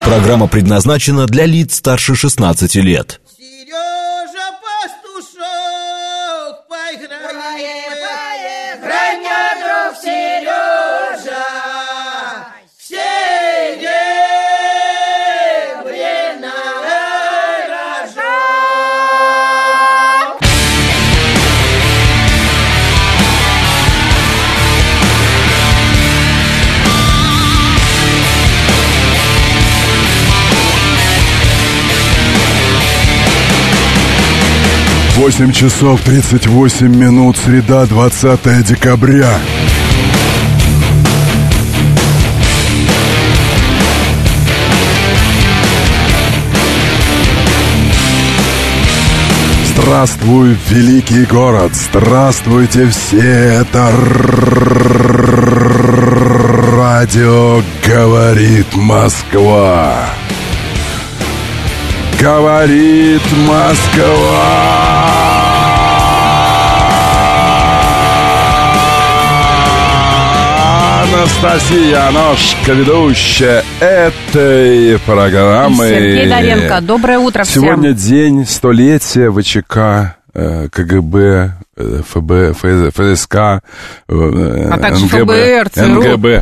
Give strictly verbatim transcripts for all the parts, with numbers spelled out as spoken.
Программа предназначена для лиц старше шестнадцати лет. Сережа Пастушок, поиграем, поиграй, мне, друг Сережа, серебряная рожок. восемь часов тридцать восемь минут, среда, двадцатое декабря. Здравствуй, великий город! Здравствуйте все! Это радио «Говорит Москва». Говорит Москва. Анастасия Аношка, ведущая этой программы. И Сергей Доренко. Доброе утро всем. Сегодня день столетия ВЧК, КГБ, ФБ, ФСК, а также ФБР, ЦРУ, НГБ,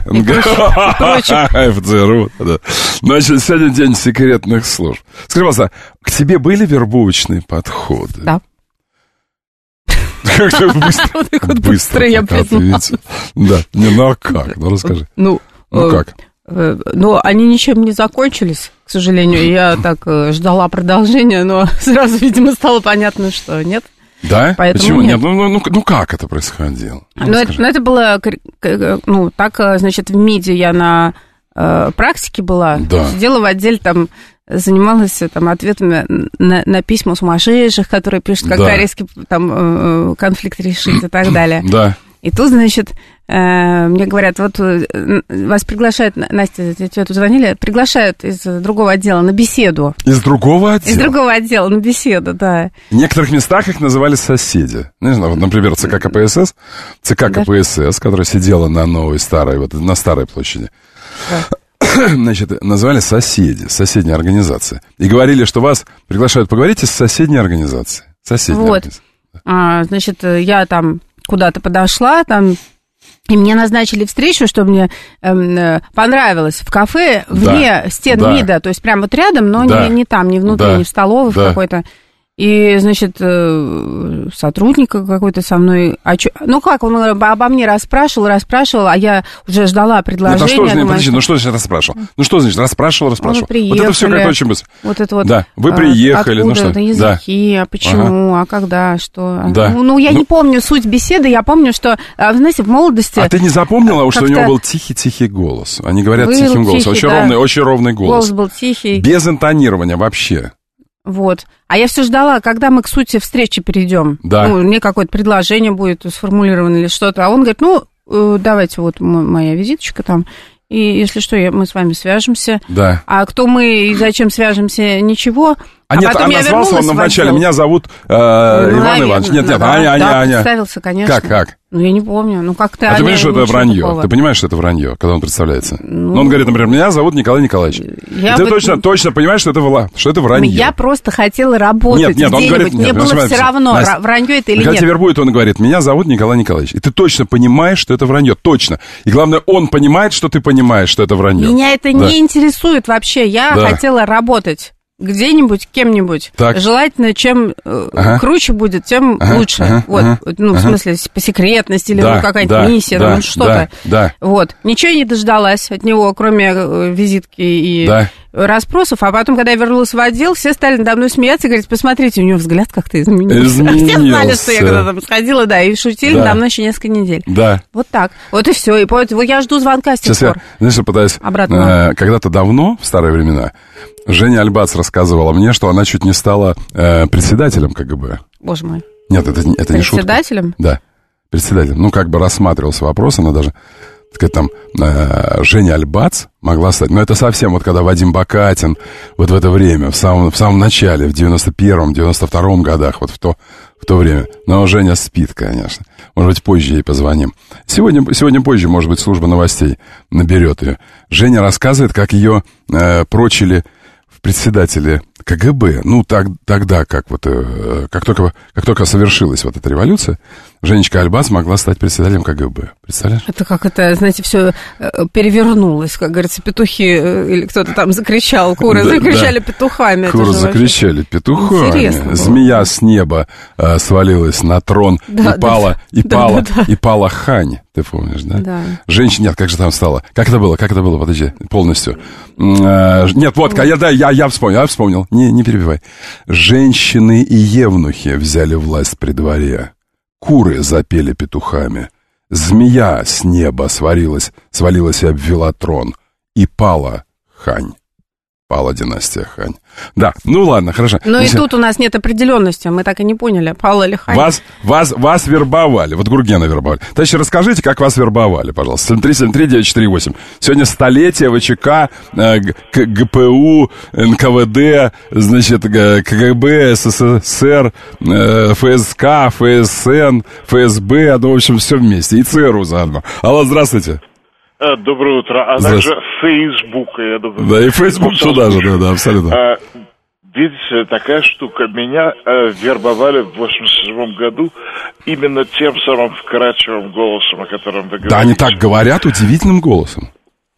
ФЦРУ. Значит, сегодня день секретных служб. Скажи, пожалуйста, к тебе были вербовочные подходы? Да. Как ты быстро, быстро я призналась. Да, не, ну а как? Ну расскажи. Ну, ну как? Ну, они ничем не закончились, к сожалению. Я так ждала продолжения, но сразу, видимо, стало понятно, что нет. Да? Поэтому почему? Нет. Нет, ну, ну, ну как это происходило? Ну, это, ну, это было, ну, так, значит, в МИДе я на э, практике была, да. Сидела в отделе, там, занималась там, ответами на, на письма сумасшедших, которые пишут, как да. корейский там, э, конфликт решить и так далее. Да. И тут, значит, э, мне говорят, вот вас приглашают, Настя, тебе тут звонили, приглашают из другого отдела на беседу. Из другого отдела? Из другого отдела на беседу, да. В некоторых местах их называли соседи. Не знаю, вот, например, ЦК КПСС, ЦК да. КПСС, которая сидела на новой старой, вот на старой площади. Да. Значит, назвали соседи, соседние организации. И говорили, что вас приглашают, поговорите с соседней организацией. Соседней вот. организацией. А, значит, я там куда-то подошла, там, и мне назначили встречу, что мне э, понравилось, в кафе, вне да. стен да. МИДа, то есть прямо вот рядом, но да. не, не там, не внутри, да. не в столовой, да. в какой-то. И, значит, сотрудник какой-то со мной... А чё, ну как, он обо мне расспрашивал, расспрашивал, а я уже ждала предложения. Ну, что, думаю, подожди, что... ну что значит расспрашивал? Ну что значит расспрашивал, расспрашивал? Ну, вот это все как-то очень быстро. Вот это вот. Да, вы приехали, откуда, ну что? На языки, да. а почему, ага. а когда, что? Да. Ну, ну, я ну... не помню суть беседы, я помню, что, знаете, в молодости... А ты не запомнила, как-то... что у него был тихий-тихий голос? Они говорят был тихим голосом, тихий, очень, да. ровный, очень ровный голос. Голос был тихий. Без интонирования вообще. Вот. А я все ждала, когда мы к сути встречи перейдем. Да. Ну, мне какое-то предложение будет сформулировано или что-то. А он говорит, ну, давайте, вот моя визиточка там. И если что, я, мы с вами свяжемся. Да. А кто мы и зачем свяжемся, ничего. А, а нет, потом а я назвался он вначале. Меня зовут э, ну, Иван наверное, Иванович. Нет, нет, да, Аня, Аня, да, Аня. представился, конечно. Как, как? Ну, я не помню. Ну, как-то А Аня, ты понимаешь, что это вранье? Такого. Ты понимаешь, что это вранье, когда он представляется? Ну, Но он говорит, например, меня зовут Николай Николаевич. Я И ты бы... точно, точно понимаешь, что это, вла... что это вранье. Я просто хотела работать нет, нет, он говорит, Мне нет, было смотрите, все равно, Настя, вранье это или когда нет. тебя вербует, он говорит, меня зовут Николай Николаевич. И ты точно понимаешь, что это вранье. Точно. И главное, он понимает, что ты понимаешь, что это вранье. Меня это да. не интересует вообще. Я да. хотела работать. Где-нибудь, кем-нибудь. Так. Желательно, чем ага. круче будет, тем ага. лучше. Ага. Вот. Ага. Ну, в ага. смысле, по секретности или да. ну, какая-то да. миссия, да. ну, что-то. Да. Да. Вот. Ничего не дождалась от него, кроме визитки и да. расспросов. А потом, когда я вернулась в отдел, все стали надо мной смеяться и говорить, посмотрите, у него взгляд как-то изменился. Изменился. Все знали, что я когда там сходила, да, и шутили да. надо мной еще несколько недель. Да. Вот так. Вот и все. И вот я жду звонка с тех Сейчас пор. я, знаешь, я пытаюсь... Обратно. Э, когда-то давно, в старые времена, Женя Альбац рассказывала мне, что она чуть не стала э, председателем КГБ. Боже мой. Нет, это, это не шутка. Председателем? Да, председателем. Ну, как бы рассматривался вопрос, она даже, так сказать, там, э, Женя Альбац могла стать. Но это совсем вот когда Вадим Бакатин, вот в это время, в самом, в самом начале, в девяносто первом, девяносто втором годах, вот в то в то время. Но Женя спит, конечно. Может быть, позже ей позвоним. Сегодня, сегодня позже, может быть, служба новостей наберет ее. Женя рассказывает, как ее э, прочили в председателе КГБ. Ну, так, тогда, как, вот, э, как, только, как только совершилась вот эта революция, Женечка Альбац смогла стать председателем КГБ. Представляешь? Это как это, знаете, все перевернулось, как говорится, петухи, или кто-то там закричал, куры да, закричали да. петухами. Куры закричали петухами. Змея с неба э, свалилась на трон, да, и пала, да, и да, пала, да, да. и пала Хань. Ты помнишь, да? Да. Женщина, нет, как же там стало? Как это было? Как это было? Подожди, полностью. Э, нет, вот, я, да, я, я вспомнил, я вспомнил. Не, не перебивай. Женщины и евнухи взяли власть при дворе. Куры запели петухами. Змея с неба свалилась, свалилась и обвела трон. И пала Хань. Пала династия Хань. Да, ну ладно, хорошо. Но Значит, и тут у нас нет определенности, мы так и не поняли, пала ли Хань. Вас, вас, вас вербовали, вот Гургена вербовали. Товарищи, расскажите, как вас вербовали, пожалуйста. семь три семь три девять четыре восемь. Сегодня столетие ВЧК, э, ГПУ, эн ка вэ дэ, значит, КГБ, СССР, э, ФСК, ФСН, ФСБ, ну, в общем, все вместе. И ЦРУ заодно. Алло, здравствуйте. Доброе утро. А также Facebook, я думаю. Да, и Facebook туда же, да, да, абсолютно. А, видите, такая штука. Меня а, вербовали в восемьдесят седьмом году именно тем самым вкрадчивым голосом, о котором вы говорите. Да, они так говорят удивительным голосом.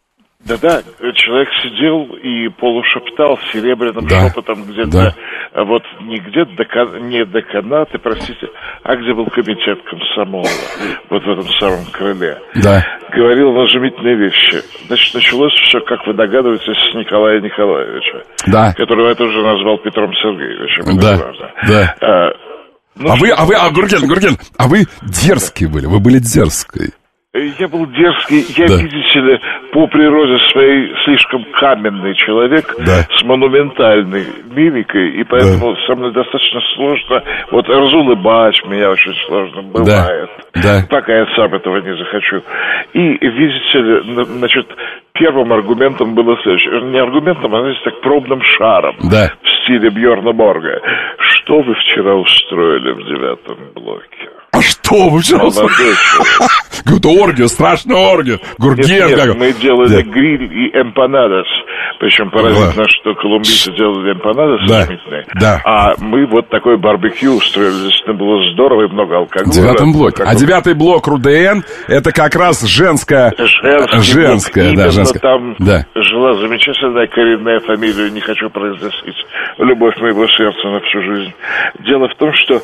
Да-да, человек сидел и полушептал серебряным да, шепотом где-то, да. вот не где-то, не деканаты, простите, а где был комитет комсомола, вот в этом самом крыле. Да. Говорил нажимительные вещи. Значит, началось все, как вы догадываетесь, с Николая Николаевича, да. которого я тоже назвал Петром Сергеевичем. Да, да. А, ну, а вы, а вы, а, Гурген, Гурген, а вы дерзкие были, вы были дерзкой. Я был дерзкий, я, да. видите ли, по природе своей слишком каменный человек, да. с монументальной мимикой, и поэтому да. со мной достаточно сложно, вот разулыбать меня очень сложно бывает, да. Да. пока я сам этого не захочу. И, видите ли, значит, первым аргументом было следующее, не аргументом, а, знаете, так, пробным шаром, да. в стиле Бьорна Борга. Что вы вчера устроили в девятом блоке? А что вы вчера устроили? Какую-то оргию, страшную оргию. Гурген. Нет, нет, как... мы делали да. гриль и эмпанадос. Причем поразительно, да. что колумбийцы делали эмпанадос да. изумительные. Да. А мы вот такой барбекю устроили. Действительно было здорово и много алкоголя. В девятом блоке. А девятый блок РУДН, это как раз женская... Женский женская, блок. да, женская. Там да. жила замечательная коренная фамилия, не хочу произносить, любовь моего сердца на всю жизнь. Дело в том, что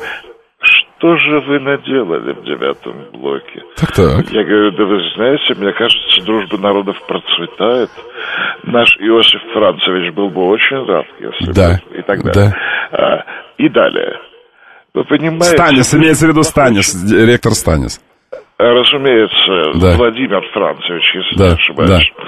что же вы наделали в девятом блоке? Так-так. Я говорю, да вы знаете, мне кажется, дружба народов процветает. Наш Иосиф Францевич был бы очень рад, если да. бы, и так далее. Да. А, и далее. Вы понимаете... Станис, имеется в виду Станис, ректор Станис. Разумеется, да. Владимир Францевич, если да. не ошибаюсь. Да.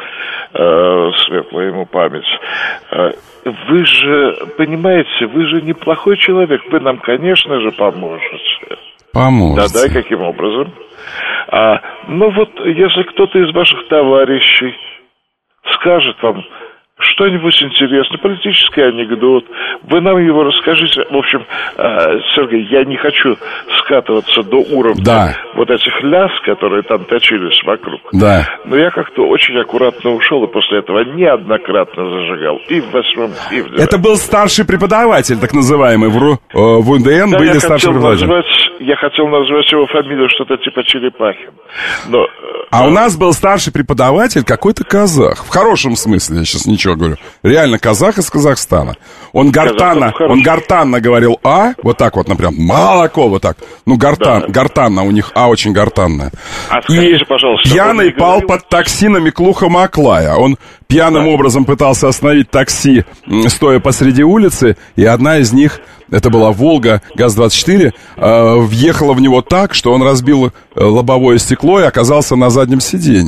Э, светлая ему память. Э, вы же, понимаете, вы же неплохой человек. Вы нам, конечно же, поможете. Поможете. Да-да, каким образом? А, ну вот, если кто-то из ваших товарищей скажет вам что-нибудь интересное, политический анекдот, вы нам его расскажите. В общем, Сергей, я не хочу скатываться до уровня да. вот этих ляс, которые там точились вокруг. Да. Но я как-то очень аккуратно ушел, и после этого неоднократно зажигал. И в восьмом, и в девятом. Это был старший преподаватель, так называемый, в, РУ, в УНДН да, были старшие преподаватели. Я хотел назвать его фамилию что-то типа Черепахин. Но, а но... у нас был старший преподаватель какой-то казах. В хорошем смысле, я сейчас ничего говорю. Реально казах из Казахстана. Он гортанно, он гортанно говорил «а», вот так вот, например, молоко, вот так. Ну, гортан, да. гортанно, у них «а» очень гортанное. А скажите, и пожалуйста, пьяный пал под такси на Миклуха Маклая. Он пьяным да. образом пытался остановить такси, стоя посреди улицы, и одна из них... Это была «Волга», ГАЗ двадцать четыре, э, въехала в него так, что он разбил лобовое стекло и оказался на заднем сидении.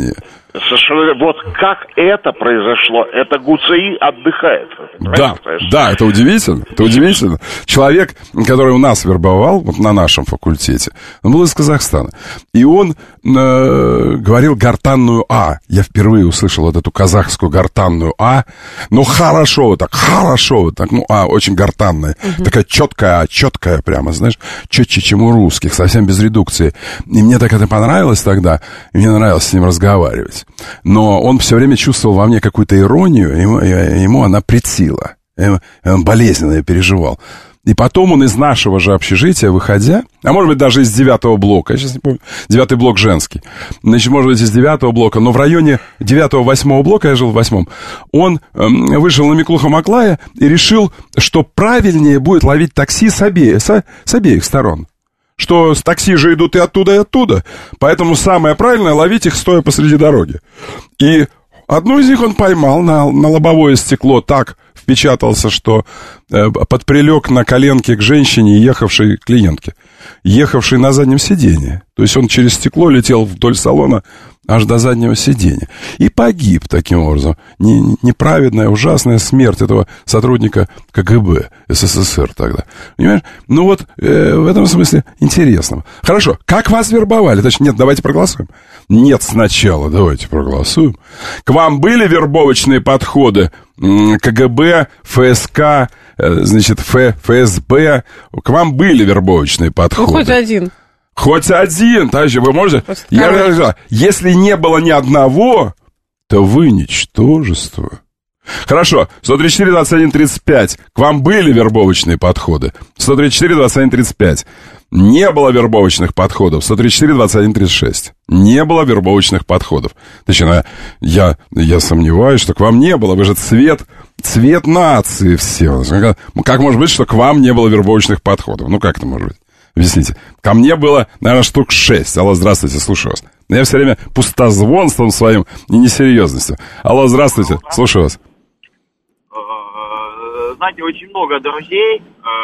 Совершенно. Вот как это произошло, это ГУЦИ отдыхает. Да, да, это удивительно, это удивительно. Человек, который у нас вербовал, вот на нашем факультете, он был из Казахстана. И он э, говорил гортанную А. Я впервые услышал вот эту казахскую гортанную А. Ну, хорошо вот так, хорошо вот так. Ну, А, очень гортанная. Угу. Такая четкая А, четкая прямо, знаешь, четче, чем у русских, совсем без редукции. И мне так это понравилось тогда, и мне нравилось с ним разговаривать. Но он все время чувствовал во мне какую-то иронию, ему, ему она претила. Он болезненно ее переживал. И потом он из нашего же общежития, выходя, а может быть даже из девятого блока, я сейчас не помню, девятый блок женский, значит, может быть из девятого блока, но в районе девятого-восьмого блока, я жил в восьмом, он эм, вышел на Миклуха-Маклая и решил, что правильнее будет ловить такси с, обе, с, с обеих сторон. Что с такси же идут и оттуда, и оттуда. Поэтому самое правильное — ловить их, стоя посреди дороги. И одну из них он поймал на, на лобовое стекло, так впечатался, что э, подприлег на коленке к женщине, ехавшей клиентке, ехавшей на заднем сиденье. То есть он через стекло летел вдоль салона аж до заднего сиденья. И погиб таким образом. Не, неправедная, ужасная смерть этого сотрудника КГБ СССР тогда. Понимаешь? Ну вот, э, в этом смысле интересно. Хорошо, как вас вербовали? Точнее, нет, давайте проголосуем. Нет, сначала давайте проголосуем. К вам были вербовочные подходы? КГБ, ФСК, э, значит, Ф, ФСБ. К вам были вербовочные подходы? Ну, хоть один. Хоть один, товарищи, вы можете... Я говорю, если не было ни одного, то вы ничтожество. Хорошо, сто тридцать четыре двадцать один тридцать пять. К вам были вербовочные подходы? сто тридцать четыре двадцать один тридцать пять. Не было вербовочных подходов. сто тридцать четыре двадцать один тридцать шесть. Не было вербовочных подходов. Точнее, я, я сомневаюсь, что к вам не было. Вы же цвет, цвет нации все. Как может быть, что к вам не было вербовочных подходов? Ну, как это может быть? Объясните. Ко мне было, наверное, штук шесть. Алло, здравствуйте, слушаю вас. Я все время пустозвонством своим и несерьезностью. Алло, здравствуйте, слушаю вас. Знаете, очень много друзей.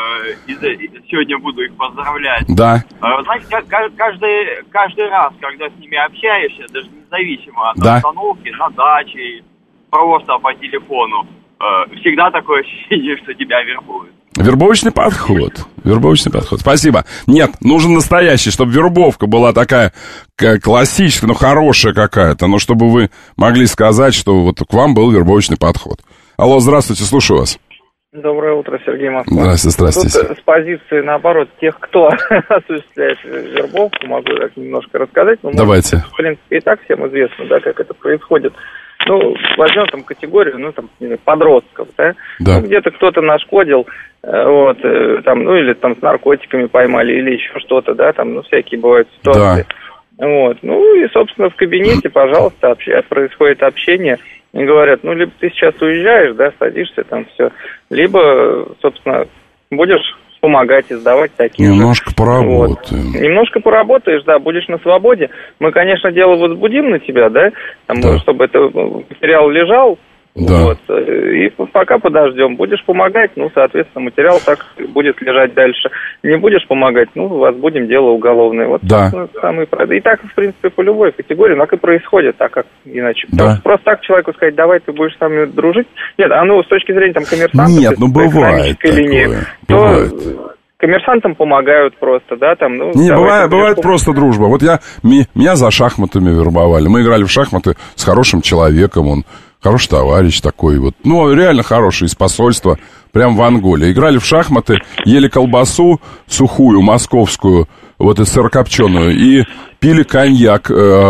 Сегодня буду их поздравлять. Да. Знаете, каждый, каждый раз, когда с ними общаешься, даже независимо от да. обстановки, на даче, просто по телефону, всегда такое ощущение, что тебя вербуют. Вербовочный подход. Вербовочный подход. Спасибо. Нет, нужен настоящий, чтобы вербовка была такая классическая, но хорошая какая-то. Но чтобы вы могли сказать, что вот к вам был вербовочный подход. Алло, здравствуйте, слушаю вас. Доброе утро, Сергей Москва. Здравствуйте, здравствуйте. Тут с позиции, наоборот, тех, кто осуществляет вербовку, могу так немножко рассказать. Но, давайте. Может, в принципе, и так всем известно, да, как это происходит. Ну, возьмем там категорию, ну, там, не знаю, подростков, да, да. Ну, где-то кто-то нашкодил, вот, там, ну, или там с наркотиками поймали, или еще что-то, да, там, ну, всякие бывают ситуации. Да. Вот, ну, и, собственно, в кабинете, пожалуйста, общ... происходит общение, и говорят, ну, либо ты сейчас уезжаешь, да, садишься там, все, либо, собственно, будешь помогать и сдавать такие Немножко же. поработаем. Вот. Немножко поработаешь, да, будешь на свободе. Мы, конечно, дело возбудим на тебя, да, там, да. чтобы это материал лежал, да. вот, и пока подождем. Будешь помогать, ну, соответственно, материал так будет лежать дальше. Не будешь помогать, ну, возбудим дело уголовное. Вот, да. самый... И так, в принципе, по любой категории, так и происходит, так как иначе. Да. Потому что просто так человеку сказать, давай ты будешь с нами дружить. Нет, а ну, с точки зрения там коммерсанта... Нет, ну, бывает такое. Линии, бывает. То коммерсантам помогают просто, да, там, ну... Не, бывает, бывает пом- просто дружба. Вот я, ми, меня за шахматами вербовали. Мы играли в шахматы с хорошим человеком, он хороший товарищ такой вот. Ну, реально хороший, из посольства, прям в Анголе. Играли в шахматы, ели колбасу сухую, московскую, вот и сырокопченую, и пили коньяк, э,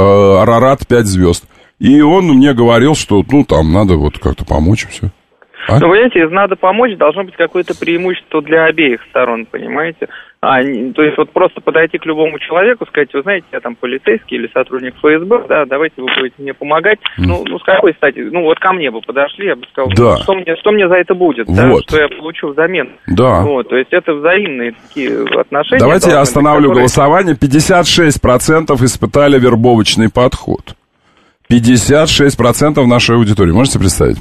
Арарат пять звезд. И он мне говорил, что, ну, там надо вот как-то помочь и все. А? Ну, вы знаете, надо помочь, должно быть какое-то преимущество для обеих сторон, понимаете? А, то есть вот просто подойти к любому человеку, сказать, вы знаете, я там полицейский или сотрудник ФСБ, да, давайте вы будете мне помогать. Mm. Ну, ну, с какой стати? Ну, вот ко мне бы подошли, я бы сказал, да. ну, что, мне, что мне за это будет, вот. да, что я получу взамен. Да. Вот, то есть это взаимные такие отношения. Давайте я остановлю которые... голосование. пятьдесят шесть процентов испытали вербовочный подход. пятьдесят шесть процентов нашей аудитории. Можете представить?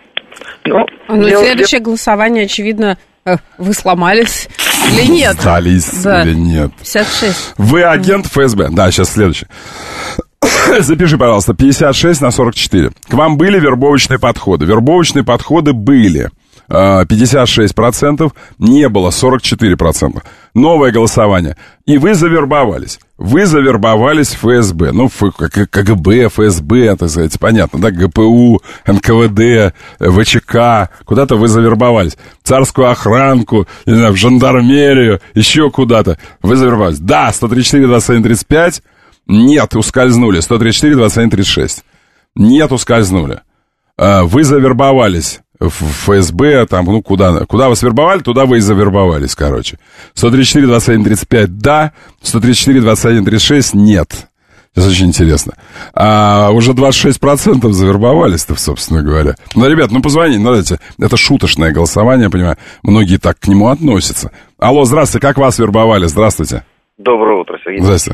Ну, ну дело, следующее дело... голосование, очевидно, вы сломались или нет? Сдались да. или нет? пятьдесят шесть. Вы агент ФСБ. Да, сейчас следующее. Запиши, пожалуйста, пятьдесят шесть на сорок четыре. К вам были вербовочные подходы? Вербовочные подходы были. пятьдесят шесть процентов, не было сорок четыре процента. Новое голосование. И вы завербовались. Вы завербовались в эф эс бэ. Ну, ка гэ бэ, эф эс бэ, так сказать, понятно, да, гэ пэ у, эн ка вэ дэ, вэ че ка. Куда-то вы завербовались. Царскую охранку, не знаю, в жандармерию, еще куда-то. Вы завербовались. Да, сто тридцать четыре, двадцать один, тридцать пять. Нет, ускользнули. сто тридцать четыре, двадцать один, тридцать шесть. Нет, ускользнули. Вы завербовались в эф эс бэ, там, ну, куда, куда вас вербовали, туда вы и завербовались, короче. сто тридцать четыре, двадцать один, тридцать пять, да. сто тридцать четыре, двадцать один, тридцать шесть, нет. Сейчас очень интересно. А уже двадцать шесть процентов завербовались-то, собственно говоря. Ну, ребят, ну, позвоните, ну, давайте. Это шуточное голосование, я понимаю. Многие так к нему относятся. Алло, здравствуйте, как вас вербовали? Здравствуйте. Доброе утро, Сергей. Здравствуйте.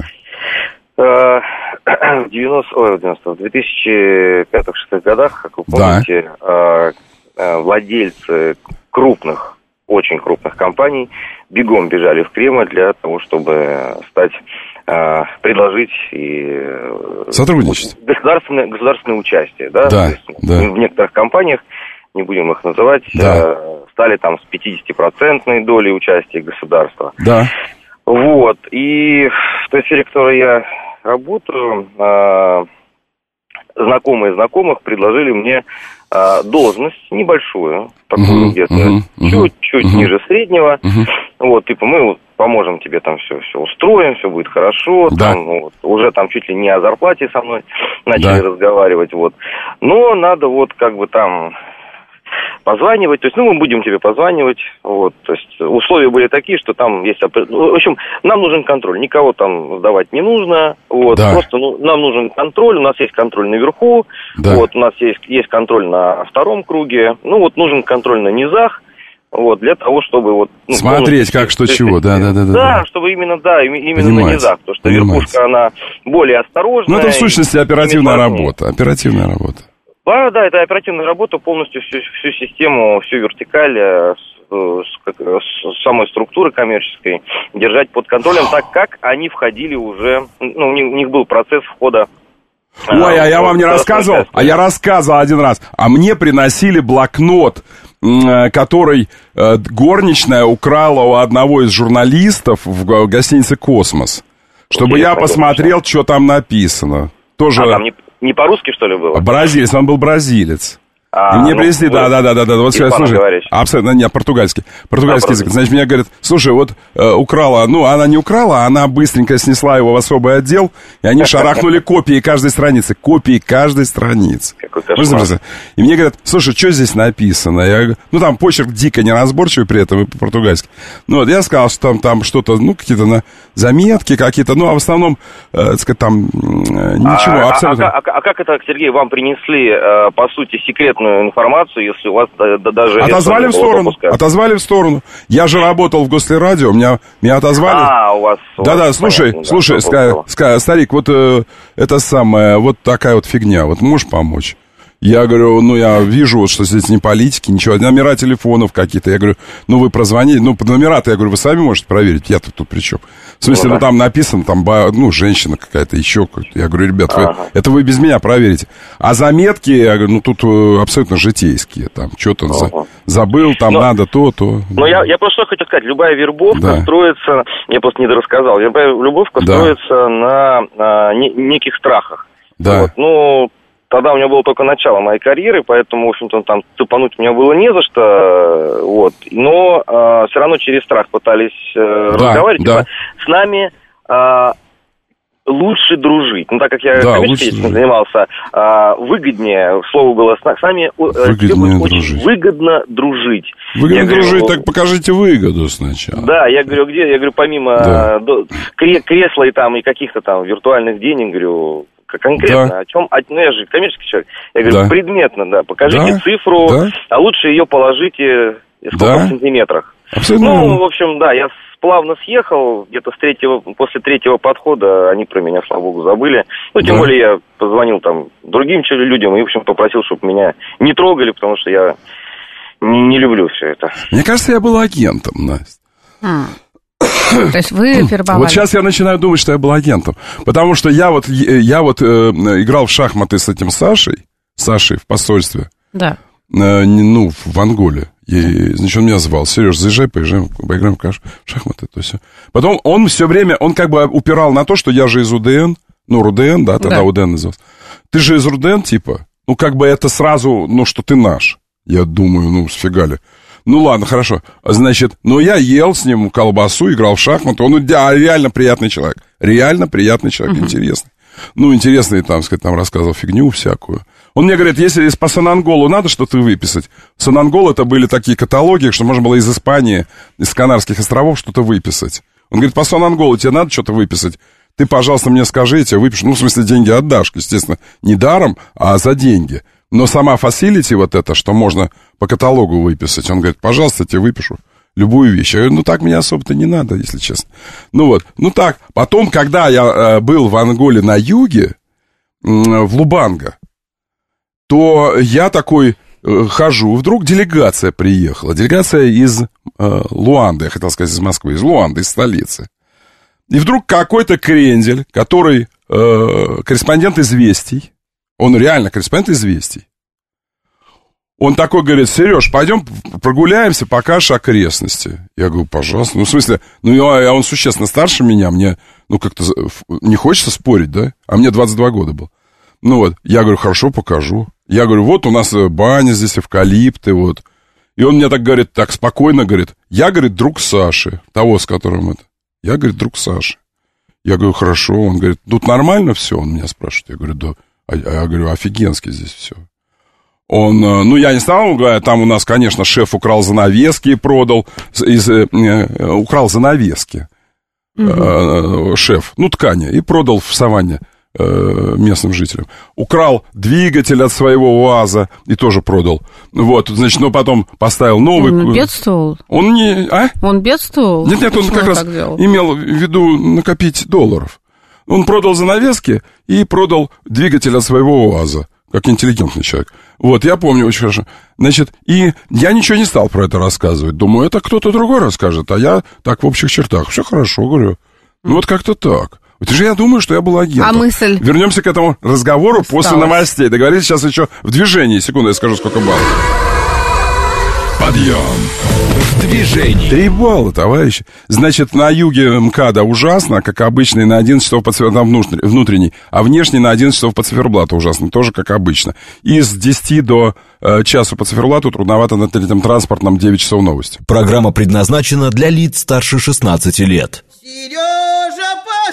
В две тысячи пятом-шестом годах, как вы помните, да. Владельцы крупных, очень крупных компаний бегом бежали в Кремль для того, чтобы стать, предложить и сотрудничать. Государственное, государственное участие, да? Да, да. В некоторых компаниях, не будем их называть, да. стали там с пятидесятипроцентной долей участия государства. Да. Вот, и в той сфере, в которой я работаю, знакомые знакомых предложили мне э, должность небольшую, такую uh-huh, где-то uh-huh, чуть-чуть uh-huh. ниже среднего. Uh-huh. Вот, типа, мы вот поможем тебе там все, все устроим, все будет хорошо. Да. Там, ну, вот, уже там чуть ли не о зарплате со мной начали да. разговаривать. Вот. Но надо вот как бы там позванивать, то есть, ну, мы будем тебе позванивать, вот, то есть, условия были такие, что там есть, в общем, нам нужен контроль, никого там сдавать не нужно, вот, да. просто, ну, нам нужен контроль, у нас есть контроль наверху, да. вот, у нас есть, есть контроль на втором круге, ну, вот, нужен контроль на низах, вот, для того, чтобы вот... Ну, смотреть, как, что, чего, да, да, да, да. Да, чтобы именно, да, именно Понимаете. На низах, потому что Понимаете. Верхушка, она более осторожная. Ну, это, в сущности, оперативная работа, оперативная работа. Да, да, это оперативная работа, полностью всю, всю систему, всю вертикаль с, с, с самой структуры коммерческой держать под контролем, так как они входили уже, ну, у них, у них был процесс входа. Ой, а, а я вам не рассказывал? А я рассказывал один раз. А мне приносили блокнот, который горничная украла у одного из журналистов в гостинице «Космос», чтобы Окей, я понятно. посмотрел, что там написано. Тоже... А там не... Не по-русски, что ли, было? Бразилец, он был бразилец. А, и мне ну, принесли, да, да, да, да, да. Вот сейчас, слушай, говоришь. Абсолютно, нет, португальский. Португальский а, язык. Значит, мне говорят, слушай, вот э, украла, ну, она не украла, она быстренько снесла его в особый отдел, и они шарахнули копии каждой страницы. Копии каждой страницы. Какой кошмар. И мне говорят, слушай, что здесь написано? Я говорю, ну, там почерк дико неразборчивый при этом, и по-португальски. Ну, вот я сказал, что там, там что-то, ну, какие-то на заметки какие-то, ну, а в основном, э, так сказать, там э, ничего, а, абсолютно. А, а, а, а как это, Сергей, вам принесли, э, по сути, секретную информацию, если у вас да, да, даже... Отозвали в сторону, допускать. отозвали в сторону. Я же работал в Гослерадио, меня, меня отозвали. А, у вас... Да-да, слушай, понятно, слушай, да, ска, ска, старик, вот э, это самое, вот такая вот фигня, вот можешь помочь? Я говорю, ну, я вижу, вот, что здесь не политики, ничего, номера телефонов какие-то. Я говорю, ну, вы прозвоните, ну, номера-то, я говорю, вы сами можете проверить, я-то тут при чем? В смысле, ну, ну там написано, там, ну, женщина какая-то, еще какая-то. Я говорю, ребят, вы, ага. это вы без меня проверите. А заметки, я говорю, ну, тут абсолютно житейские, там, что-то ага. за, забыл, там но, надо то, то. Ну, я, я просто что хотел сказать, любая вербовка да. строится, я просто не дорассказал, любая вербовка да. строится на, на не, неких страхах. Да. Вот, ну... Тогда у меня было только начало моей карьеры, поэтому, в общем-то, там цепануть у меня было не за что, вот. Но э, все равно через страх пытались э, да, разговаривать. Да. Типа, с нами э, лучше дружить. Ну, так как я да, коммерческим занимался, э, выгоднее, слово было, с нами э, очень выгодно дружить. Выгодно я дружить, говорю, так покажите выгоду сначала. Да, я говорю, где? Я говорю, помимо да. кресла и там, и каких-то там виртуальных денег, говорю... Конкретно, да. о чем, ну я же коммерческий человек, я говорю, да. предметно, да, покажите да. цифру, да. а лучше ее положите сколько да. в сантиметрах. Абсолютно. Ну, в общем, да, я плавно съехал, где-то с третьего, после третьего подхода они про меня, слава богу, забыли. Ну, тем да. более я позвонил там другим людям и, в общем, попросил, чтобы меня не трогали, потому что я не, не люблю все это. Мне кажется, я был агентом, Настя. То есть вы вербовали? Вот сейчас я начинаю думать, что я был агентом. Потому что я вот, я вот э, играл в шахматы с этим Сашей, Сашей в посольстве. Да. Э, ну, в Анголе. И, значит, он меня звал: Сереж, заезжай, поезжаем, поиграем в шахматы, то все. Потом он все время, он как бы упирал на то, что я же из УДН, ну, РУДН, да, тогда да. УДН назывался. Ты же из РУДН, типа, ну, как бы это сразу, ну, что ты наш. Я думаю, ну, сфига ли. Ну, ладно, хорошо. Значит, ну, я ел с ним колбасу, играл в шахматы. Он да, реально приятный человек. Реально приятный человек, uh-huh. интересный. Ну, интересный, там, сказать, там рассказывал фигню всякую. Он мне говорит, если по Сан-Анголу надо что-то выписать. Сан-Ангол это были такие каталоги, что можно было из Испании, из Канарских островов что-то выписать. Он говорит, по Сан-Анголу тебе надо что-то выписать? Ты, пожалуйста, мне скажи, я тебе выпишу. Ну, в смысле, деньги отдашь, естественно, не даром, а за деньги. Но сама фасилити вот это, что можно по каталогу выписать, он говорит, пожалуйста, я тебе выпишу любую вещь. Я говорю, ну, так мне особо-то не надо, если честно. Ну, вот, ну, так. Потом, когда я э, был в Анголе на юге, э, в Лубанго, то я такой э, хожу, вдруг делегация приехала. Делегация из э, Луанды, я хотел сказать из Москвы, из Луанды, из столицы. И вдруг какой-то крендель, который э, корреспондент «Известий», он реально корреспондент «Известий», он такой говорит, Сереж, пойдем прогуляемся, покажешь окрестности. Я говорю, пожалуйста. Ну, в смысле, ну, я, он существенно старше меня, мне, ну, как-то не хочется спорить, да? А мне двадцать два года был. Ну, вот, я говорю, хорошо, покажу. Я говорю, вот у нас баня здесь, эвкалипты, вот. И он мне так говорит, так спокойно говорит, я, говорит, друг Саши, того, с которым это. Я, говорит, друг Саши. Я говорю, хорошо. Он говорит, тут нормально все? Он меня спрашивает. Я говорю, да. А я говорю, офигенски здесь все. Он, ну, я не стал говорить, там у нас, конечно, шеф украл занавески и продал, из, э, украл занавески, угу. э, шеф, ну, ткани, и продал в саванне э, местным жителям. Украл двигатель от своего УАЗа и тоже продал. Вот, значит, но потом поставил новый. Он бедствовал? Он не, а? Он бедствовал? Нет, нет, Почему он как раз делал? Имел в виду накопить долларов. Он продал занавески и продал двигатель от своего УАЗа. Как интеллигентный человек. Вот, я помню очень хорошо. Значит, и я ничего не стал про это рассказывать. Думаю, это кто-то другой расскажет, а я так в общих чертах. Все хорошо, говорю. Ну, вот как-то так. Вот же я думаю, что я был агентом. А мысль? Вернемся к этому разговору Осталось. После новостей. Договорились, сейчас еще в движении. Секунду, я скажу, сколько баллов. Подъем. В движении. Три балла, товарищи. Значит, на юге МКАДа ужасно, как обычно, и на одиннадцать часов по циферблату, внутренний, а внешний на одиннадцать часов по циферблату ужасно, тоже как обычно. И с десяти до э, часу по циферблату трудновато на третьем транспортном, девять часов новости. Программа предназначена для лиц старше шестнадцати лет. Сережа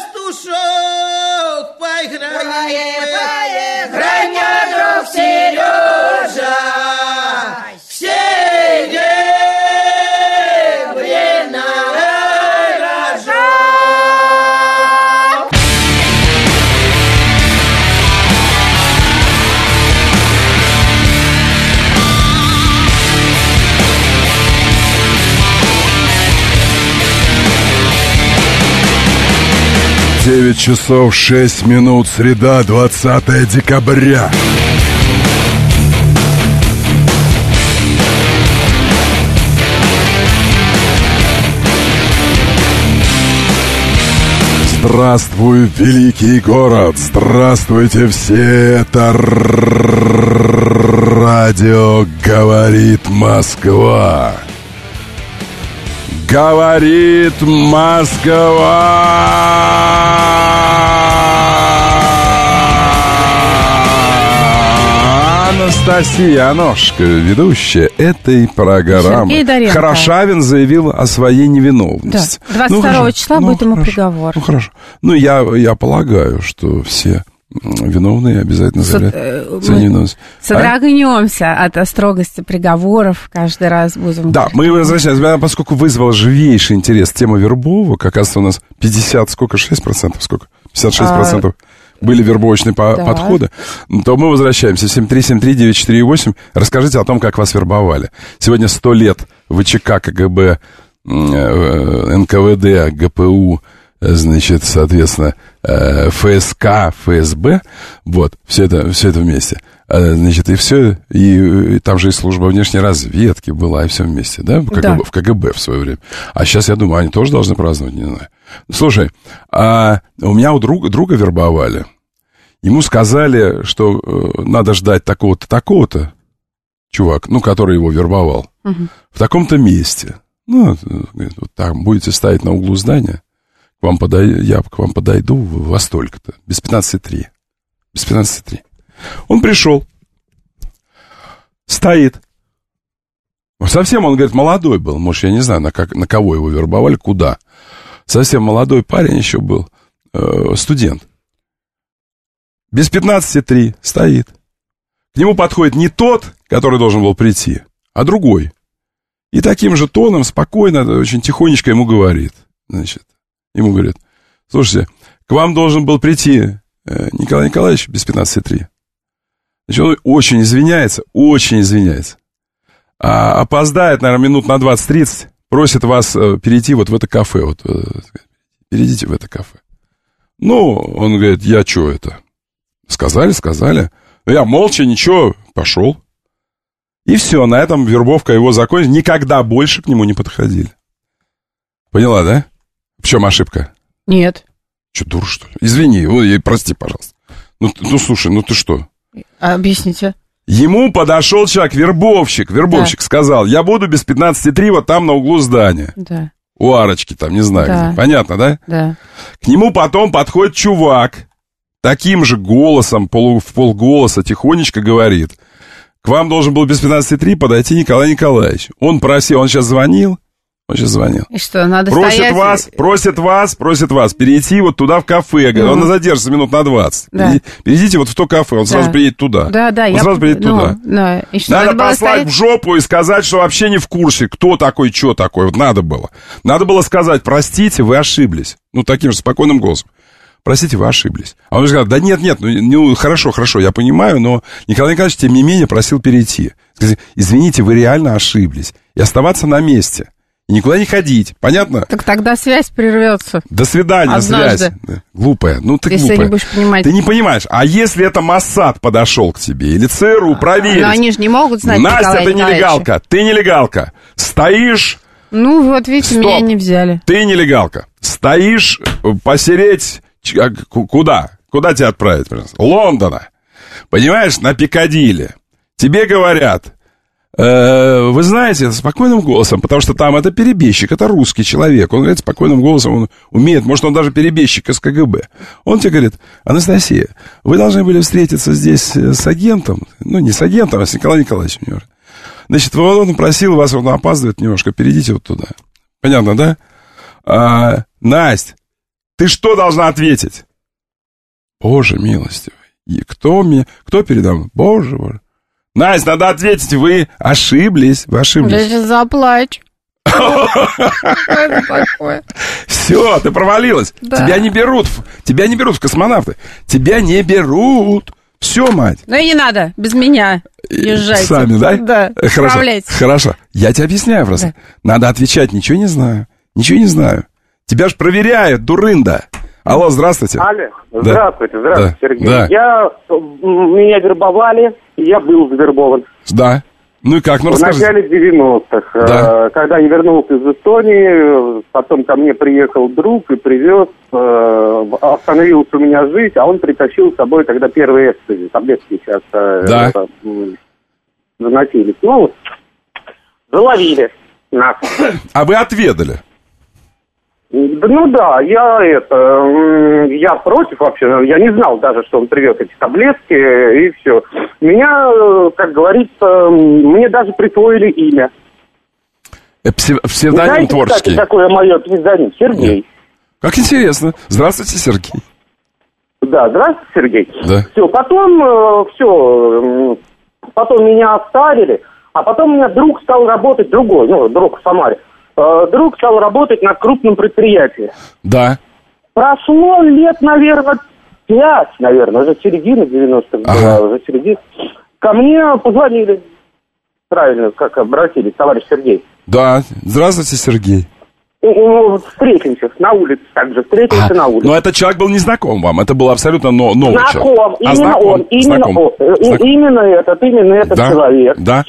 Пастушок, поиграем, поиграем, друг Сережа. девять часов шесть минут, среда, двадцатое декабря. Здравствуй, великий город! Здравствуйте все! Это радио «Говорит Москва». Говорит Москва! Анастасия Аношка, ведущая этой программы. Сергей Доренко. Хорошавин заявил о своей невиновности. Да. двадцать второго ну, числа ну, будет ему хорошо, приговор. Ну, хорошо. Ну, я, я полагаю, что все виновные обязательно заявляют свою невиновность. Содрогнемся а? от строгости приговоров, каждый раз будем... Да, мы возвращаемся, поскольку вызвал живейший интерес тема Вербова, как оказывается, у нас пятьдесят, сколько, шесть процентов, сколько? пятьдесят шесть процентов а, были вербовочные по- да. подходы, то мы возвращаемся. семь три семь три девять четыре восемь. Расскажите о том, как вас вербовали. Сегодня сто лет ВЧК, КГБ, эн ка вэ дэ, гэ пэ у, значит, соответственно, ФСК, ФСБ, вот, все это, все это вместе. Значит, и все, и, и там же и служба внешней разведки была, и все вместе, да? В КГБ, да. В КГБ в свое время. А сейчас, я думаю, они тоже должны праздновать, не знаю. Слушай, а у меня у друга, друга вербовали. Ему сказали, что э, надо ждать такого-то, такого-то, чувак, ну, который его вербовал, угу. в таком-то месте. Ну, говорит, вот там будете стоять на углу здания, к вам подой... я к вам подойду во столько-то, без пятнадцати три. Без пятнадцати три. Он пришел, стоит. Совсем, он, говорит, молодой был. Может, я не знаю, на, как, на кого его вербовали, куда. Совсем молодой парень еще был, э, студент. Без пятнадцати три стоит. К нему подходит не тот, который должен был прийти, а другой. И таким же тоном, спокойно, очень тихонечко ему говорит. Значит, ему говорит, слушайте, к вам должен был прийти э, Николай Николаевич без пятнадцати три. Значит, он очень извиняется, очень извиняется. А опоздает, наверное, минут на двадцать-тридцать, просит вас э, перейти вот в это кафе. Вот, э, перейдите в это кафе. Ну, он говорит, я что это? Сказали, сказали. Я молча, ничего, пошел. И все, на этом вербовка его закончилась. Никогда больше к нему не подходили. Поняла, да? В чем ошибка? Нет. Че, дура, что ли? Извини, ой, прости, пожалуйста. Ну, ну, слушай, ну ты что? Объясните. Ему подошел человек, вербовщик, вербовщик да. сказал, я буду без пятнадцати три вот там на углу здания. Да. У арочки там, не знаю да. где. Понятно, да? Да. К нему потом подходит чувак, таким же голосом, полу, в полголоса, тихонечко говорит, к вам должен был без пятнадцати три подойти Николай Николаевич. Он просил, он сейчас звонил, он сейчас звонил. И что, надо просит стоять... вас, просит вас, просит вас перейти вот туда в кафе. Mm. Он задержится минут на двадцать. Да. Перейдите, перейдите вот в то кафе, он да. сразу приедет туда. Да, да. Он я... сразу приедет ну, туда. Да. И что, надо, надо послать стоять... в жопу и сказать, что вообще не в курсе, кто такой, что такое. Вот надо было. Надо было сказать, простите, вы ошиблись. Ну, таким же спокойным голосом. Простите, вы ошиблись. А он же сказал, да нет, нет, ну, ну хорошо, хорошо, я понимаю, но Николай Николаевич, тем не менее, просил перейти. Сказать, извините, вы реально ошиблись. И оставаться на месте. И никуда не ходить, понятно? Так тогда связь прервется. До свидания, однажды. Связь. Глупая, ну ты если глупая. Не будешь понимать. Ты не понимаешь, а если это Моссад подошел к тебе, или ЦРУ, проверить. Но они же не могут знать Настя, ты нелегалка, ты нелегалка. Стоишь... Ну вот видите, Стоп. Меня не взяли. Ты нелегалка. Стоишь посереть... Куда? Куда тебя отправить? Лондона. Понимаешь, на Пикадилли. Тебе говорят, э, вы знаете, спокойным голосом, потому что там это перебежчик, это русский человек. Он говорит спокойным голосом, он умеет, может, он даже перебежчик из КГБ. Он тебе говорит, Анастасия, вы должны были встретиться здесь с агентом, ну, не с агентом, а с Николаем Николаевичем. Значит, он просил вас, он опаздывает немножко, перейдите вот туда. Понятно, да? А, Настя, ты что должна ответить? Боже милостивый. И кто мне, кто передо мной? Боже, боже. Настя, надо ответить, вы ошиблись, вы ошиблись. Я сейчас заплачу. Все, ты провалилась. Тебя не берут, тебя не берут в космонавты. Тебя не берут. Все, мать. Ну и не надо, без меня. Езжайте. Сами, да? Да, хорошо, хорошо. Я тебе объясняю просто. Надо отвечать, ничего не знаю. Ничего не знаю. Тебя ж проверяют, дурында. Алло, здравствуйте. Алло, здравствуйте, здравствуйте, да. Сергей. Да. Я, меня вербовали, я был завербован. Да. Ну и как, ну расскажите. В начале девяностых, да. Когда я вернулся из Эстонии, потом ко мне приехал друг и привез, остановилась у меня жизнь, а он притащил с собой тогда первые экстази, таблетки сейчас да. это, заносились. Ну, заловили нас. А вы отведали? Ну да, я это, я против вообще, я не знал даже, что он привез эти таблетки, и все. Меня, как говорится, мне даже присвоили имя. Псевдоним знаете, творческий. Кстати, такое мое псевдоним? Сергей. Нет. Как интересно. Здравствуйте, Сергей. Да, здравствуйте, Сергей. Да. Все, потом, все, потом меня оставили, а потом у меня друг стал работать, другой, ну, друг в Самаре. Друг стал работать на крупном предприятии. Да. Прошло лет, наверное, пять, наверное, уже середина девяностых ага. была, уже середина. Ко мне позвонили, правильно, как обратились, товарищ Сергей. Да, здравствуйте, Сергей. встретимся на улице, также встретимся а, на улице. Но этот человек был незнаком вам, это был абсолютно но, новый знаком, человек. Именно а, знаком, он, именно знаком. он, знаком. Именно этот, именно этот да? человек. Да.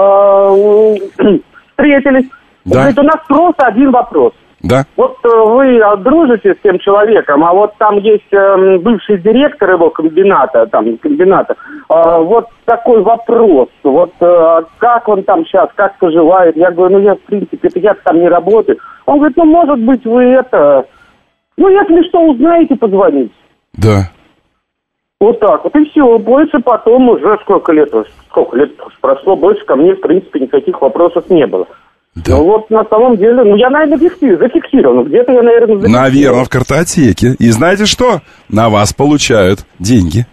Встретились. Да. Говорит, у нас просто один вопрос. Да. Вот э, вы дружите с тем человеком, а вот там есть э, бывший директор его комбината, там, комбината. Э, вот такой вопрос. Вот э, как он там сейчас, как поживает? Я говорю, ну я, в принципе, это я там не работаю. Он говорит, ну, может быть, вы это... Ну, если что, узнаете, позвоните. Да. Вот так вот, и все. Больше потом уже сколько лет, сколько лет прошло, больше ко мне, в принципе, никаких вопросов не было. Да. Ну вот на самом деле, ну я, наверное, зафиксирован. Где-то я, наверное, зафиксирован. Наверное, в картотеке. И знаете что? На вас получают деньги.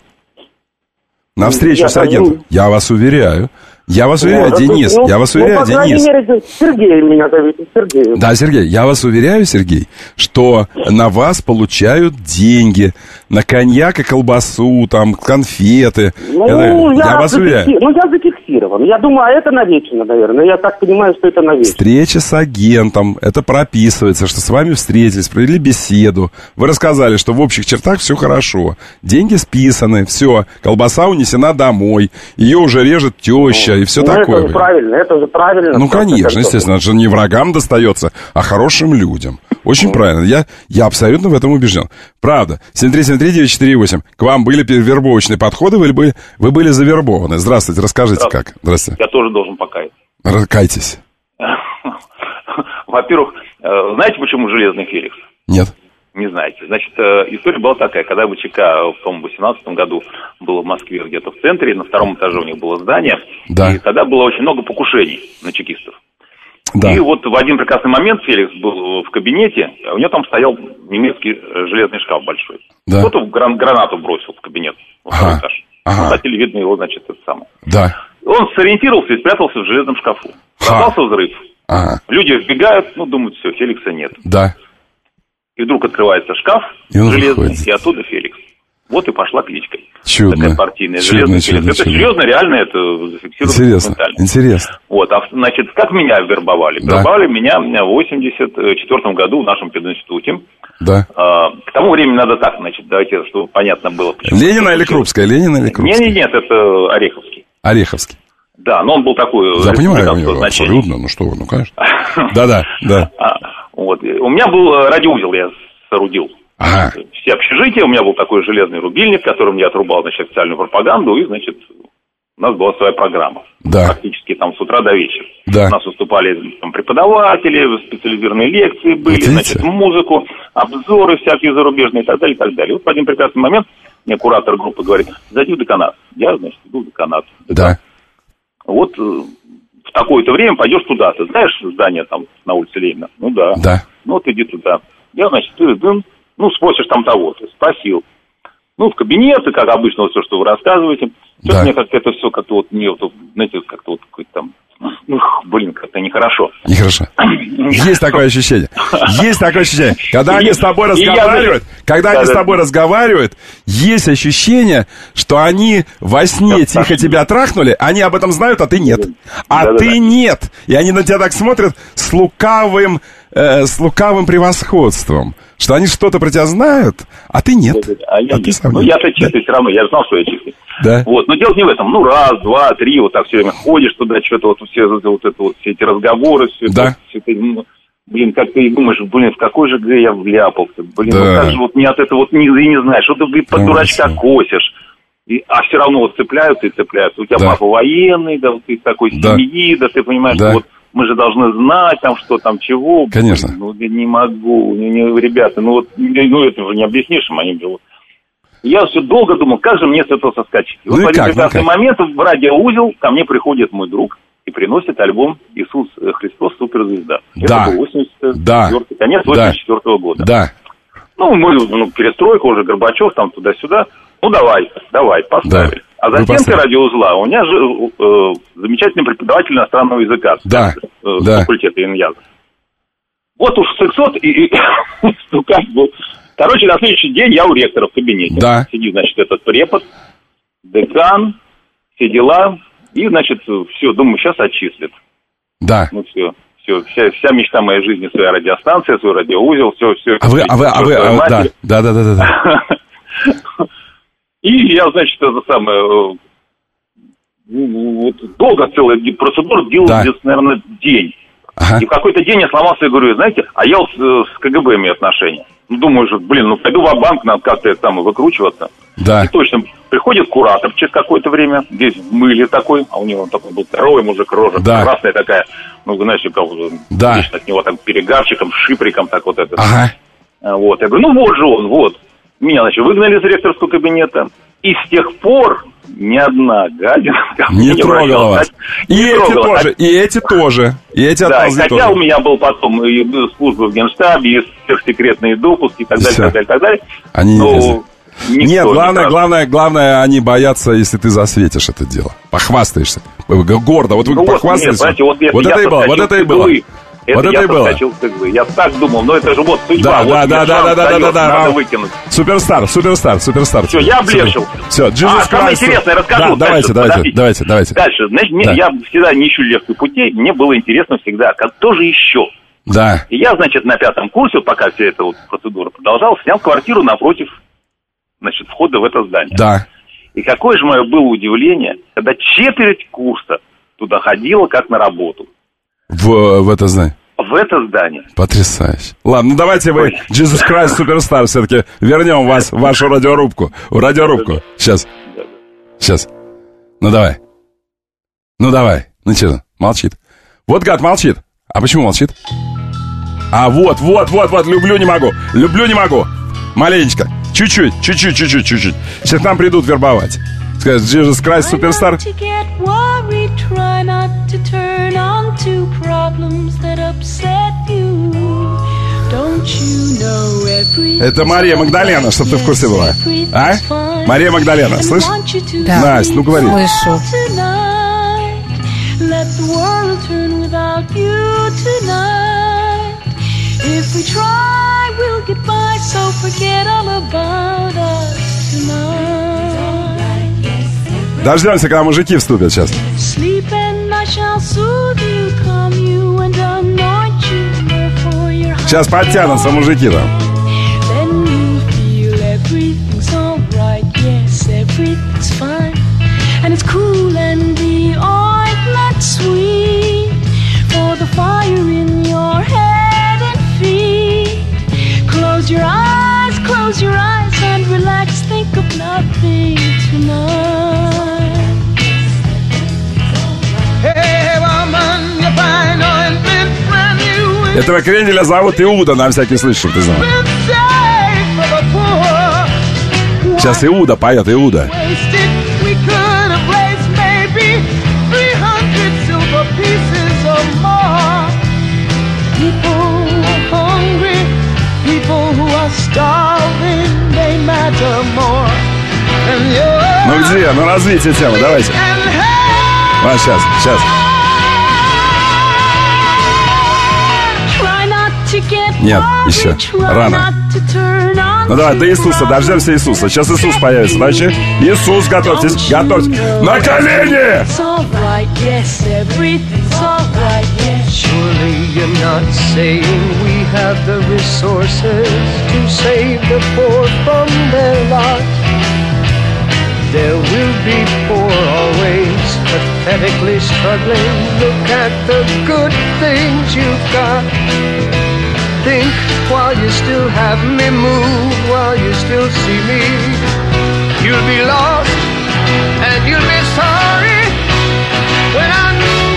На встречу я с агентом. Ну... Я вас уверяю. Я вас уверяю, ну, Денис, ну, я вас уверяю, ну, по Денис. Мере, Сергей меня зовут, Сергей. Да, Сергей, я вас уверяю, Сергей, что на вас получают деньги на коньяк и колбасу, там, конфеты. Ну, я, я, я вас уверяю. Ну, я зафиксирован. Я думаю, а это навечно, наверное. Я так понимаю, что это навечно. Встреча с агентом, это прописывается, что с вами встретились, провели беседу. Вы рассказали, что в общих чертах все хорошо. Деньги списаны, все. Колбаса унесена домой. Ее уже режет теща. И все ну, такое. Это же правильно, это же правильно. Ну, конечно, естественно, это же не врагам достается, а хорошим людям. Очень mm. правильно, я, я абсолютно в этом убежден. Правда, семь три семь три девять четыре восемь. К вам были вербовочные подходы, вы, были, вы были завербованы. Здравствуйте, расскажите, Здравствуйте. как. Здравствуйте. Я тоже должен покаяться. Раскайтесь. Во-первых, знаете, почему железный Феликс? Нет. Не знаете. Значит, история была такая, когда ВЧК в том восемнадцатом году было в Москве где-то в центре, на втором этаже у них было здание, да. И тогда было очень много покушений на чекистов. Да. И вот в один прекрасный момент Феликс был в кабинете, у него там стоял немецкий железный шкаф большой. Да. Кто-то гран- гранату бросил в кабинет, во второй ага. этаж. Ага. Кстати, видно его, значит, это самое. Да. Он сориентировался и спрятался в железном шкафу. Раздался взрыв. Ага. Люди вбегают, ну, думают, все, Феликса нет. Да. И вдруг открывается шкаф железный, выходит. И оттуда Феликс. Вот и пошла кличка. Чудно. Такая партийная. Чудно, железный чудно, Феликс. Это чудно. серьезно, реально, это зафиксировано. Интересно, интересно. Вот, а, значит, как меня вербовали? Да. Вербовали меня в восемьдесят четвёртом году в нашем пединституте. Да. А, к тому времени надо так, значит, давайте, чтобы понятно было. Ленина или Крупская? Ленина или Крупская? Нет, нет, нет, это Ореховский. Ореховский. Да, но он был такой... Я понимаю, у него абсолютно, ну что вы, ну конечно. Да-да, да. Вот, у меня был радиоузел, я соорудил. Ага. Все общежития, у меня был такой железный рубильник, которым я отрубал, значит, официальную пропаганду, и, значит, у нас была своя программа. Да. Практически там с утра до вечера. Да. У нас выступали там преподаватели, специализированные лекции были, вот значит, музыку, обзоры всякие зарубежные и так далее, и так далее. И вот в один прекрасный момент мне куратор группы говорит, зайди в деканат. Я, значит, иду в деканат. Да. Вот в такое-то время пойдешь туда. Ты знаешь здание там на улице Ленина? Ну да. Да. Ну вот иди туда. Я, значит, ты, ты, ну, спросишь там того-то. Спросил. Ну, в кабинеты, как обычно, вот все, что вы рассказываете. Что-то да. мне как-то это все как-то вот, не, вот, знаете, как-то вот какой-то там, ну, блин, как-то нехорошо. Нехорошо. Есть такое ощущение. Есть такое ощущение. Когда они с тобой разговаривают, когда они с тобой разговаривают, есть ощущение, что они во сне тихо тебя трахнули, они об этом знают, а ты нет. А ты нет. И они на тебя так смотрят с лукавым, с лукавым превосходством. Что они что-то про тебя знают, а ты нет. А я а ты нет. Ну, я-то чистый все равно, я знал, что я чистый. Да. Вот, но дело не в этом. Ну, раз, два, три, вот так все время ходишь туда, что-то вот все, вот это, вот, все эти разговоры, все да. это, все это, ну, блин, как ты думаешь, блин, в какой же г я вляпался, блин, да. Вот как же вот не от этого вот не, не знаешь, что ты, блин, под дурачка косишь. И, а все равно вот цепляются и цепляются. У тебя да. папа военный, да, вот ты из такой да. семьи, да, ты понимаешь, да. что вот мы же должны знать там, что там, чего. Конечно. Ну, я не могу, не, не, ребята, ну вот, ну это же не объяснишь им, они же. Я все долго думал, как же мне с этого соскочить. И ну вот в один прекрасный ну момент в радиоузел ко мне приходит мой друг и приносит альбом «Иисус Христос. Суперзвезда». Да. Это был восемьдесят четвёртый, да. конец восемьдесят четвёртого да. года. Да. Ну, мы, ну, перестройка уже, Горбачев там туда-сюда. Ну, давай, давай, поставили. Да. А за стенкой радиоузла у меня же э, замечательный преподаватель иностранного языка. Да, э, да. факультета иньяза. Вот уж сексот и, и стукач был. Короче, на следующий день я у ректора в кабинете. Да. Сидит, значит, этот препод, декан, все дела. И, значит, все, думаю, сейчас отчислят. Да. Ну, все. Все, вся, вся мечта моей жизни, своя радиостанция, свой радиоузел, все, все. А вы, а вы, а вы, а, да, да, да, да, да. И я, значит, это самое, вот долго целая процедура длилась, да. наверное, день. Ага. И в какой-то день я сломался и говорю, знаете, а я вот с КГБ имею отношения. Ну, думаю, что, блин, ну пойду в банк, надо как-то это там выкручиваться. Да. И точно, приходит куратор через какое-то время, весь в мыле такой, а у него такой был здоровый мужик, рожа, да. красная такая, ну, знаешь, как да. вечно от него там перегарчиком, шиприком так вот это. Ага. Вот, я говорю, ну вот же он, вот. Меня, значит, выгнали из ректорского кабинета, и с тех пор ни одна гадина не, не трогала вас. И не эти трогала. тоже, и эти тоже, и эти да, хотя тоже. У меня был потом и служба в Генштабе, и сверхсекретные допуски, и так далее, так далее, так далее. Они но нет, главное, не главное, главное, они боятся, если ты засветишь это дело. Похвастаешься. Гордо. Вот вы ну похвастаетесь. Вот, вот, вот это и было, вот это и было. Это вот я проскочил с иглы. Я так думал, но это же вот судьба. Да, вот да, да, да, да, да, да, да, надо выкинуть. Суперстар, суперстар, суперстар. Все, я облегчил. Все, Jesus а, самое интересное расскажу. Да, давайте, давайте, давайте, давайте. Дальше, знаете, да. я всегда не ищу легких путей, мне было интересно всегда, как тоже еще. Да. И я, значит, на пятом курсе, пока вся эта вот процедура продолжалась, снял квартиру напротив, значит, входа в это здание. Да. И какое же мое было удивление, когда четверть курса туда ходила как на работу. В, в это здание? В это здание. Потрясающе. Ладно, ну давайте вы, Jesus Christ Superstar, все-таки вернем вас в вашу радиорубку. В радиорубку. Сейчас. Сейчас. Ну давай. Ну давай. Ну что, молчит. Вот гад молчит. А почему молчит? А вот, вот, вот, вот, люблю не могу. Люблю не могу. Маленечко. Чуть-чуть, чуть-чуть, чуть-чуть, чуть-чуть. Сейчас к нам придут вербовать. Скажет, Jesus Christ Superstar. Try not to turn on to problems that upset you. Don't you know everything. Это Мария Магдалена, чтобы ты в курсе была. А? Мария Магдалена, слышь? Да. Настя, ну говори. Слышу. Let the world turn without you tonight. If we try, we'll get by, so forget all about us tonight. Дождемся, когда мужики вступят сейчас. Сейчас подтянутся мужики там. Этого кренделя зовут Иуда, на всякий случай, чтобы ты знал. Сейчас Иуда поет, Иуда. Ну где? Ну развитие темы, давайте. А, сейчас, сейчас. Нет, еще рано. Ну давай, до Иисуса, дождемся Иисуса. Сейчас Иисус появится, значит. Иисус, готовьтесь, готовьтесь. На колени! Surely you're not saying we have the resources to save the poor from their lot. There will be poor always, pathetically struggling. Look at the good things you've got. Think while you still have me, move while you still see me. You'll be lost and you'll be sorry when I'm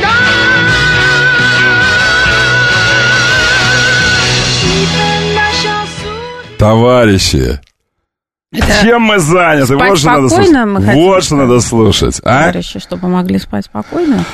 gone. Товарищи, это чем мы заняты? Вот что надо слушать. Вот что надо слушать. А? Товарищи, чтобы могли спать спокойно.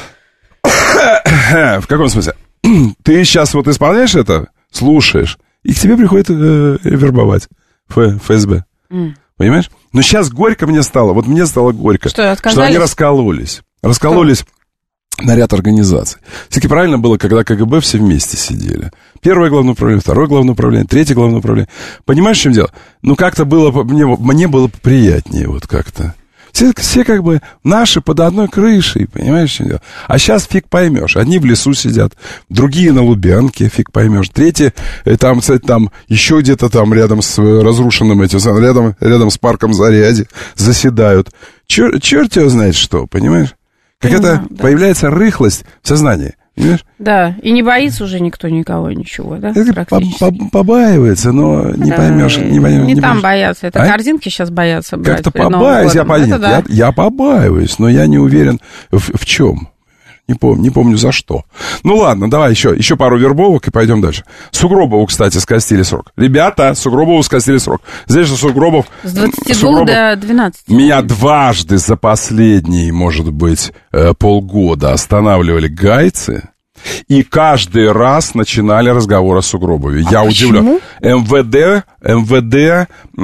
В каком смысле? Ты сейчас вот исполняешь это? Слушаешь, и к тебе приходит э, вербовать Ф, ФСБ. Mm. Понимаешь? Но сейчас горько мне стало, вот мне стало горько, что, что они раскололись. Раскололись что? На ряд организаций. Все-таки правильно было, когда КГБ все вместе сидели. Первое главное управление, второе главное управление, третье главное управление. Понимаешь, в чем дело? Ну, как-то было, мне, мне было приятнее вот как-то. Все, все как бы наши под одной крышей, понимаешь, что дело? А сейчас фиг поймешь. Одни в лесу сидят, другие на Лубянке, фиг поймешь. Третьи там, кстати, там еще где-то там рядом с разрушенным этим, рядом, рядом с парком Зарядье заседают. Чер, черт его знает что, понимаешь? Какая-то да, появляется рыхлость в сознании. Понимаешь? Да, и не боится уже никто никого, ничего, да? Побаивается, но не да, поймешь. Не, поймешь, не, не там поймешь. боятся, это а? Корзинки сейчас боятся брать. Как-то побаиваюсь, я, понять, да. я, я побаиваюсь, но я не уверен в, в чем. Не помню, не помню за что. Ну ладно, давай еще, еще пару вербовок и пойдем дальше. Сугробову, кстати, скостили срок. Ребята, Сугробову скостили срок. Знаешь, что Сугробов... С двадцати двух до двенадцати. Меня дважды за последние, может быть, полгода останавливали гайцы. И каждый раз начинали разговор о Сугробове. А я удивлен. МВД, МВД,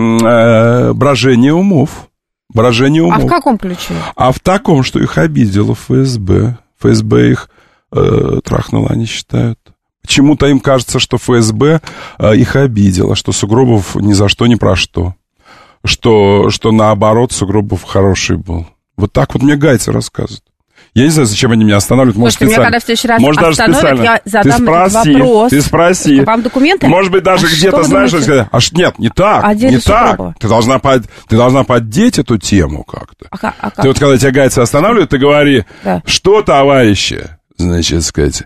э, брожение умов. Брожение умов. А в каком ключе? А в таком, что их обидело ФСБ. ФСБ их э, трахнуло, они считают. Почему-то им кажется, что ФСБ э, их обидело, что Сугробов ни за что, ни про что. Что, что наоборот, Сугробов хороший был. Вот так вот мне гайцы рассказывают. Я не знаю, зачем они меня останавливают. Может, Слушайте, специально. Меня, когда в следующий раз Может, даже специально. Я задам ты спроси, вопрос. Ты спроси. Вам документы? Может быть, даже а где-то знаешь, что сказать. Аж нет, не так, а не так. Ты должна, под, ты должна поддеть эту тему как-то. А, а как? Ты вот, когда тебя гайцы останавливают, ты говори, да. Что, товарищи, значит, сказать,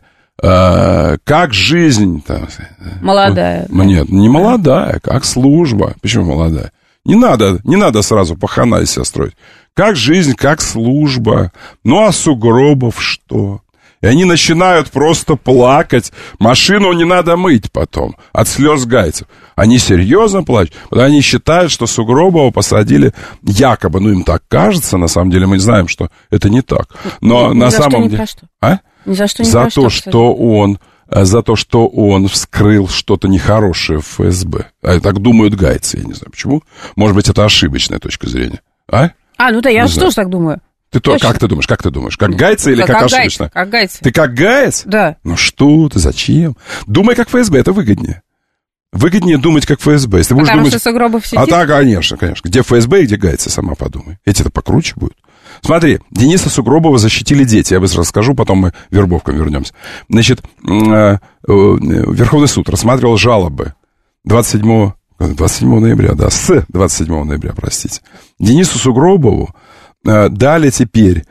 э, как жизнь. Там, молодая. Ну, нет, не молодая, как служба. Почему молодая? Не надо, не надо сразу пахана из себя строить. Как жизнь, как служба. Ну, а Сугробов что? И они начинают просто плакать. Машину не надо мыть потом от слез гайцев. Они серьезно плачут. Они считают, что Сугробова посадили якобы. Ну, им так кажется. На самом деле мы знаем, что это не так. Но ни на за самом что, деле... Ни что. А? Ни за что, ни за про то, что, что он... За то, что он вскрыл что-то нехорошее в ФСБ. А так думают гайцы, я не знаю почему. Может быть, это ошибочная точка зрения. А? А, ну да, я тоже так думаю. Ты то, как ты думаешь, как ты думаешь? Как гайцы или как, как, как ошибочно? Гайцы, как гайцы. Ты как гайц? Да. Ну что ты, зачем? Думай как ФСБ, это выгоднее. Выгоднее думать как ФСБ. Если Потому будешь думать... что Сугробов сидит? А так, конечно, конечно. Где ФСБ и где гайцы, сама подумай. Эти-то покруче будут. Смотри, Дениса Сугробова защитили дети. Я быстро расскажу, потом мы к вербовкам вернемся. Значит, Верховный суд рассматривал жалобы двадцать седьмого ноября, да, с двадцать седьмого ноября, простите. Денису Сугробову дали теперь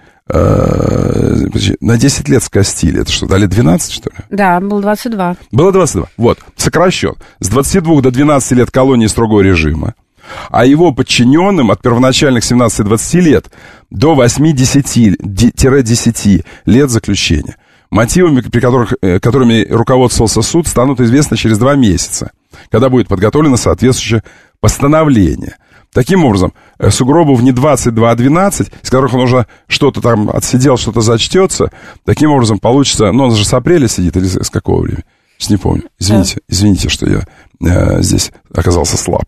на десять лет скостили. Это что, дали двенадцать, что ли? Да, было двадцать два. Было двадцать два, вот, сокращен. С двадцати двух до двенадцати лет колонии строгого режима. А его подчиненным от первоначальных семнадцати-двадцати лет до восьми-десяти лет заключения. Мотивами, при которых, которыми руководствовался суд, станут известны через два месяца, когда будет подготовлено соответствующее постановление. Таким образом, Сугробов не двадцать два, а двенадцать, из которых он уже что-то там отсидел, что-то зачтется. Таким образом, получится... Ну, он же с апреля сидит или с какого времени? Сейчас не помню. Извините, извините, что я э, здесь оказался слаб.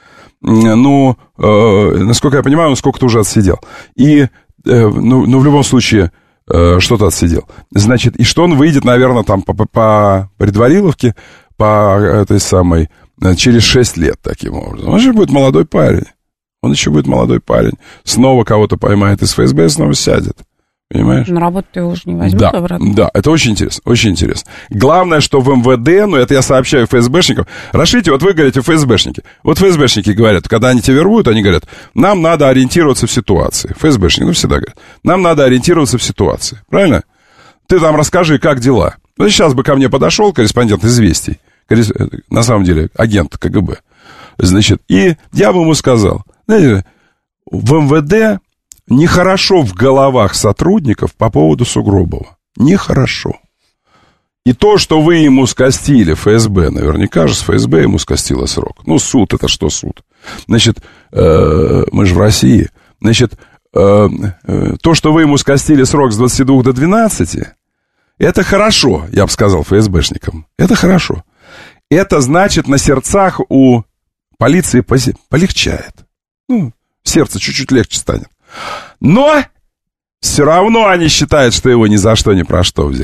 Ну, э, насколько я понимаю, он сколько-то уже отсидел. И, э, ну, ну, в любом случае, э, что-то отсидел. Значит, и что он выйдет, наверное, там по, по, по предвариловке, по этой самой, через шесть лет, таким образом. Он же будет молодой парень. Он еще будет молодой парень. Снова кого-то поймает из ФСБ, снова сядет. Понимаешь? На работу ты его уже не возьмешь да, обратно. Да, это очень интересно, очень интересно. Главное, что в МВД, ну, это я сообщаю ФСБшникам, Рашите, вот вы говорите ФСБшники. Вот ФСБшники говорят, когда они тебя вербуют, они говорят, нам надо ориентироваться в ситуации. ФСБшники, ну, всегда говорят, нам надо ориентироваться в ситуации. Правильно? Ты там расскажи, как дела. Ну, сейчас бы ко мне подошел корреспондент «Известий», на самом деле агент КГБ. Значит, и я бы ему сказал, знаете, в МВД... Нехорошо в головах сотрудников по поводу Сугробова. Нехорошо. И то, что вы ему скостили, ФСБ, наверняка же с ФСБ ему скостило срок. Ну, суд, это что суд? Значит, э, мы же в России. Значит, э, э, то, что вы ему скостили срок с двадцати двух до двенадцати, это хорошо, я бы сказал ФСБшникам. Это хорошо. Это значит, на сердцах у полиции полегчает. Ну, сердце чуть-чуть легче станет. Но все равно они считают, что его ни за что, ни про что взяли.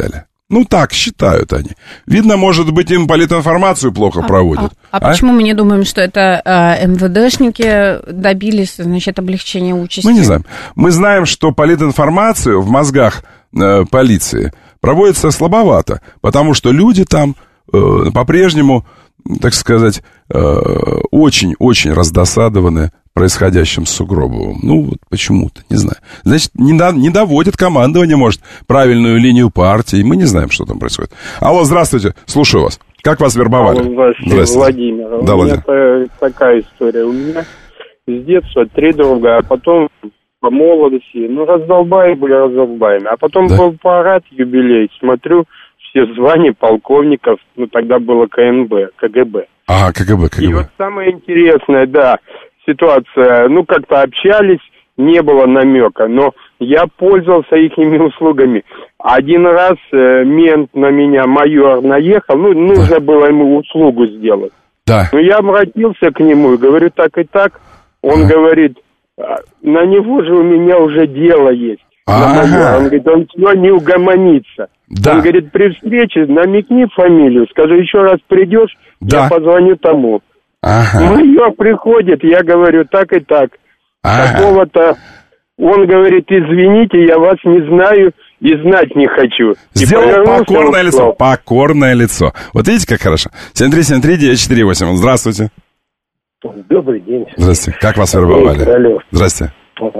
Ну, так считают они. Видно, может быть, им политинформацию плохо а, проводят. А, а, а почему мы не думаем, что это э, эм вэ дэшники добились, значит, облегчения участи? Мы не знаем. Мы знаем, что политинформацию в мозгах э, полиции проводится слабовато, потому что люди там э, по-прежнему, так сказать, э, очень-очень раздосадованы происходящим с Сугробовым. Ну, вот почему-то, не знаю. Значит, не, до, не доводит командование, может, правильную линию партии. Мы не знаем, что там происходит. Алло, здравствуйте, слушаю вас. Как вас вербовали? Алло, здравствуйте, здравствуйте. Владимир. Да, у Владимир. меня такая история. У меня с детства три друга, а потом по молодости, ну, раздолбаи были раздолбаями. А потом да. был парад, юбилей, смотрю, все звания полковников, ну, тогда было ка эн бэ, ка гэ бэ. Ага, ка гэ бэ, ка гэ бэ. И вот самое интересное, да, ситуация, ну, как-то общались, не было намека, но я пользовался ихними услугами. Один раз э, мент на меня, майор, наехал, ну, нужно да. было ему услугу сделать. Да. Но я обратился к нему и говорю так и так. Он ага. говорит, на него же у меня уже дело есть. Ага. Он говорит, он все не угомонится. Да. Он говорит, при встрече намекни фамилию, скажи, еще раз придешь, да. я позвоню тому. Ага. Майор приходит, я говорю, так и так. Ага. Такого-то. Он говорит, извините, я вас не знаю и знать не хочу. Сделал покорное лицо. Покорное лицо. Вот видите, как хорошо. семь три семь три девять четыре восемь. Здравствуйте. Добрый день. Здравствуйте. Как вас вербовали? Здрасте.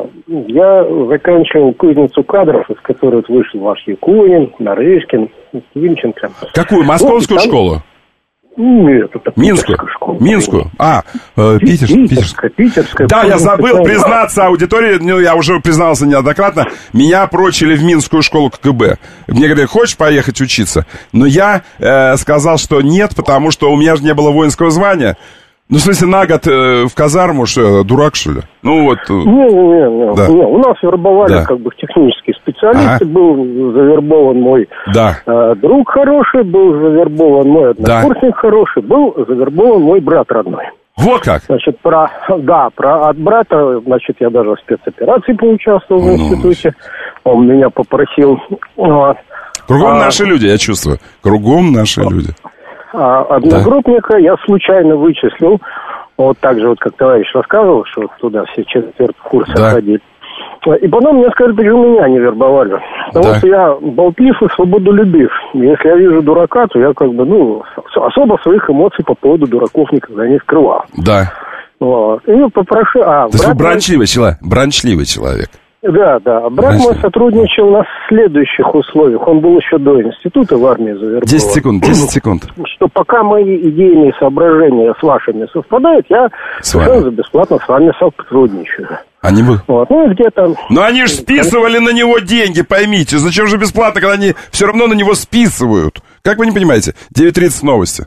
Я заканчивал кузницу кадров, из которых вышел ваш Якунин, Нарышкин, Винченко. Какую? Московскую вот, там... школу? Нет, это Минскую. Школу. Минскую. А, э, Питер, Питерская. Питерская. Да, я забыл признаться аудитории, ну, я уже признался неоднократно, меня прочили в Минскую школу ка гэ бэ. Мне говорили, хочешь поехать учиться? Но я э, сказал, что нет, потому что у меня же не было воинского звания. Ну, в смысле, на год э, в казарму, что я, дурак, что ли? Ну, вот... Э, Не-не-не, да. не, у нас вербовали да. как бы технические специалисты, ага. был завербован мой да. э, друг хороший, был завербован мой однокурсник да. хороший, был завербован мой брат родной. Вот как? Значит, про, да, про от брата, значит, я даже в спецоперации поучаствовал ну, в институте, он меня попросил... Э, Кругом а, наши люди, я чувствую, кругом наши а, люди. А одногруппника да. я случайно вычислил, вот так же, вот как товарищ рассказывал, что туда все четверть курса да. ходили. И потом мне сказали, почему меня не вербовали. Потому да. что я болтлив и свободолюбив. Если я вижу дурака, то я как бы, ну, особо своих эмоций по поводу дураков никогда не скрывал. Да. Вот. И попрошу... А, то есть вы бранчливый человек, бранчливый человек. Да, да. Брат мой сотрудничал на следующих условиях. Он был еще до института в армии завербован. десять секунд, десять секунд. Что пока мои идейные соображения с вашими совпадают, я совершенно бесплатно с вами сотрудничаю. Они бы... Вот, ну, где-то... Но они же списывали на него деньги, поймите. Зачем же бесплатно, когда они все равно на него списывают? Как вы не понимаете? девять тридцать новости.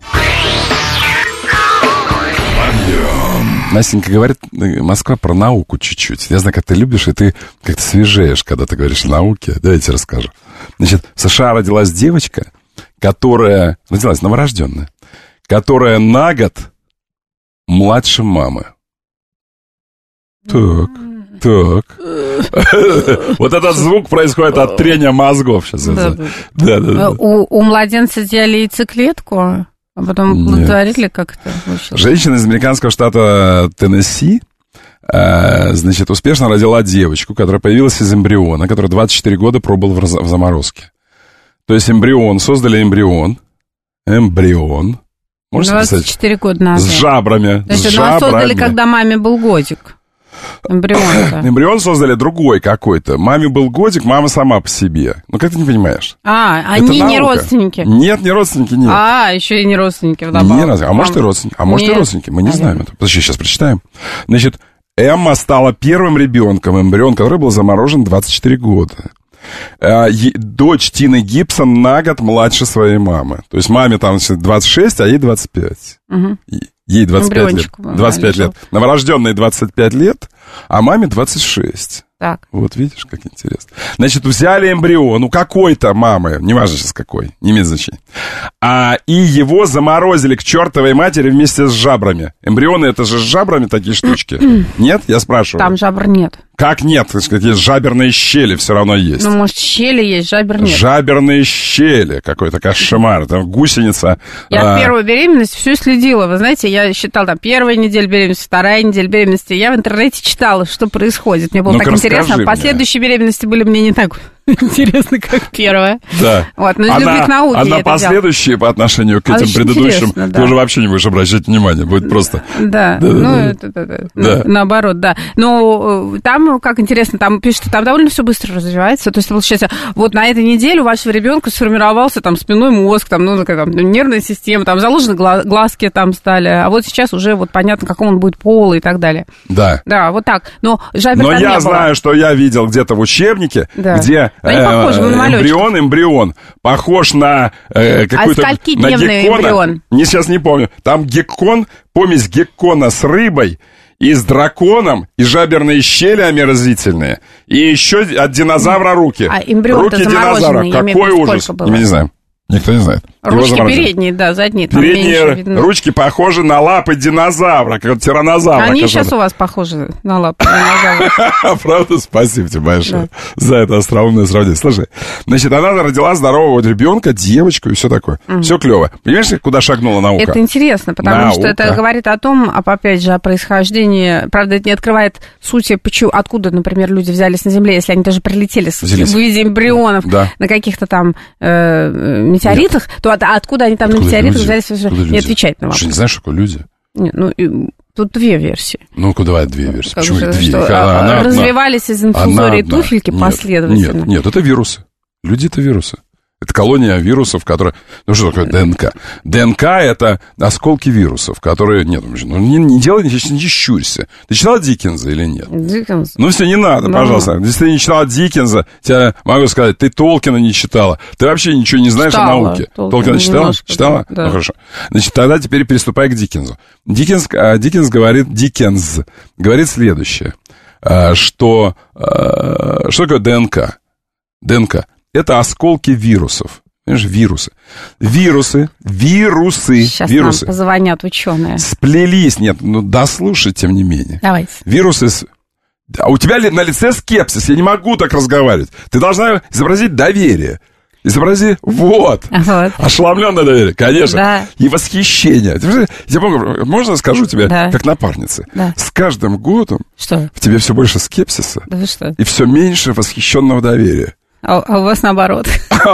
Настенька говорит, Москва про науку чуть-чуть. Я знаю, как ты любишь, и ты как-то свежеешь, когда ты говоришь о науке. Давайте расскажу. Значит, в США родилась девочка, которая... Родилась новорожденная. Которая на год младше мамы. Так, так. Вот этот звук происходит от трения мозгов сейчас. Да, да, да. У младенца сделали яйцеклетку? А потом плодотворили как-то? Женщина из американского штата Теннесси, э, значит, успешно родила девочку, которая появилась из эмбриона, который двадцать четыре года пробыл в, в заморозке. То есть эмбрион, создали эмбрион, эмбрион, можете двадцать четыре писать? Года назад. С жабрами. То есть с его жабрами. создали, когда маме был годик. Эмбрион-то. Эмбрион создали другой какой-то. Маме был годик, мама сама по себе. Ну, как ты не понимаешь? А, они не родственники? Нет, не родственники, нет. А, еще и не родственники вдобавок. Не родственники. А может и родственники. А может и родственники. Мы не знаем это. Подожди, сейчас прочитаем. Значит, Эмма стала первым ребенком, эмбрион, который был заморожен двадцать четыре года. Дочь Тины Гибсон на год младше своей мамы. То есть маме там двадцать шесть, а ей двадцать пять. Угу. Ей двадцать пять лет. двадцать пять лет. Новорожденной двадцать пять лет, а маме двадцать шесть. Так. Вот видишь, как интересно. Значит, взяли эмбрион у какой-то мамы, неважно сейчас какой, не имеет значения. А, и его заморозили к чертовой матери вместе с жабрами. Эмбрионы — это же с жабрами такие штучки. Нет? Я спрашиваю. Там жабр нет. Как нет? Так сказать, есть жаберные щели, все равно есть. Ну, может, щели есть, жабер нет. Жаберные щели, какой-то кошмар. Там гусеница. Я а... в первую беременность все следила. Вы знаете, я считала, там, первая неделя беременности, вторая неделя беременности. Я в интернете читала, что происходит. Мне было Ну-ка, так интересно. мне. Последующие беременности были мне не так интересно, как первая. Да. Вот, но из а любви на, к науке а я на это последующие делала. по отношению к А этим очень предыдущим интересно, да. ты уже вообще не будешь обращать внимания. Будет просто... Да, Да, ну, да, это, это, это, да. на- наоборот, да. Но э, там, как интересно, там пишут, что там довольно все быстро развивается. То есть, получается, вот на этой неделе у вашего ребенка сформировался там спинной мозг, там, ну, как, там, нервная система, там заложены гла- глазки там стали. А вот сейчас уже вот понятно, каком он будет пол и так далее. Да. Да, вот так. Но жабер Но там я не было. знаю, что я видел где-то в учебнике, Да. где Но они похожи, э, на малёчков. эмбрион, эмбрион похож на э, какой-то... А скольки на дневный геккона. эмбрион? Не, сейчас не помню. Там геккон, помесь геккона с рыбой и с драконом, и жаберные щели омерзительные, и еще от динозавра руки. А эмбрион-то руки динозавра. замороженный, я имею в Какой виду, ужас. сколько было? Мы не знаем. Никто не знает. Его Ручки заморозили. передние, да, задние. Там Передние меньше видно. ручки похожи на лапы динозавра, как тираннозавра. Они который- сейчас у вас похожи на лапы динозавра. Правда, спасибо тебе большое за это остроумное сравнение. Слушай, значит, она родила здорового ребенка, девочку и все такое. Все клево. Понимаешь, куда шагнула наука? Это интересно, потому что Наука. это говорит о том, об- опять же, о происхождении. Правда, это не открывает сути, почему, откуда, например, люди взялись на Земле, если они даже прилетели с- Взялись. в виде эмбрионов Да. на каких-то там э, метеоритах, то от- откуда они там на Откуда метеоритах люди? взялись, Откуда не люди? отвечать на Ты вопрос. что, не знаешь, что такое люди? Не, ну, и тут две версии. Ну-ка, давай две версии. Как Почему же, их две? что, Их а, одна- одна. развивались из инфузории Одна- туфельки нет, последовательно. Нет, нет, это вирусы. Люди — это вирусы. Это колония вирусов, которые... Ну, что такое ДНК? ДНК — это осколки вирусов, которые... Нет, ну, не, не делай, не, не щурься. Ты читал Диккенса или нет? Диккенс. Ну, все, не надо, Да. пожалуйста. Если ты не читала Диккенса, тебя могу сказать, ты Толкина не читала. Ты вообще ничего не знаешь Читала. о науке. Толкина Толкина читала? немножко, Читала? да. Ну, хорошо. Значит, тогда теперь переступай к Диккенсу. Диккенс, а, Диккенс говорит, Диккенс говорит следующее, а, что... а, что такое ДНК? ДНК — это осколки вирусов. Понимаешь, вирусы. Вирусы, вирусы, Сейчас вирусы нам позвонят ученые. сплелись. Нет, ну дослушай, тем не менее. Давайте. Вирусы... с- А у тебя ли- на лице скепсис, я не могу так разговаривать. Ты должна изобразить доверие. Изобрази, вот, Вот. ошеломленное доверие, конечно, Да. и восхищение. Ты знаешь, я помню, можно скажу тебе, Да. как напарнице? Да. С каждым годом Что? в тебе все больше скепсиса Да вы что? и все меньше восхищенного доверия. А, а у вас наоборот.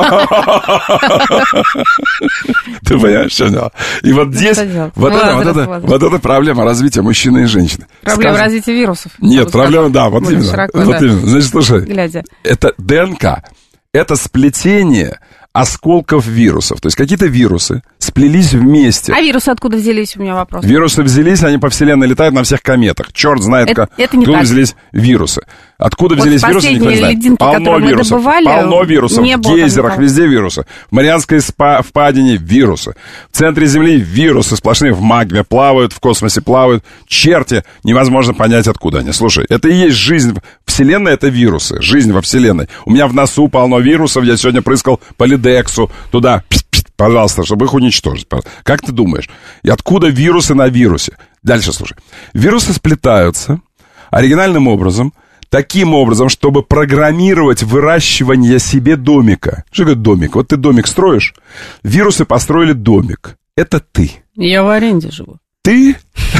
Ты понимаешь, что дело? И вот здесь, что делать? вот это, вот Возраст, это, возраст. вот это проблема развития мужчины и женщины. Проблема Скажем- развития вирусов. Нет, Вот проблема, скажем, да, вот более именно. широко, Вот да. именно. Значит, слушай, Глядя. это ДНК, это сплетение осколков вирусов. То есть какие-то вирусы сплелись вместе. А вирусы откуда взялись, у меня вопрос. Вирусы взялись, они по вселенной летают на всех кометах. Черт знает, Это- как, это не откуда так. взялись вирусы. Откуда Вот взялись вирусы, никто не последние знает. лединки, Полно которые мы вирусов, добывали, полно вирусов. не В было там гейзерах, никого. везде вирусы. В Марианской спа- впадине вирусы. В центре Земли вирусы сплошные в магме плавают, в космосе плавают. Черти, невозможно понять, откуда они. Слушай, это и есть жизнь. Вселенная — это вирусы. Жизнь во Вселенной. У меня в носу полно вирусов. Я сегодня прыскал по лидексу туда, пожалуйста, чтобы их уничтожить. Как ты думаешь? И откуда вирусы на вирусе? Дальше слушай. Вирусы сплетаются оригинальным образом, таким образом, чтобы программировать выращивание себе домика. Что такое домик? Вот ты домик строишь, вирусы построили домик. Это ты. Я в аренде живу. Ты?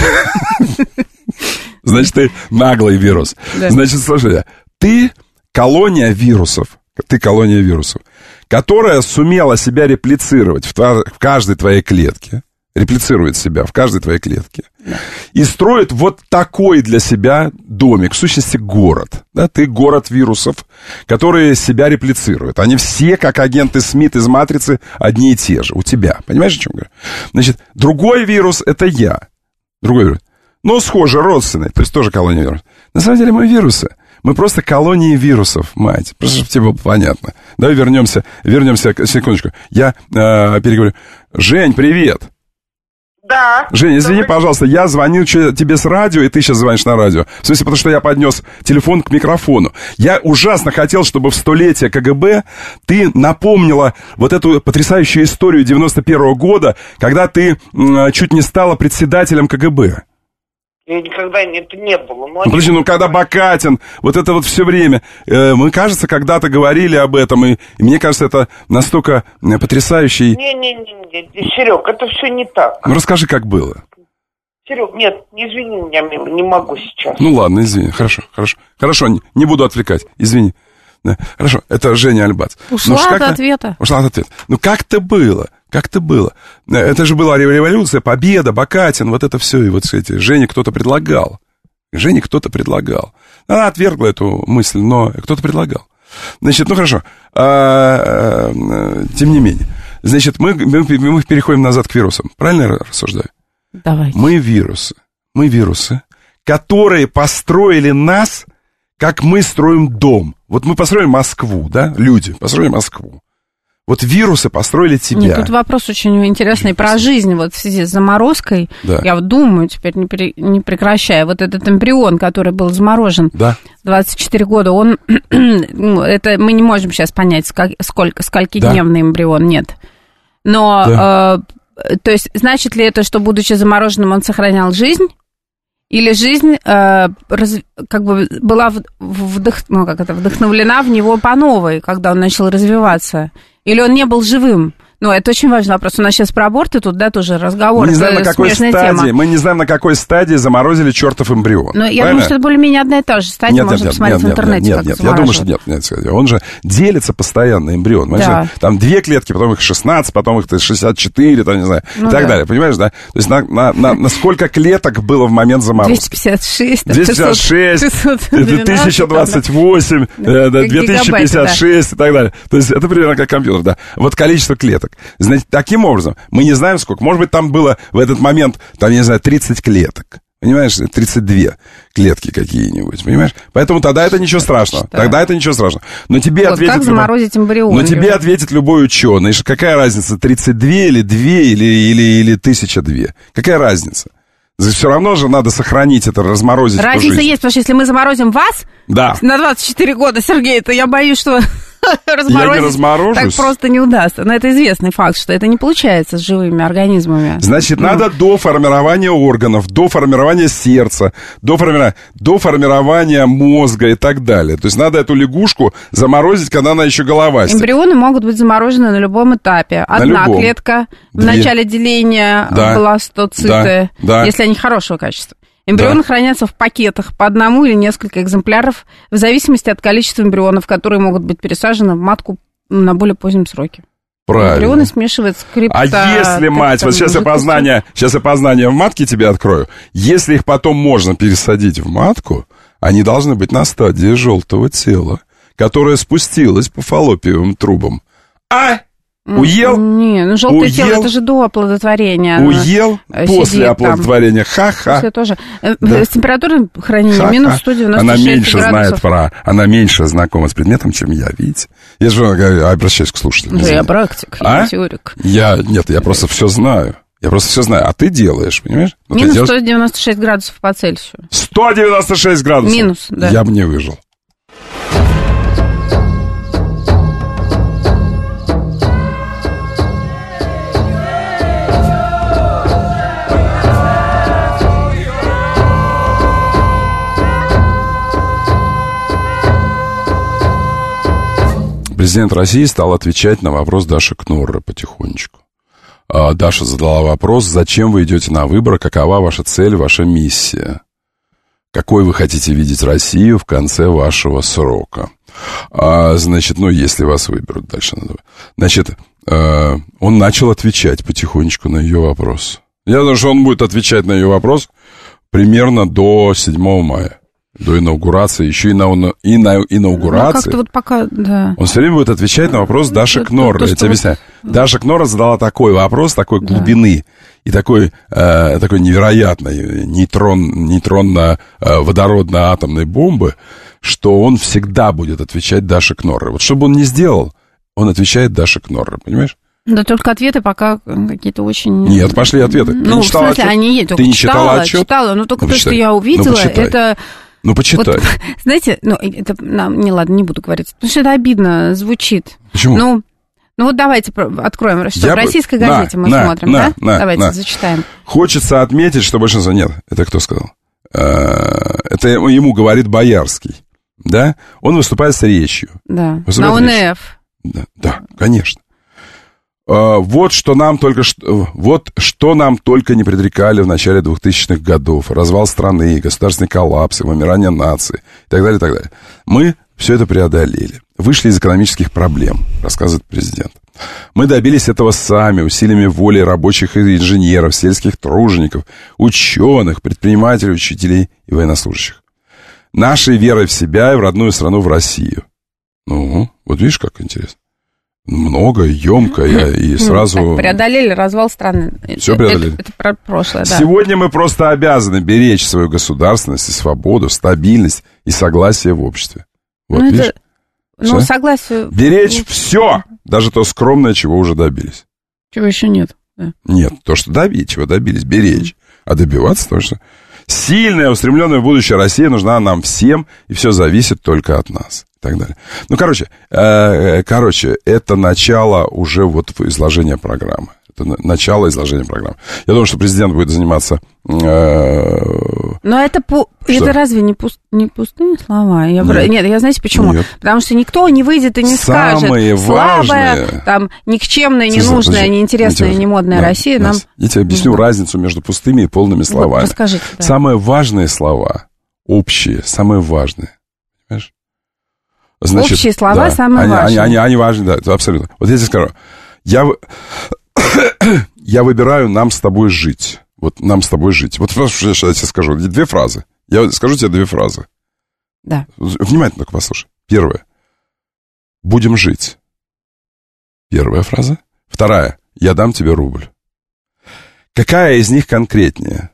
Значит, ты наглый вирус. Да. Значит, слушай, ты колония вирусов. Ты колония вирусов, которая сумела себя реплицировать в, тва- в каждой твоей клетке. Реплицирует себя в каждой твоей клетке. И строит вот такой для себя домик, в сущности, город. Да, ты город вирусов, которые себя реплицируют. Они все, как агенты Смит из «Матрицы», одни и те же. У тебя. Понимаешь, о чем я говорю? Значит, другой вирус — это я. Другой вирус. Но схоже, родственный. То есть тоже колония вирусов. На самом деле мы вирусы. Мы просто колонии вирусов, мать. Просто чтобы тебе было понятно. Давай вернемся, вернемся, секундочку. Я э, переговорю. Жень, привет. Да. Жень, извини, пожалуйста, я звонил тебе с радио, и ты сейчас звонишь на радио. В смысле, потому что я поднес телефон к микрофону. Я ужасно хотел, чтобы в столетие КГБ ты напомнила вот эту потрясающую историю девяносто первого года, когда ты м, чуть не стала председателем КГБ. Я никогда это не было. Но ну, они... подожди, ну когда Бакатин, вот это вот все время, э, мы, кажется, когда-то говорили об этом, и, и мне кажется, это настолько потрясающий... Не-не-не, Серег, это все не так. Ну, расскажи, как было. Серег, нет, извини меня, не могу сейчас. Ну, ладно, извини, хорошо, хорошо. Хорошо, не, не буду отвлекать, извини. Да, хорошо, это Женя Альбац. Ушла ну, от ответа. Ушла от ответа. Ну, как-то было. Как-то было. Это же была революция, победа, Бакатин, вот это все. И вот эти Жене кто-то предлагал. Жене кто-то предлагал. Она отвергла эту мысль, но кто-то предлагал. Значит, ну хорошо. А, а, тем не менее. Значит, мы, мы, мы переходим назад к вирусам. Правильно я рассуждаю? Давайте. Мы вирусы. Мы вирусы, которые построили нас, как мы строим дом. Вот мы построили Москву, да? Люди построили Москву. Вот вирусы построили тебя. Нет, тут вопрос очень интересный про жизнь. Вот в связи с заморозкой, да. Я вот думаю, теперь не, пере, не прекращая, вот этот эмбрион, который был заморожен да. двадцать четыре года, он, это мы не можем сейчас понять, сколь, сколько, сколькидневный да. эмбрион, нет. Но, да. э, то есть, значит ли это, что, будучи замороженным, он сохранял жизнь? Или жизнь э, раз, как бы была вдох, ну, как это, вдохновлена в него по новой, когда он начал развиваться? Или он не был живым? Ну, это очень важный вопрос. У нас сейчас про аборты тут, да, тоже разговор. Мы не знаем, на какой стадии, тема. Мы не знаем, на какой стадии заморозили чертов эмбрион. Но я думаю, что это более-менее одна и та же стадия. Нет, можно нет, посмотреть нет, в интернете, нет, как нет, нет. Я думаю, что нет, нет. Он же делится постоянно, эмбрион. Да. Там две клетки, потом их шестнадцать, потом их шестьдесят четыре, там, не знаю, ну, и так да. далее. Понимаешь, да? То есть на, на, на, на сколько клеток было в момент заморозки? двести пятьдесят шесть. двести пятьдесят шесть, тысяча двадцать восемь, две тысячи пятьдесят шесть и так далее. То есть это примерно как компьютер, да. Вот количество клеток. Знаете, таким образом, мы не знаем сколько. Может быть, там было в этот момент, там, я не знаю, тридцать клеток. Понимаешь, тридцать две клетки какие-нибудь, понимаешь? Поэтому тогда это ничего страшного. Что? Тогда это ничего страшного. Но тебе вот ответит... Как заморозить эмбрион? Но тебе ответит любой ученый. Какая разница, тридцать два или два или, или, или тысяча два? Какая разница? Все равно же надо сохранить это, разморозить. Разница есть, потому что если мы заморозим вас да. на двадцать четыре года, Сергей, то я боюсь, что... Я не разморожусь. Так просто не удастся. Но это известный факт, что это не получается с живыми организмами. Значит, ну. надо до формирования органов, до формирования сердца, до формирования, до формирования мозга и так далее. То есть надо эту лягушку заморозить, когда она еще головастая. Эмбрионы могут быть заморожены на любом этапе. Одна любом. клетка Две. в начале деления да. бластоциты, да. Да. если они хорошего качества. Эмбрионы да. хранятся в пакетах по одному или несколько экземпляров в зависимости от количества эмбрионов, которые могут быть пересажены в матку на более позднем сроке. Правильно. Эмбрионы смешивают с крипто... А если, мать, вот сейчас я познание, сейчас я познание в матке тебе открою. Если их потом можно пересадить в матку, они должны быть на стадии желтого тела, которое спустилось по фаллопиевым трубам. А? Уел? Не, ну желтое уел, тело, это же до оплодотворения. Уел после оплодотворения. Там. Ха-ха. После тоже. Да. С температурой хранения Ха-ха. минус сто девяносто шесть Она меньше градусов. знает про... Она меньше знакома с предметом, чем я, видите? Я же обращаюсь к слушателям. Да, я практик, а? я теорик. Я, нет, я просто все знаю. Я просто все знаю. А ты делаешь, понимаешь? Вот минус делаешь... сто девяносто шесть градусов по Цельсию. сто девяносто шесть градусов? Минус, да. Я бы не выжил. Президент России стал отвечать на вопрос Даши Кнорры потихонечку. Даша задала вопрос, зачем вы идете на выборы, какова ваша цель, ваша миссия? Какой вы хотите видеть Россию в конце вашего срока? А, значит, ну, если вас выберут, дальше надо. Значит, он начал отвечать потихонечку на ее вопрос. Я думаю, что он будет отвечать на ее вопрос примерно до седьмого мая. До инаугурации, еще и на, и на инаугурации. Ну, как-то вот пока, да. Он все время будет отвечать на вопрос Даши Кнорры. Я тебе объясняю. Вот... Даша Кнорра задала такой вопрос, такой глубины да. и такой, э, такой невероятной нейтрон, нейтронно-водородной атомной бомбы, что он всегда будет отвечать Даше Кнорры. Вот что бы он ни сделал, он отвечает Даше Кнорры, понимаешь? Да только ответы пока какие-то очень... Нет, пошли ответы. Ну, не в смысле, отчет? они есть. Ты не читала отчет? Читала, но только ну, то, почитай. что я увидела, ну, это... Ну, почитай. Вот, знаете, ну, это, ну, не, ладно, не буду говорить, потому что это обидно звучит. Почему? Ну, ну вот давайте откроем, что я в российской бы... газете на, мы на, смотрим, на, да? На, давайте на. зачитаем. Хочется отметить, что большинство... Нет, это кто сказал? это ему говорит Боярский, да, он выступает с речью. Да, выступает на ОНФ. Да, да, конечно. Вот что нам только что, вот что нам только не предрекали в начале двухтысячных годов. Развал страны, государственный коллапс, вымирание нации и так далее, и так далее. Мы все это преодолели. Вышли из экономических проблем, рассказывает президент. Мы добились этого сами, усилиями воли рабочих и инженеров, сельских тружеников, ученых, предпринимателей, учителей и военнослужащих. Нашей верой в себя и в родную страну, в Россию. Ну, вот видишь, как интересно. Много, емко и сразу... Так, преодолели развал страны. Все преодолели. Это, это про прошлое, да. Сегодня мы просто обязаны беречь свою государственность и свободу, стабильность и согласие в обществе. Вот, ну, видишь? Это, ну, согласие... Беречь все, даже то скромное, чего уже добились. Чего еще нет. Да. Нет, то, что добились, чего добились, беречь. А добиваться то, что... Сильная, устремленная в будущее Россия нужна нам всем, и все зависит только от нас. И так далее. Ну, короче, э, короче, это начало уже вот изложения программы. Это начало изложения программы. Я думаю, что президент будет заниматься... Э, Но это, по, это разве не, пуст, не пустые слова? Я, нет. нет, я знаете почему? Нет. Потому что никто не выйдет и не Самые скажет, важные... слабая, там, никчемная, ненужная, неинтересная, немодная Россия. Нам... Я тебе объясню нужно. разницу между пустыми и полными словами. Вот, расскажите, да. Самые важные слова, общие, самые важные. Понимаешь? Значит, общие слова да, самые они, важные. Они, они, они важны, да, абсолютно. Вот я тебе скажу. Я, я выбираю нам с тобой жить. Вот нам с тобой жить. Вот я тебе скажу. Две фразы. Я скажу тебе две фразы. Да. Внимательно только послушай. Первая. Будем жить. Первая фраза. Вторая. Я дам тебе рубль. Какая из них конкретнее?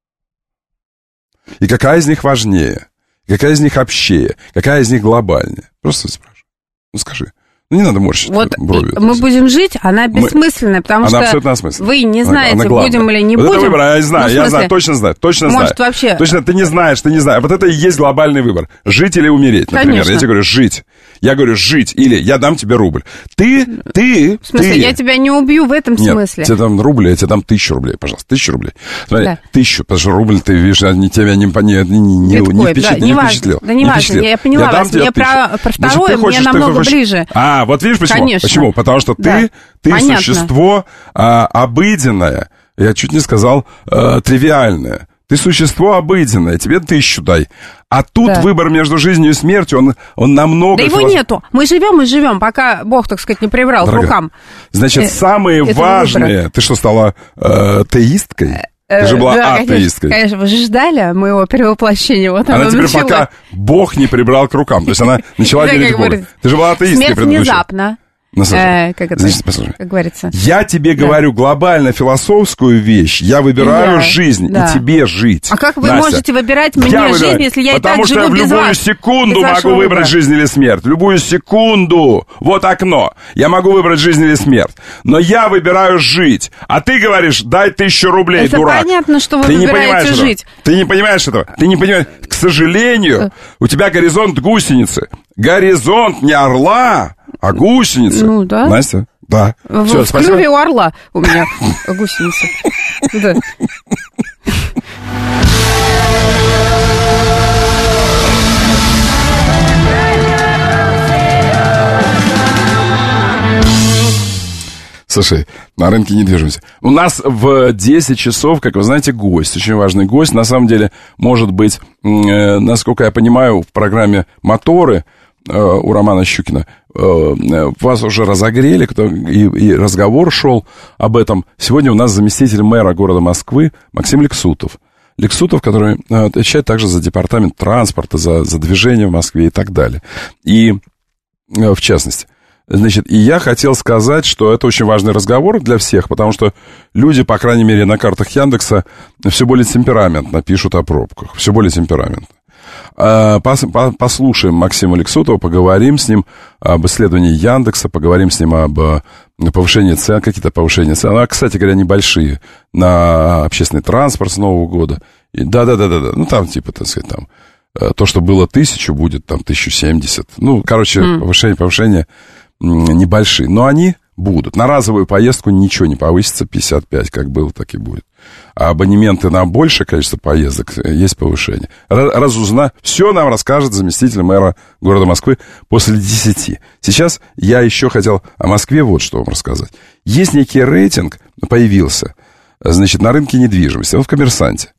И какая из них важнее? Какая из них общее? Какая из них глобальнее? Просто спрашиваю. Ну скажи. Ну, не надо морщить вот брови. Мы будем жить, она бессмысленная, мы... потому она что вы не знаете, она, она будем или не вот будем. Это выбор, я знаю, ну, я знаю, точно знаю, точно Может, знаю. Вообще... Точно, ты не знаешь, ты не знаешь. Вот это и есть глобальный выбор. Жить или умереть, например. Конечно. Я тебе говорю, жить. Я говорю, жить или я дам тебе рубль. Ты, ты, В смысле, ты... я тебя не убью в этом Нет, смысле. тебе дам рубль, я тебе дам тысячу рублей, пожалуйста, тысячу рублей. Смотри, да. тысячу, потому что рубль, ты видишь, они тебя не, не, не, не, не, впечат, да, не важно, впечатлил. Да не, не важно, я поняла я вас. Мне про, про второе Значит, мне намного хочешь... ближе. А, вот видишь почему? Конечно. Почему? Потому что да. ты, ты Понятно. существо а, обыденное, я чуть не сказал а, тривиальное. Ты существо обыденное, тебе тысячу дай. А тут да. выбор между жизнью и смертью, он, он намного... Да его философ... нету. Мы живем и живем, пока Бог, так сказать, не прибрал к рукам. Значит, э, самые важные... Выбора. Ты что, стала э, теисткой? Ты же была да, атеисткой. Конечно, вы же ждали моего перевоплощения. Вот она теперь начала. Пока Бог не прибрал к рукам. То есть она начала делить горы. Ты же была атеисткой предыдущей. Внезапно. Ну, э, как, это, Значит, послушай. как говорится. Я тебе да. говорю глобально философскую вещь. Я выбираю да. жизнь, да. и тебе жить. А как вы Настя, можете выбирать мне я жизнь, выбираю, если я и так потому живу что я без в любую вас, секунду могу выбрать выбора. жизнь или смерть. Любую секунду. Вот окно. Я могу выбрать жизнь или смерть. Но я выбираю жить. А ты говоришь, дай тысячу рублей, это дурак. Понятно, что вы ты выбираете жить. Этого. Ты не понимаешь этого. Ты не понимаешь. К сожалению, у тебя горизонт гусеницы. Горизонт не орла, а гусеницы. Ну, да. Настя? Да. В, Все, в спасибо. клюве у орла у меня гусеница. Да. Слушай, на рынке недвижимости. У нас в десять часов, как вы знаете, гость. Очень важный гость. На самом деле, может быть, э, насколько я понимаю, в программе «Моторы» э, у Романа Щукина э, вас уже разогрели, кто, и, и разговор шел об этом. Сегодня у нас заместитель мэра города Москвы Максим Лексутов. Лексутов, который э, отвечает также за департамент транспорта, за, за движение в Москве и так далее. И, э, в частности... Значит, и я хотел сказать, что это очень важный разговор для всех, потому что люди, по крайней мере, на картах Яндекса все более темпераментно пишут о пробках, все более темпераментно. Послушаем Максима Лексутова, поговорим с ним об исследовании Яндекса, поговорим с ним об повышении цен, какие-то повышения цен, а, кстати говоря, небольшие, на общественный транспорт с Нового года. Да-да-да-да, ну там типа, так сказать, там, то, что было тысячу, будет там тысячу семьдесят. Ну, короче, mm. повышение, повышение небольшие. Но они будут. На разовую поездку ничего не повысится, пятьдесят пять, как было, так и будет. А абонементы на большее количество поездок есть повышение. Разузна... Все нам расскажет заместитель мэра города Москвы после десяти. Сейчас я еще хотел о Москве вот что вам рассказать. Есть некий рейтинг, появился, значит, на рынке недвижимости, он в «Коммерсанте».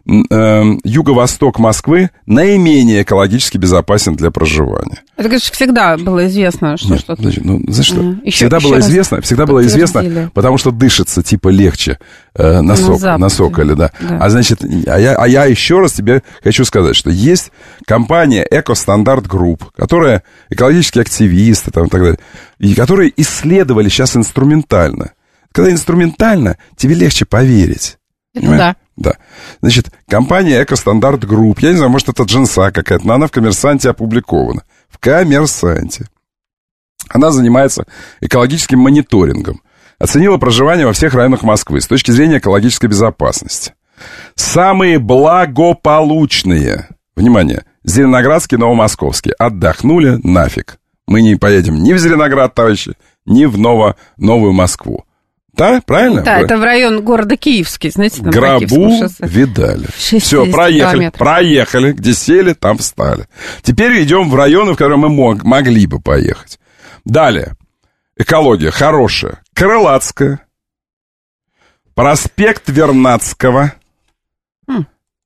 Юго-восток Москвы наименее экологически безопасен для проживания. Это, конечно, всегда было известно, что Нет, что-то... Значит, ну, за что? Mm. Еще, всегда еще было известно, всегда было известно, потому что дышится типа легче э, на, сок, на, на Соколе, да. да. А значит, а я, а я еще раз тебе хочу сказать, что есть компания «Экостандарт Групп», которая экологические активисты там, и так далее, и которые исследовали сейчас инструментально. Когда инструментально, тебе легче поверить. Это понимаешь? Да. Да. Значит, компания «Экостандарт Групп», я не знаю, может, это джинса какая-то, но она в «Коммерсанте» опубликована. В «Коммерсанте». Она занимается экологическим мониторингом. Оценила проживание во всех районах Москвы с точки зрения экологической безопасности. Самые благополучные, внимание, Зеленоградский, Новомосковский, отдохнули нафиг. Мы не поедем ни в Зеленоград, товарищи, ни в Ново, Новую Москву. Да, правильно? Да, это в район города Киевский, знаете, там Гробу видали. Все, проехали, километров. проехали, где сели, там встали. Теперь идем в районы, в которые мы мог, могли бы поехать. Далее. Экология хорошая. Крылатская. Проспект Вернадского. Хм.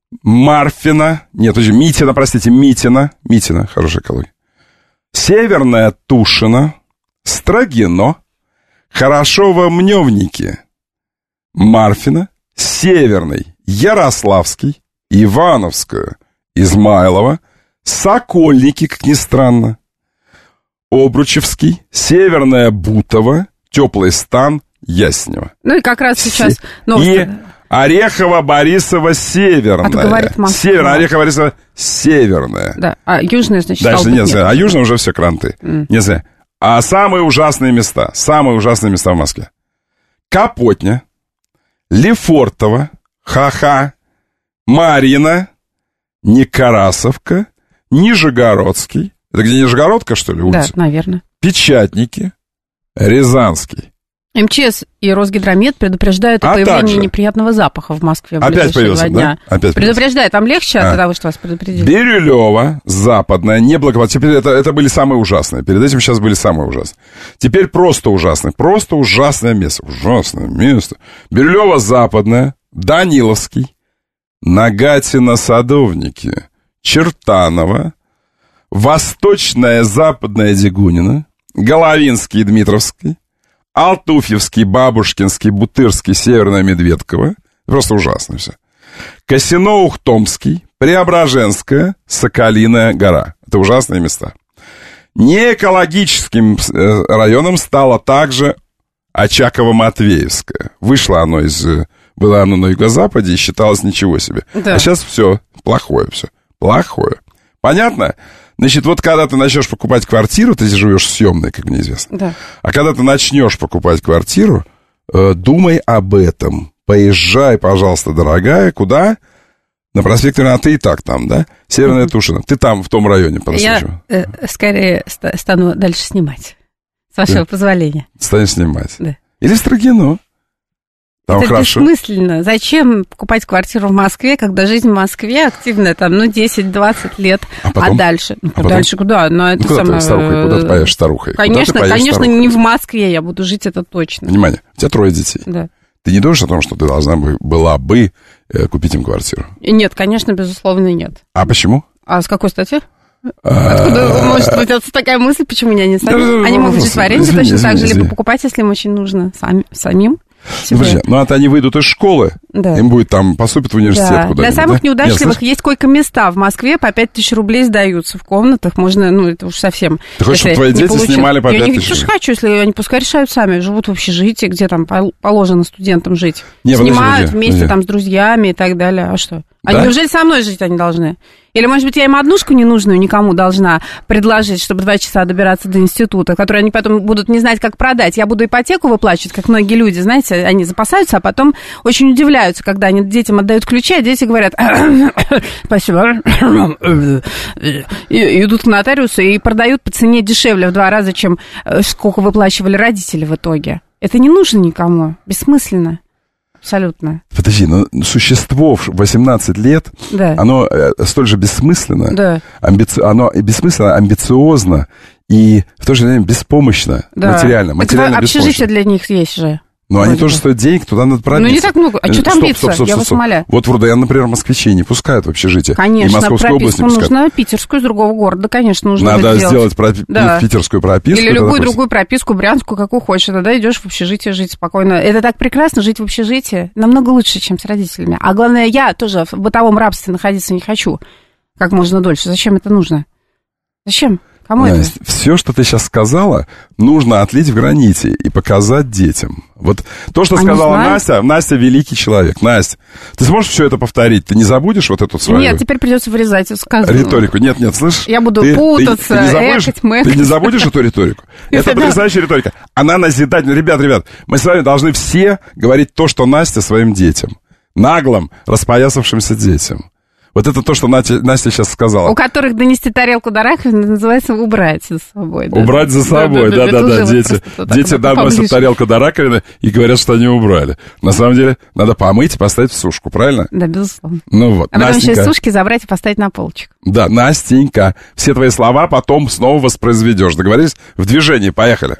Марфина. Нет, подожди, Митина, простите, Митина. Митина, хорошая экология. Северная Тушина. Строгино. Хорошово Мневники, Марфина, Северный, Ярославский, Ивановская, Измайлова, Сокольники, как ни странно, Обручевский, Северная Бутово, Теплый Стан, Яснево. Ну и как раз сейчас новости. И Орехово-Борисово, Северная. Отговорит Москва. Северная, Орехово-Борисово, Северная. Да, а южная, значит, дальше нет, нет. А южная уже все кранты. Mm. Не знаю. А самые ужасные места, самые ужасные места в Москве. Капотня, Лефортово, Ха-Ха, Марьино, Некарасовка, Нижегородский. Это где, Нижегородка, что ли, улица? Да, наверное. Печатники, Рязанский. МЧС и Росгидромет предупреждают о а появлении также... неприятного запаха в Москве в Опять появился, два дня. Да? Опять предупреждает, вам легче а. от того, что вас предупредили? Бирюлево, Западная, неблагополучная. Теперь это, это были самые ужасные. Перед этим сейчас были самые ужасные. Теперь просто ужасные. Просто ужасное место. Ужасное место. Бирюлево, Западная, Даниловский, Нагатино, Садовники, Чертаново, Восточная, Западная, Дегунина, Головинский, Дмитровский, Алтуфьевский, Бабушкинский, Бутырский, Северная Медведково. Просто ужасно все. Косино-Ухтомский, Преображенская, Соколиная гора. Это ужасные места. Неэкологическим районом стало также Очаково-Матвеевское. Вышло оно из... Было оно на юго-западе и считалось ничего себе. Да. А сейчас все плохое все. Плохое. Понятно? Значит, вот когда ты начнешь покупать квартиру, ты живешь в съемной, как мне известно. Да. А когда ты начнешь покупать квартиру, э, думай об этом. Поезжай, пожалуйста, дорогая, куда? На проспекте Вернадского. Ты и так там, да? Северная mm-hmm. Тушина. Ты там, в том районе. Я э, скорее ст- стану дальше снимать. С вашего да. позволения. Станешь снимать? Да. Или Строгино. Там это хорошо. Бессмысленно. Зачем покупать квартиру в Москве, когда жизнь в Москве активная, там, ну, десять-двадцать лет, а, потом, а дальше? Ну, а потом, дальше куда? Ну, это ну, куда самое... ты старухой? Куда ты поедешь старухой? Конечно, поедешь конечно, старухой? Не в Москве я буду жить, это точно. Внимание, у тебя трое детей. Да. Ты не думаешь о том, что ты должна бы, была бы э, купить им квартиру? Нет, конечно, безусловно, нет. А почему? А с какой стати? Откуда может быть такая мысль, почему меня не ставят? Они могут жить в аренде точно так же, либо покупать, если им очень нужно самим. Ну, друзья, ну, а они выйдут из школы, да. им будет там, поступят в университет да. куда-нибудь. Для самых да? неудачливых Нет, есть койко-места в Москве, по пять тысяч рублей сдаются в комнатах, можно, ну, это уж совсем... Ты хочешь, чтобы твои дети получат... снимали по пять тысяч? Я не хочу, если они пускай решают сами, живут в общежитии, где там положено студентам жить. Не, Снимают подожди, вместе подожди. там с друзьями и так далее, а что? А да? Неужели со мной жить они должны? Или, может быть, я им однушку ненужную никому должна предложить, чтобы два часа добираться до института, которую они потом будут не знать, как продать. Я буду ипотеку выплачивать, как многие люди, знаете, они запасаются, а потом очень удивляются, когда они детям отдают ключи, а дети говорят, спасибо, и идут к нотариусу и продают по цене дешевле в два раза, чем сколько выплачивали родители в итоге. Это не нужно никому, бессмысленно. Абсолютно. Подожди, но существо в восемнадцать лет, да. оно столь же бессмысленно, да. амбици... оно бессмысленно, амбициозно и в то же время беспомощно, да. материально, материально беспомощно. Общежитие для них есть же. Но они тоже стоят денег, туда надо пробиться. Ну, не так много. А что там биться? Я стоп, вас стоп. умоляю. Вот, вроде, я, например, москвичей не пускают в общежитие. Конечно, и Московскую область не пускают. Нужно питерскую из другого города, конечно, нужно Надо сделать про... да. питерскую прописку. Или любую другую прописку, брянскую, какую хочешь. Тогда идешь в общежитие жить спокойно. Это так прекрасно, жить в общежитии. Намного лучше, чем с родителями. А главное, я тоже в бытовом рабстве находиться не хочу. Как можно дольше. Зачем это нужно? Зачем? Кому Настя, это? Все, что ты сейчас сказала, нужно отлить в граните и показать детям. Вот то, что а сказала Настя, Настя великий человек. Настя, ты сможешь все это повторить? Ты не забудешь вот эту свою... Нет, теперь придется вырезать сказанную. Риторику. Нет, нет, слышишь? Я буду ты, путаться, ты, ты, не забудешь, экать, мэкать. Ты не забудешь эту риторику? Это потрясающая риторика. Она назидательная. Ребят, ребят, мы с вами должны все говорить то, что Настя своим детям. Наглым, распоясавшимся детям. Вот это то, что Настя, Настя сейчас сказала. У которых донести тарелку до раковины называется убрать за собой. Да? Убрать за собой, да-да-да. Дети, дети доносят тарелку до раковины и говорят, что они убрали. На самом деле, надо помыть и поставить в сушку, правильно? Да, безусловно. Ну вот, а потом Настенька, еще из сушки забрать и поставить на полочек. Да, Настенька, все твои слова потом снова воспроизведешь. Договорились? В движении, поехали.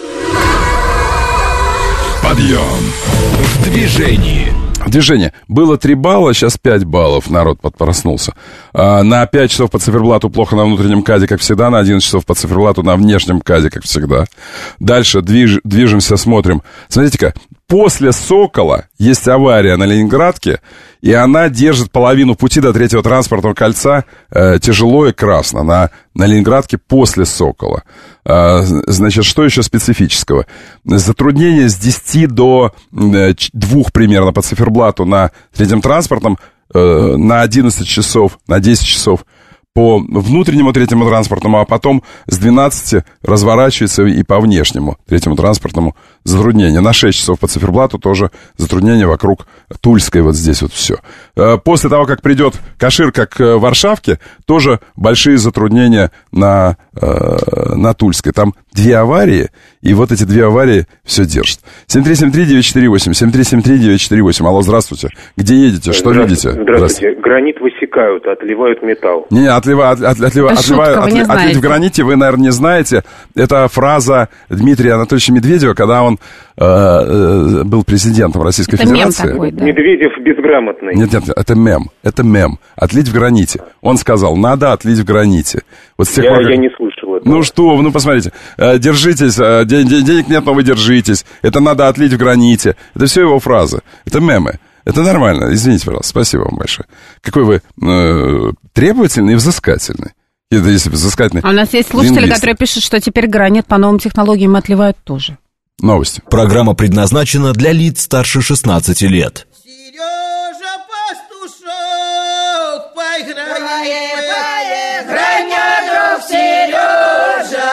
Подъем в движении. Движение. Было три балла, сейчас пять баллов. Народ подпроснулся. А, на пять часов по циферблату плохо на внутреннем КАДе, как всегда. На одиннадцать часов по циферблату на внешнем КАДе, как всегда. Дальше движ, движемся, смотрим. Смотрите-ка, после «Сокола» есть авария на Ленинградке, и она держит половину пути до третьего транспортного кольца э, тяжело и красно на, на Ленинградке после «Сокола». Э, значит, что еще специфического? Затруднение с десяти до двух примерно по циферблату на третьем транспортном, э, на одиннадцать часов, на десять часов по внутреннему третьему транспортному, а потом с двенадцати разворачивается и по внешнему третьему транспортному затруднение. На шесть часов по циферблату тоже затруднение вокруг Тульской, вот здесь вот все. После того, как придет Каширка к Варшавке, тоже большие затруднения на, на Тульской. Там две аварии, и вот эти две аварии все держат. семь три семь три девять четыре восемь, семь три семь три девять четыре восемь. Алло, здравствуйте. Где едете? Что здравствуйте. видите? Здравствуйте. здравствуйте. Гранит высекают, отливают металл. Не, отлива, от, от, отлива, отливаю, отли, отлить в граните, вы, наверное, не знаете. Это фраза Дмитрия Анатольевича Медведева, когда он э, э, был президентом Российской это Федерации. Мем такой, да? Медведев безграмотный. Нет, нет, это мем. Это мем. Отлить в граните. Он сказал, надо отлить в граните. Вот с тех я, пор, как... я не слышал этого. Ну что вы, ну посмотрите. Держитесь, ден- денег нет, но вы держитесь. Это надо отлить в граните. Это все его фразы. Это мемы. Это нормально. Извините, пожалуйста. Спасибо вам большое. Какой вы э, требовательный и взыскательный. Это если взыскательный. А у нас есть слушатели, лингвист, которые пишут, что теперь гранит по новым технологиям отливают тоже. Новости. Программа предназначена для лиц старше шестнадцати лет. Сережа Пастушок, поиграем, поиграем, друг Сережа,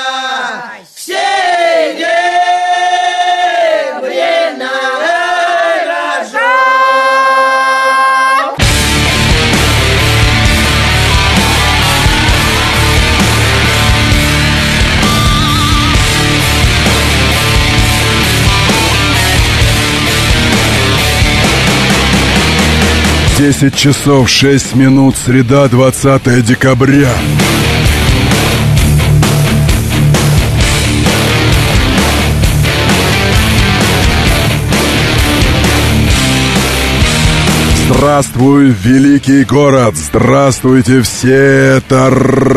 десять часов шесть минут, среда, двадцатое декабря. Здравствуй, великий город! Здравствуйте все! Это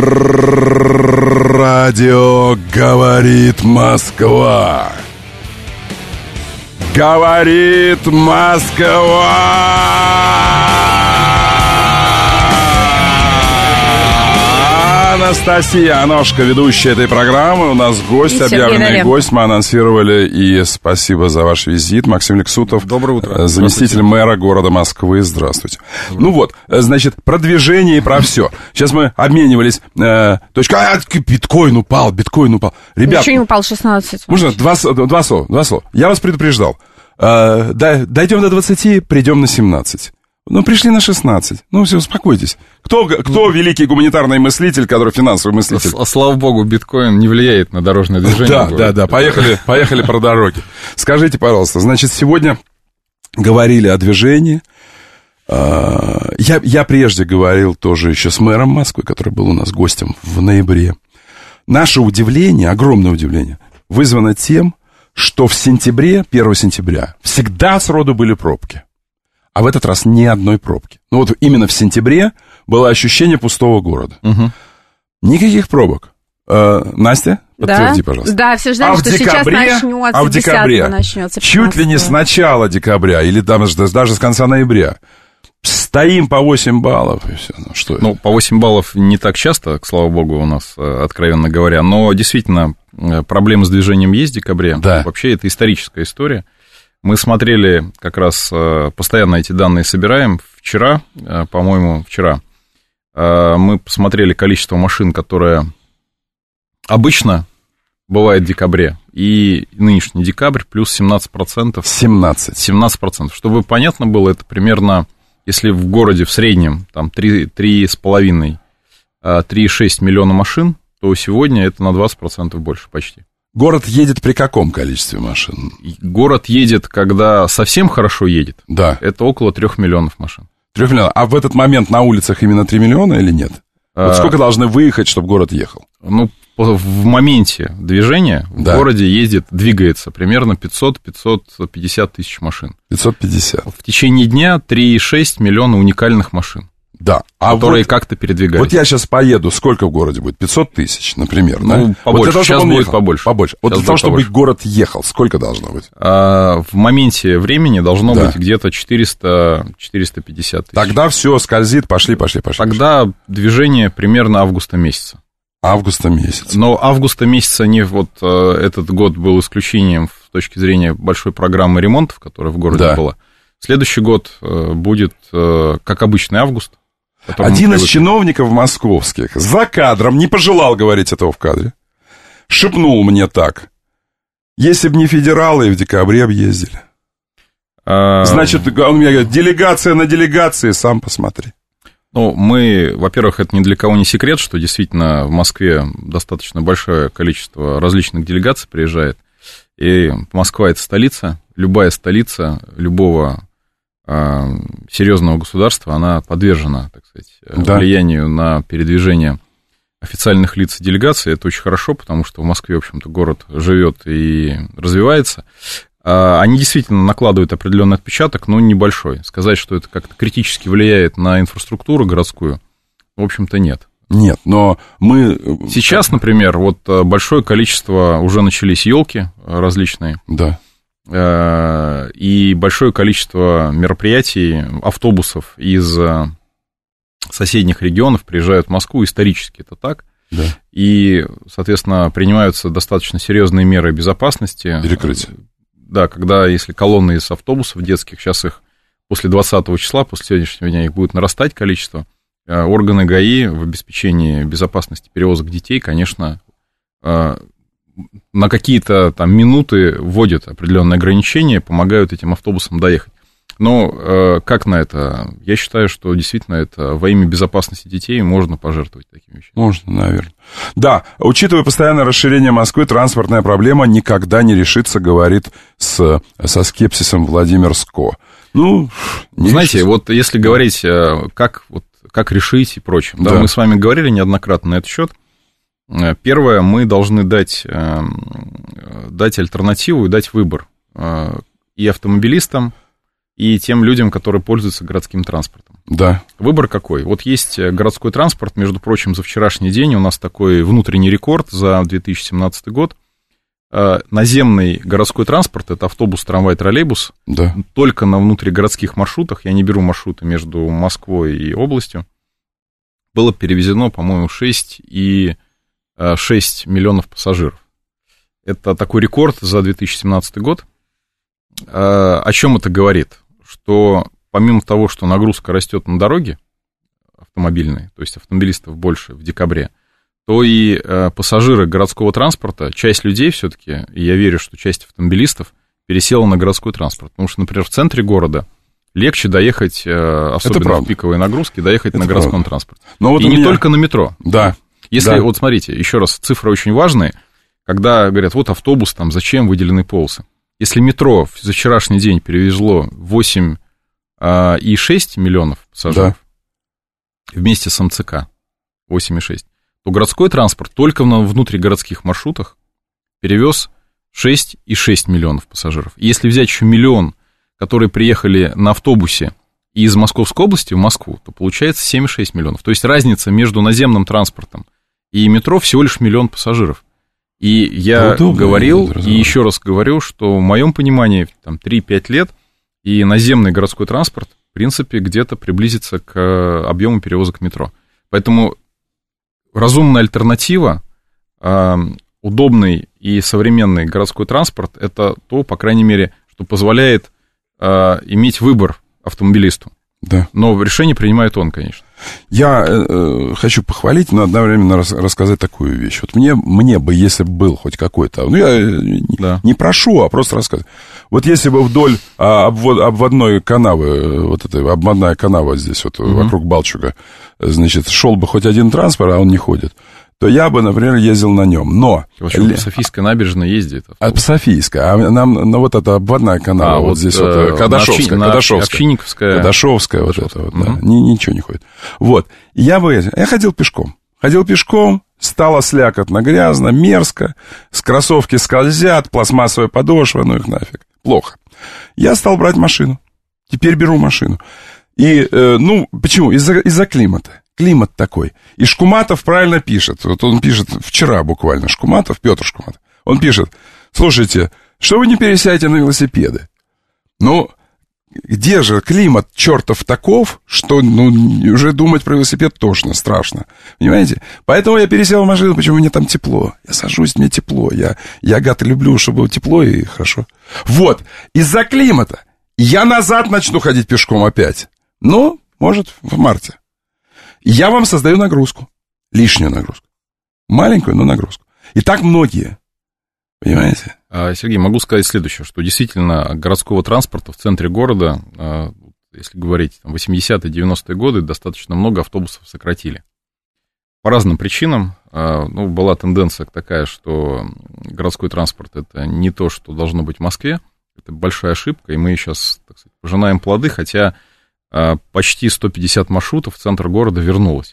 радио «Говорит Москва». Говорит Москва! Анастасия Аношка, ведущая этой программы. У нас гость, объявленный гость. Мы анонсировали. И спасибо за ваш визит. Максим Лексутов. Доброе утро. Заместитель мэра города Москвы. Здравствуйте. Доброе. Ну вот, значит, про движение и про все. Сейчас мы обменивались. Э, точка, а, биткоин упал, биткоин упал. Ребят, ничего не упал, шестнадцать. Можно два, два слова, два слова. Я вас предупреждал. Э, дойдем до двадцати, придем на семнадцать. Ну, пришли на шестнадцать. Ну, все, успокойтесь. Кто, кто великий гуманитарный мыслитель, который финансовый мыслитель? Слава богу, биткоин не влияет на дорожное движение. Да, да, да. Поехали, поехали про дороги. Скажите, пожалуйста, значит, сегодня говорили о движении. Я, я прежде говорил тоже еще с мэром Москвы, который был у нас гостем в ноябре. Наше удивление, огромное удивление, вызвано тем, что в сентябре, первого сентября, всегда сроду были пробки. А в этот раз ни одной пробки. Ну вот именно в сентябре было ощущение пустого города. Угу. Никаких пробок. Э, Настя, подтверди, да? пожалуйста. Да, все ждали, а что декабре, сейчас начнется, а в декабре, начнется чуть ли не с начала декабря, или даже, даже с конца ноября, стоим по восемь баллов, и все. Ну, что ну, по восемь баллов не так часто, слава богу, у нас, откровенно говоря, но действительно проблемы с движением есть в декабре. Да. Вообще это историческая история. Мы смотрели, как раз постоянно эти данные собираем. Вчера, по-моему, вчера мы посмотрели количество машин, которое обычно бывает в декабре, и нынешний декабрь плюс семнадцать процентов. семнадцать. семнадцать процентов. Чтобы понятно было, это примерно, если в городе в среднем там три, три с половиной, три и шесть миллиона машин, то сегодня это на двадцать процентов больше почти. Город едет при каком количестве машин? Город едет, когда совсем хорошо едет. Да. Это около трех миллионов машин. Трех миллионов. А в этот момент на улицах именно три миллиона или нет? А... Вот сколько должны выехать, чтобы город ехал? Ну, в моменте движения да. в городе ездит, двигается примерно пятьсот - пятьсот пятьдесят тысяч машин. пятьсот пятьдесят. В течение дня три и шесть миллиона уникальных машин. Да. А которые вот, как-то передвигаются. Вот я сейчас поеду, сколько в городе будет? пятьсот тысяч, например, ну, да? побольше, вот того, сейчас будет ехал, побольше. Побольше. Вот для того, чтобы побольше. Город ехал, сколько должно быть? А, в моменте времени должно да. быть где-то четыреста - четыреста пятьдесят тысяч. Тогда все скользит, пошли, пошли, пошли. Тогда пошли. Движение примерно августа месяца. Августа месяца. Но августа месяца не вот этот год был исключением с точки зрения большой программы ремонтов, которая в городе да. была. Следующий год будет как обычный август. Один из чиновников московских за кадром, не пожелал говорить этого в кадре, шепнул мне так: если бы не федералы, в декабре объездили. А... Значит, он мне говорит, делегация на делегации, сам посмотри. Ну, мы, во-первых, это ни для кого не секрет, что действительно в Москве достаточно большое количество различных делегаций приезжает. И Москва – это столица. Любая столица любого э, серьезного государства, она подвержена, так сказать, да. влиянию на передвижение официальных лиц и делегаций. Это очень хорошо, потому что в Москве, в общем-то, город живет и развивается. Они действительно накладывают определенный отпечаток, но небольшой. Сказать, что это как-то критически влияет на инфраструктуру городскую, в общем-то, нет. Нет, но мы... Сейчас, например, вот большое количество, уже начались елки различные. Да. И большое количество мероприятий, автобусов из соседних регионов приезжают в Москву, исторически это так. Да. И, соответственно, принимаются достаточно серьезные меры безопасности. Перекрытие. Да, когда, если колонны из автобусов детских, сейчас их после двадцатого числа, после сегодняшнего дня, их будет нарастать количество, органы ГАИ в обеспечении безопасности перевозок детей, конечно, на какие-то там минуты вводят определенные ограничения, помогают этим автобусам доехать. Но как на это? Я считаю, что действительно это во имя безопасности детей можно пожертвовать такими вещами. Можно, наверное. Да, учитывая постоянное расширение Москвы, транспортная проблема никогда не решится, говорит с, со скепсисом Владимир Ско. Ну, не знаете, решится. Вот если говорить, как, вот, как решить и прочее, да. Да, мы с вами говорили неоднократно на этот счет. Первое, мы должны дать, дать альтернативу и дать выбор и автомобилистам, и тем людям, которые пользуются городским транспортом. Да. Выбор какой? Вот есть городской транспорт, между прочим, за вчерашний день у нас такой внутренний рекорд за две тысячи семнадцатый год. Наземный городской транспорт, это автобус, трамвай, троллейбус, да. только на внутригородских маршрутах, я не беру маршруты между Москвой и областью, было перевезено, по-моему, шесть и шесть миллионов пассажиров. Это такой рекорд за две тысячи семнадцатый год. О чем это говорит? Что помимо того, что нагрузка растет на дороге автомобильной, то есть автомобилистов больше в декабре, то и пассажиры городского транспорта, часть людей все-таки, и я верю, что часть автомобилистов пересела на городской транспорт. Потому что, например, в центре города легче доехать, особенно в пиковые нагрузки, доехать это на городском правда. Транспорте. Но вот и не меня... только на метро. Да. Если, да. вот смотрите, еще раз, цифры очень важные, когда говорят, вот автобус, там, зачем выделены полосы. Если метро за вчерашний день перевезло восемь и шесть миллионов пассажиров, да. вместе с МЦК восемь и шесть, то городской транспорт только на внутригородских маршрутах перевез шесть и шесть миллионов пассажиров. И если взять еще миллион, которые приехали на автобусе из Московской области в Москву, то получается семь и шесть миллионов. То есть разница между наземным транспортом и метро всего лишь миллион пассажиров. И я Удобно, говорил, и еще раз говорю, что в моем понимании там, три-пять лет, и наземный городской транспорт, в принципе, где-то приблизится к объему перевозок метро. Поэтому разумная альтернатива, э, удобный и современный городской транспорт, это то, по крайней мере, что позволяет э, иметь выбор автомобилисту. Да. Но решение принимает он, конечно. Я э, хочу похвалить, но одновременно рас, рассказать такую вещь. Вот мне, мне бы, если бы был хоть какой-то... Ну, я да. не, не прошу, а просто рассказываю. Вот если бы вдоль а, обвод, обводной канавы, вот эта обводная канава здесь, вот угу. вокруг Балчуга, значит, шел бы хоть один транспорт, а он не ходит, то я бы, например, ездил на нем. Но... Вообще, Л... Софийская набережная ездит. А, Софийская. А нам, ну, вот эта обводная канава, а, вот, вот здесь э, вот, Кадашовская. На Кадашовская. Общинниковская. Кадашовская, вот это вот, угу. да. Ничего не ходит. Вот. Я бы... Я ходил пешком. Ходил пешком, стало слякотно, грязно, мерзко, с кроссовки скользят, пластмассовая подошва, ну их нафиг. Плохо. Я стал брать машину. Теперь беру машину. И, э, ну, почему? Из-за, из-за климата. Климат такой. И Шкуматов правильно пишет. Вот он пишет вчера буквально. Шкуматов, Петр Шкуматов. Он пишет, слушайте, что вы не пересядете на велосипеды? Ну, где же климат чертов таков, что ну, уже думать про велосипед тошно, страшно. Понимаете? Поэтому я пересел в машину, почему мне там тепло. Я сажусь, мне тепло. Я, я гад, люблю, чтобы было тепло и хорошо. Вот. Из-за климата я назад начну ходить пешком опять. Ну, может, в марте. Я вам создаю нагрузку. Лишнюю нагрузку. Маленькую, но нагрузку. И так многие. Понимаете? Сергей, могу сказать следующее, что действительно городского транспорта в центре города, если говорить там, восьмидесятые, девяностые годы, достаточно много автобусов сократили. По разным причинам. Ну, была тенденция такая, что городской транспорт – это не то, что должно быть в Москве. Это большая ошибка, и мы сейчас, так сказать, пожинаем плоды, хотя почти сто пятьдесят маршрутов в центр города вернулось.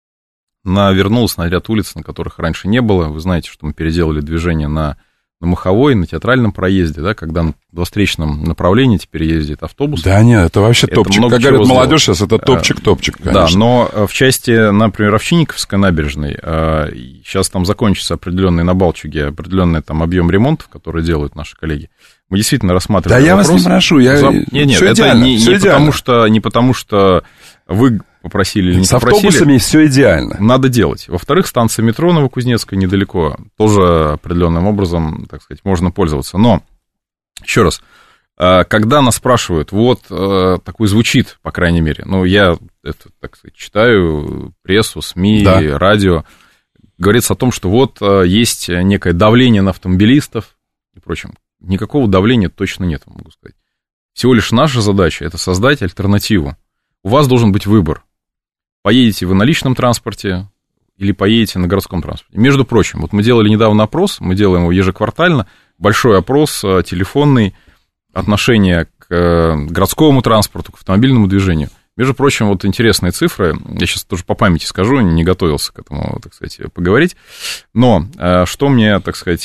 На, вернулось на ряд улиц, на которых раньше не было. Вы знаете, что мы переделали движение на, на Маховой, на Театральном проезде, да, когда во встречном направлении теперь ездит автобус. Да нет, это вообще это топчик. Как говорят молодежь сейчас, это топчик-топчик, конечно. Да, но в части, например, Овчинниковской набережной, сейчас там закончится определенный на Балчуге, определенный там объем ремонтов, которые делают наши коллеги. Мы действительно рассматриваем Да я вопрос. вас не прошу, я... За... Нет, нет, все это идеально, не, не, потому что, не потому что вы попросили или не С попросили. С автобусами все идеально. Надо делать. Во-вторых, станция метро Новокузнецкая недалеко. Тоже определенным образом, так сказать, можно пользоваться. Но, еще раз, когда нас спрашивают, вот такой звучит, по крайней мере, ну, я это, так сказать, читаю прессу, СМИ, да. радио, говорится о том, что вот есть некое давление на автомобилистов и прочим. Никакого давления точно нет, могу сказать. Всего лишь наша задача – это создать альтернативу. У вас должен быть выбор. Поедете вы на личном транспорте или поедете на городском транспорте. Между прочим, вот мы делали недавно опрос, мы делаем его ежеквартально, большой опрос телефонный, отношение к городскому транспорту, к автомобильному движению. Между прочим, вот интересные цифры, я сейчас тоже по памяти скажу, не готовился к этому, так сказать, поговорить, но что мне, так сказать,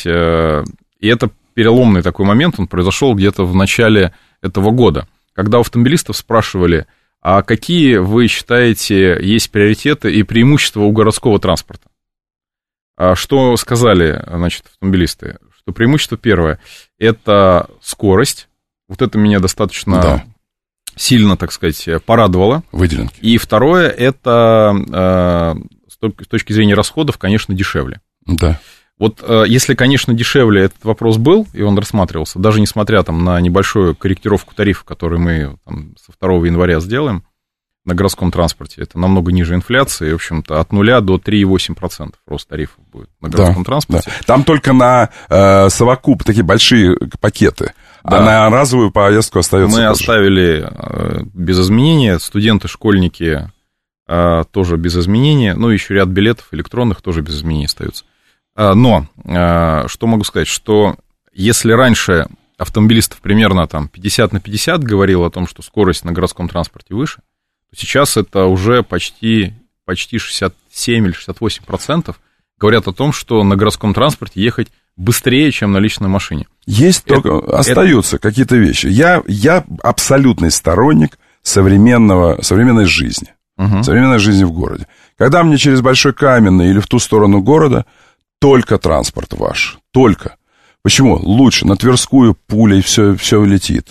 и это переломный такой момент, он произошел где-то в начале этого года, когда у автомобилистов спрашивали, а какие вы считаете есть приоритеты и преимущества у городского транспорта? А что сказали, значит, автомобилисты? Что преимущество первое – это скорость. Вот это меня достаточно да. сильно, так сказать, порадовало. Выделенки. И второе, это э, с точки зрения расходов, конечно, дешевле. Да. Вот э, если, конечно, дешевле этот вопрос был, и он рассматривался, даже несмотря там, на небольшую корректировку тарифов, которую мы там, со второго января сделаем на городском транспорте, это намного ниже инфляции, в общем-то, от нуля до три целых восемь десятых процента рост тарифов будет на городском да, транспорте. Да. Там только на э, совокуп такие большие пакеты, да. А на разовую поездку остается. Мы тоже. оставили э, без изменения, студенты, школьники э, тоже без изменения, ну, еще ряд билетов электронных тоже без изменений остаются. Э, но, э, что могу сказать, что если раньше автомобилистов примерно там пятьдесят на пятьдесят говорил о том, что скорость на городском транспорте выше, сейчас это уже почти, почти шестьдесят семь или шестьдесят восемь процентов говорят о том, что на городском транспорте ехать быстрее, чем на личной машине. Есть это, только, остаются это... какие-то вещи. Я, я абсолютный сторонник современного, современной жизни. Угу. Современной жизни в городе. Когда мне через Большой Каменный или в ту сторону города, только транспорт ваш. Только. Почему? Лучше. На Тверскую пулей все, все летит.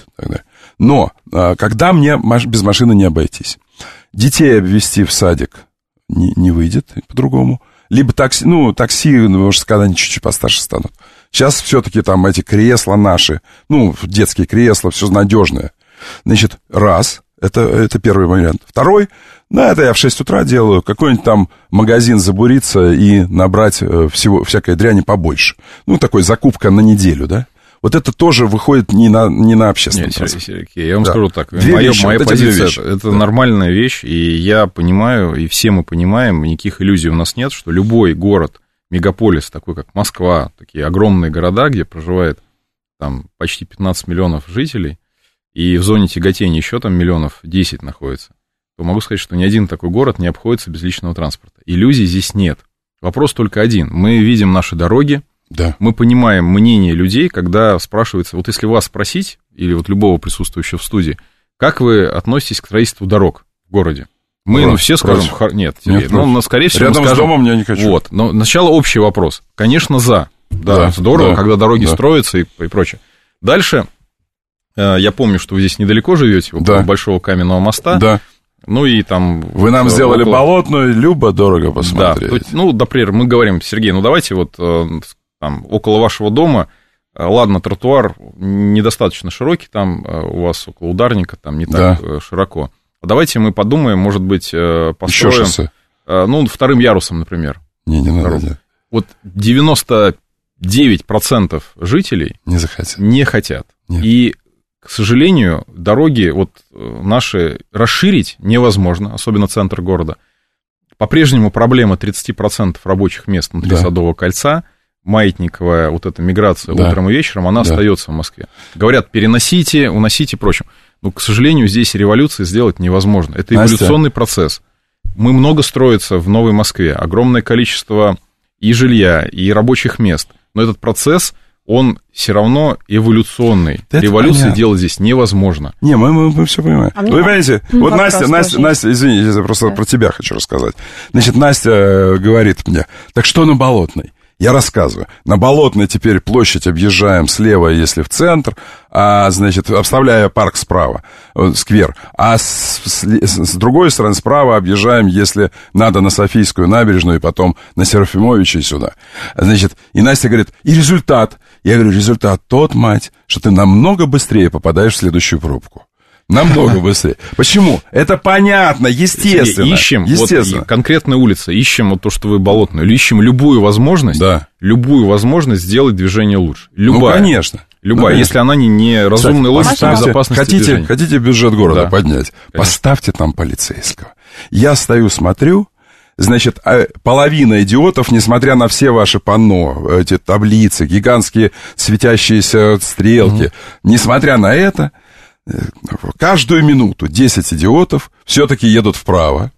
Но когда мне без машины не обойтись, детей обвезти в садик не, не выйдет по-другому. Либо такси, ну, такси, может, когда они чуть-чуть постарше станут. Сейчас все-таки там эти кресла наши, ну, детские кресла, все надежное. Значит, раз, это, это первый вариант. Второй, ну, это я в шесть утра делаю, какой-нибудь там магазин забуриться и набрать всего, всякой дряни побольше. Ну, такой закупка на неделю, да? Вот это тоже выходит не на, не на общественный транспорт. Сергей, я вам да. скажу так, Две моя, вещи, моя вот позиция, это, это да. нормальная вещь, и я понимаю, и все мы понимаем, никаких иллюзий у нас нет, что любой город, мегаполис, такой как Москва, такие огромные города, где проживает там почти пятнадцать миллионов жителей, и в зоне тяготения еще там миллионов десять находится, то могу сказать, что ни один такой город не обходится без личного транспорта. Иллюзий здесь нет. Вопрос только один. Мы видим наши дороги, да. Мы понимаем мнение людей, когда спрашивается, вот если вас спросить, или вот любого присутствующего в студии, как вы относитесь к строительству дорог в городе? Мы, против, ну, все скажем, х... нет, нет ну, но, скорее всего, рядом мы скажем, с домом я не хочу. Вот, но сначала общий вопрос. Конечно, за. Да, да здорово, да, когда дороги да. строятся и, и прочее. Дальше, э, я помню, что вы здесь недалеко живете, около да. Большого каменного моста. Да. Ну и там... Вы нам сделали около... болотную, любо-дорого посмотреть. Да, то, ну, например, мы говорим, Сергей, ну давайте вот... Там, около вашего дома, ладно, тротуар недостаточно широкий, там у вас около ударника, там не так да. широко. А давайте мы подумаем, может быть, построим, ну, вторым ярусом, например. Не, не надо. Нет. Вот девяносто девять процентов жителей не захотят. Не хотят. Нет. И, к сожалению, дороги вот наши расширить невозможно, особенно центр города. По-прежнему проблема тридцать процентов рабочих мест внутри да. Садового кольца. Маятниковая вот эта миграция да. утром и вечером, она да. остается в Москве. Говорят, переносите, уносите и прочим. Но, к сожалению, здесь революции сделать невозможно. Это эволюционный Настя. Процесс. Мы много строится в Новой Москве. Огромное количество и жилья, и рабочих мест. Но этот процесс, он все равно эволюционный. Да революции понятно. Делать здесь невозможно. Не, мы, мы, мы все понимаем. А Вы понимаете, вот Настя, Настя, Настя, извините, я просто да. про тебя хочу рассказать. Значит, Настя говорит мне, так что на Болотной? Я рассказываю. На Болотной теперь площадь объезжаем слева, если в центр, а, значит, обставляя парк справа, сквер. А с, с, с другой стороны, справа объезжаем, если надо, на Софийскую набережную, и потом на Серафимовича и сюда. Значит, и Настя говорит, и результат. Я говорю, результат тот, мать, что ты намного быстрее попадаешь в следующую пробку. Намного быстрее. Почему? Это понятно, естественно. Ищем естественно. Вот конкретная улица, ищем вот то, что вы Болотную, или ищем любую возможность, да. любую возможность сделать движение лучше. Любая. Ну, конечно. Любая, ну, конечно. Если она не, не разумная логика безопасности хотите, движения. Хотите бюджет города да. поднять? Конечно. Поставьте там полицейского. Я стою, смотрю, значит, половина идиотов, несмотря на все ваши панно, эти таблицы, гигантские светящиеся стрелки, угу. несмотря на это, каждую минуту десять идиотов все-таки едут вправо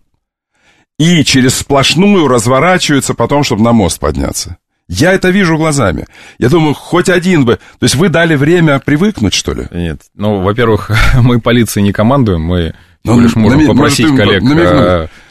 и через сплошную разворачиваются потом, чтобы на мост подняться. Я это вижу глазами. Я думаю, хоть один бы... То есть вы дали время привыкнуть, что ли? Нет. Ну, во-первых, мы полицией не командуем, мы... Ну, лишь можем намек, попросить может, коллег намекнуть.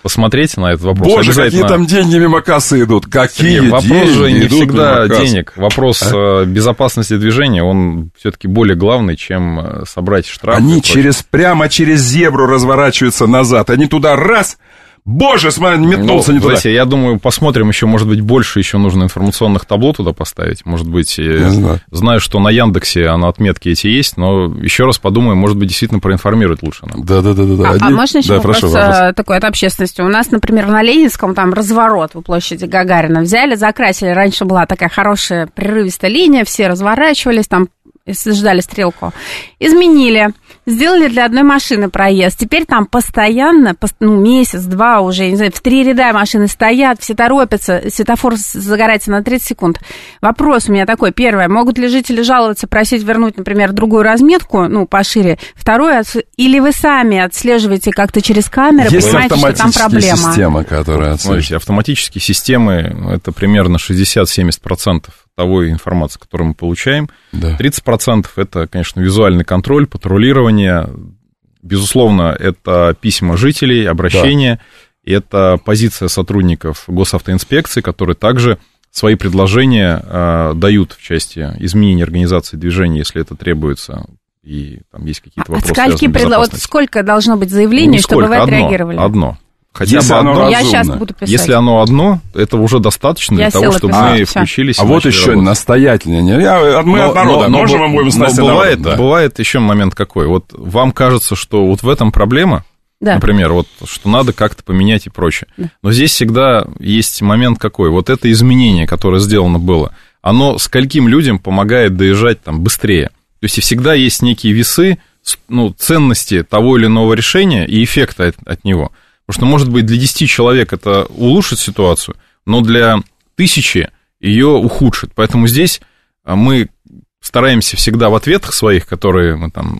посмотреть на этот вопрос. Боже, какие там деньги мимо кассы идут. Какие Вопрос деньги же не идут всегда мимо кассы? денег. Вопрос а? безопасности движения, он все-таки более главный, чем собрать штраф. Они через, прямо через зебру разворачиваются назад. Они туда раз... Боже, смотри, метнулся ну, не туда. Знаете, я думаю, посмотрим еще, может быть, больше еще нужно информационных табло туда поставить. Может быть, знаю. знаю, что на Яндексе на отметки эти есть, но еще раз подумаем, может быть, действительно проинформировать лучше нам. Да-да-да. А, Один... а можно еще да, вопрос прошу, такой от общественности? У нас, например, на Ленинском там разворот у площади Гагарина взяли, закрасили. Раньше была такая хорошая прерывистая линия, все разворачивались, там ждали стрелку. Изменили. Сделали для одной машины проезд. Теперь там постоянно, ну, месяц-два уже, не знаю, в три ряда машины стоят, все торопятся, светофор загорается на тридцать секунд. Вопрос у меня такой. Первое, могут ли жители жаловаться, просить вернуть, например, другую разметку, ну, пошире? Второе, или вы сами отслеживаете как-то через камеры, есть понимаете, что там проблема? Есть система, которая отслеживает. Смотрите, автоматические системы, это примерно шестьдесят-семьдесят процентов того информации, которую мы получаем. Да. тридцать процентов это, конечно, визуальный контроль, патрулирование. Безусловно, это письма жителей, обращения. Да. Это позиция сотрудников госавтоинспекции, которые также свои предложения э, дают в части изменения организации движения, если это требуется, и там есть какие-то вопросы. От скольки предла... вот сколько должно быть заявлений, Нисколько, чтобы вы одно, отреагировали? Одно. Хотя если бы оно одно, я сейчас буду писать. Если оно одно, это уже достаточно я для того, чтобы мы а, включились. А вот еще работу. Настоятельнее. Я, мы но, от народа. Но, Можем но, мы будем сносить бывает, народ, да. бывает еще момент какой. Вот вам кажется, что вот в этом проблема, да. например, вот, что надо как-то поменять и прочее. Да. Но здесь всегда есть момент какой. Вот это изменение, которое сделано было, оно скольким людям помогает доезжать там быстрее. То есть и всегда есть некие весы, ну, ценности того или иного решения и эффекта от, от него. Потому что, может быть, для десяти человек это улучшит ситуацию, но для тысячи ее ухудшит. Поэтому здесь мы стараемся всегда в ответах своих, которые мы там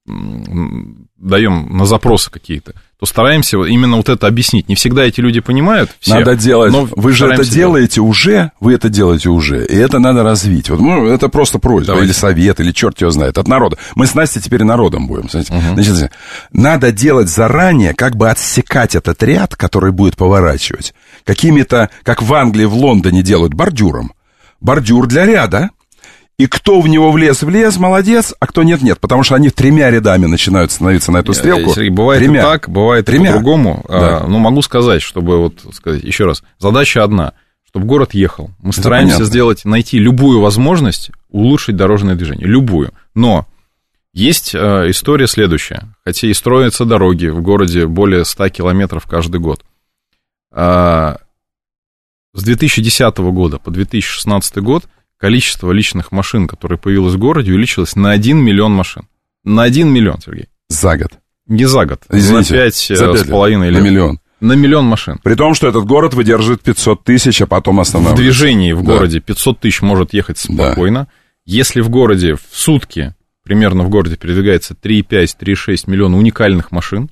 даем на запросы какие-то, то стараемся именно вот это объяснить. Не всегда эти люди понимают. Все, надо делать. Вы же это делаете делать. уже, вы это делаете уже, и это надо развить. Вот, ну, это просто просьба, Давайте. или совет, или черт его знает, от народа. Мы с Настей теперь народом будем. Угу. Значит, надо делать заранее, как бы отсекать этот ряд, который будет поворачивать, какими-то, как в Англии, в Лондоне делают, бордюром. Бордюр для ряда. И кто в него влез, влез, молодец, а кто нет, нет. Потому что они тремя рядами начинают становиться на эту стрелку. Сергей, бывает тремя. и так, бывает тремя. и по-другому. Да. А, но могу сказать, чтобы вот сказать еще раз, задача одна, чтобы город ехал. Мы Это стараемся понятно. сделать, найти любую возможность улучшить дорожное движение. Любую. Но есть а, история следующая. Хотя и строятся дороги в городе более ста километров каждый год. А, с две тысячи десятого года по две тысячи шестнадцатый год количество личных машин, которые появилось в городе, увеличилось на один миллион машин. На один миллион, Сергей. За год? Не за год. Извините, за пять с половиной лет. На миллион. На миллион машин. При том, что этот город выдерживает пятьсот тысяч, а потом останавливается. В движении в да. городе пятьсот тысяч может ехать спокойно. Да. Если в городе в сутки, примерно в городе передвигается три и пять - три и шесть миллиона уникальных машин,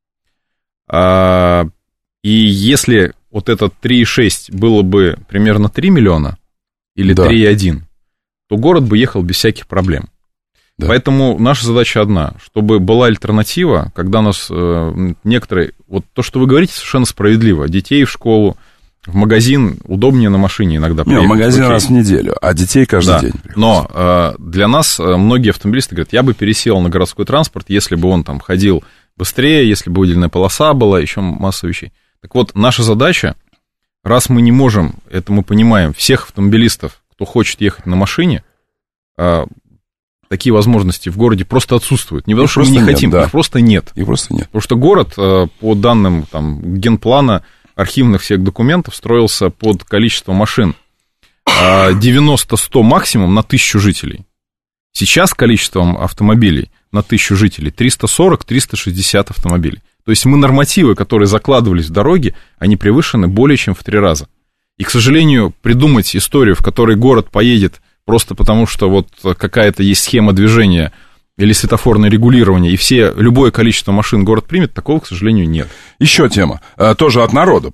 а, и если вот этот три и шесть было бы примерно три миллиона, или да. три и один, то город бы ехал без всяких проблем. Да. Поэтому наша задача одна, чтобы была альтернатива, когда нас э, некоторые... Вот то, что вы говорите, совершенно справедливо. Детей в школу, в магазин удобнее на машине иногда приехать. Нет, в магазин раз в неделю, а детей каждый да. день. Но э, для нас многие автомобилисты говорят, я бы пересел на городской транспорт, если бы он там ходил быстрее, если бы выделенная полоса была, еще масса вещей. Так вот, наша задача, раз мы не можем, это мы понимаем, всех автомобилистов, кто хочет ехать на машине, э, такие возможности в городе просто отсутствуют. Не потому их что мы не нет, хотим, да. их просто нет. Их просто нет. Потому что город, э, по данным там, генплана, архивных всех документов, строился под количество машин э, девяносто - сто максимум на тысячу жителей. Сейчас количеством автомобилей на тысячу жителей триста сорок - триста шестьдесят автомобилей. То есть мы нормативы, которые закладывались в дороги, они превышены более чем в три раза. И, к сожалению, придумать историю, в которой город поедет просто потому, что вот какая-то есть схема движения или светофорное регулирование, и все, любое количество машин город примет, такого, к сожалению, нет. Еще тема, тоже от народа пока.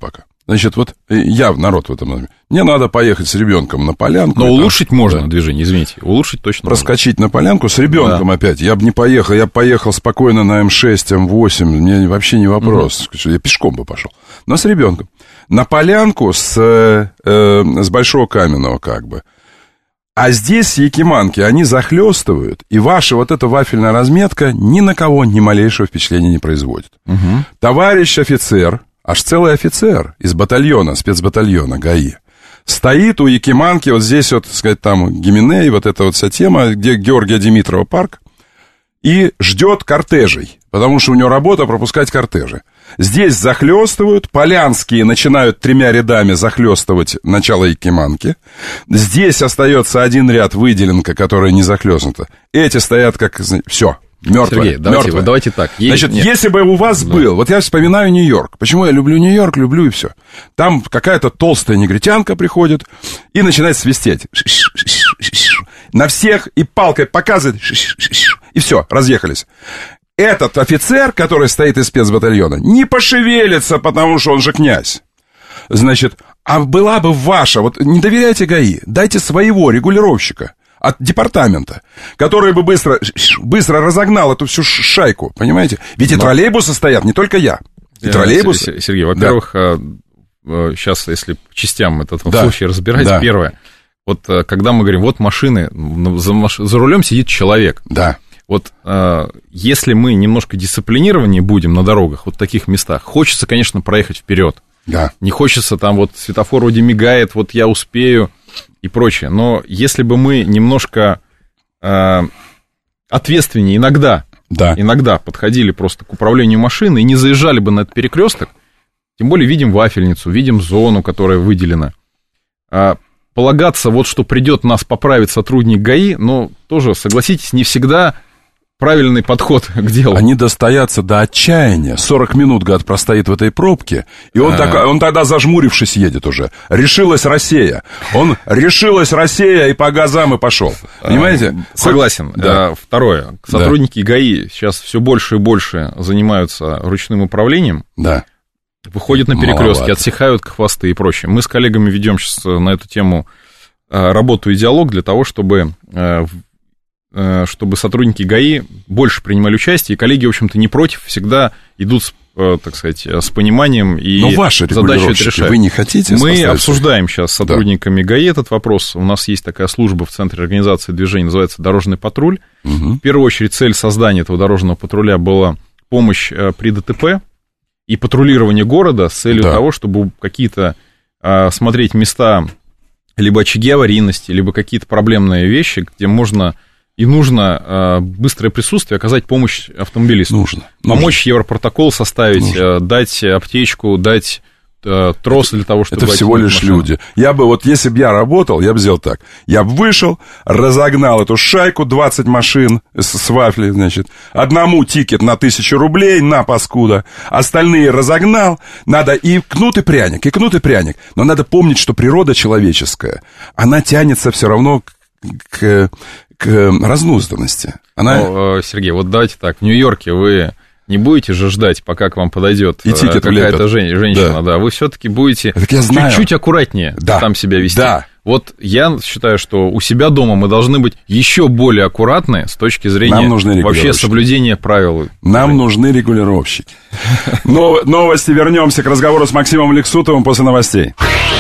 Значит, вот я народ в этом. Мне надо поехать с ребенком на полянку. Но улучшить там, можно да. движение, извините. Улучшить точно Проскочить можно. на полянку с ребенком да. опять. Я бы не поехал. Я бы поехал спокойно на эм шесть, эм восемь. Мне вообще не вопрос. Угу. Я пешком бы пошел. Но с ребенком. На полянку с, э, с Большого Каменного как бы. А здесь якиманки, они захлестывают. И ваша вот эта вафельная разметка ни на кого ни малейшего впечатления не производит. Угу. Товарищ офицер... Аж целый офицер из батальона, спецбатальона ГАИ стоит у Якиманки, вот здесь вот, так сказать, там Гименей, вот эта вот вся тема, где Георгия Димитрова парк, и ждет кортежей, потому что у него работа пропускать кортежи. Здесь захлестывают, полянские начинают тремя рядами захлестывать начало Якиманки. Здесь остается один ряд выделенка, которая не захлестнута. Эти стоят как, все. Мертвая, Сергей, давайте, мертвая. давайте так. Значит, Нет. если бы у вас да. был... Вот я вспоминаю Нью-Йорк. Почему я люблю Нью-Йорк? Люблю и все. Там какая-то толстая негритянка приходит и начинает свистеть. На всех и палкой показывает. И все, разъехались. Этот офицер, который стоит из спецбатальона, не пошевелится, потому что он же князь. Значит, а была бы ваша... Вот не доверяйте ГАИ. Дайте своего регулировщика от департамента, который бы быстро, быстро разогнал эту всю шайку, понимаете? Ведь и троллейбусы стоят, не только я. И троллейбусы. Сергей, во-первых, да. сейчас, если по частям этот да. случай разбирать, да. первое, вот когда мы говорим, вот машины, за, за рулем сидит человек. Да. Вот если мы немножко дисциплинированнее будем на дорогах, вот в таких местах, хочется, конечно, проехать вперед. Да. Не хочется там вот светофор вроде мигает, вот я успею и прочее. Но если бы мы немножко э, ответственнее иногда, да. иногда подходили просто к управлению машины и не заезжали бы на этот перекресток, тем более видим вафельницу, видим зону, которая выделена. А полагаться, вот что придет нас поправить сотрудник ГАИ, но тоже, согласитесь, не всегда правильный подход к делу. Они достоятся до отчаяния. сорок минут, гад, простоит в этой пробке, и он, а... так, он тогда, зажмурившись, едет уже. Решилась Россия. Он решилась Россия, и по газам и пошел. Понимаете? Согласен. Да. Второе. Сотрудники да. ГАИ сейчас все больше и больше занимаются ручным управлением. Да. Выходят на перекрестки, отсекают хвосты и прочее. Мы с коллегами ведем сейчас на эту тему работу и диалог для того, чтобы... чтобы сотрудники ГАИ больше принимали участие, и коллеги, в общем-то, не против, всегда идут, так сказать, с пониманием и Но ваши задачу это решают. Вы не хотите? Мы обсуждаем сейчас с сотрудниками да. ГАИ этот вопрос. У нас есть такая служба в Центре организации движения, называется «Дорожный патруль». Угу. В первую очередь цель создания этого дорожного патруля была помощь при ДТП и патрулирование города с целью да. того, чтобы какие-то смотреть места либо очаги аварийности, либо какие-то проблемные вещи, где можно... И нужно э, быстрое присутствие, оказать помощь автомобилисту. Нужно. Помочь нужно. Европротокол составить, э, дать аптечку, дать э, трос для того, чтобы... Это всего лишь машину. Люди. Я бы, вот если бы я работал, я бы сделал так. Я бы вышел, разогнал эту шайку, двадцать машин с, с вафлей, значит. Одному тикет на тысячу рублей, на паскуда. Остальные разогнал. Надо и кнут, и пряник, и кнут, и пряник. Но надо помнить, что природа человеческая, она тянется все равно к... к к разнузданности. Она... Ну, Сергей, вот давайте так, в Нью-Йорке вы не будете же ждать, пока к вам подойдет какая-то жен... женщина, да. да, вы все-таки будете чуть-чуть аккуратнее да. там себя вести. Да. Вот я считаю, что у себя дома мы должны быть еще более аккуратны с точки зрения вообще соблюдения правил. Нам нужны регулировщики. Новости, вернемся к разговору с Максимом Лексутовым после новостей.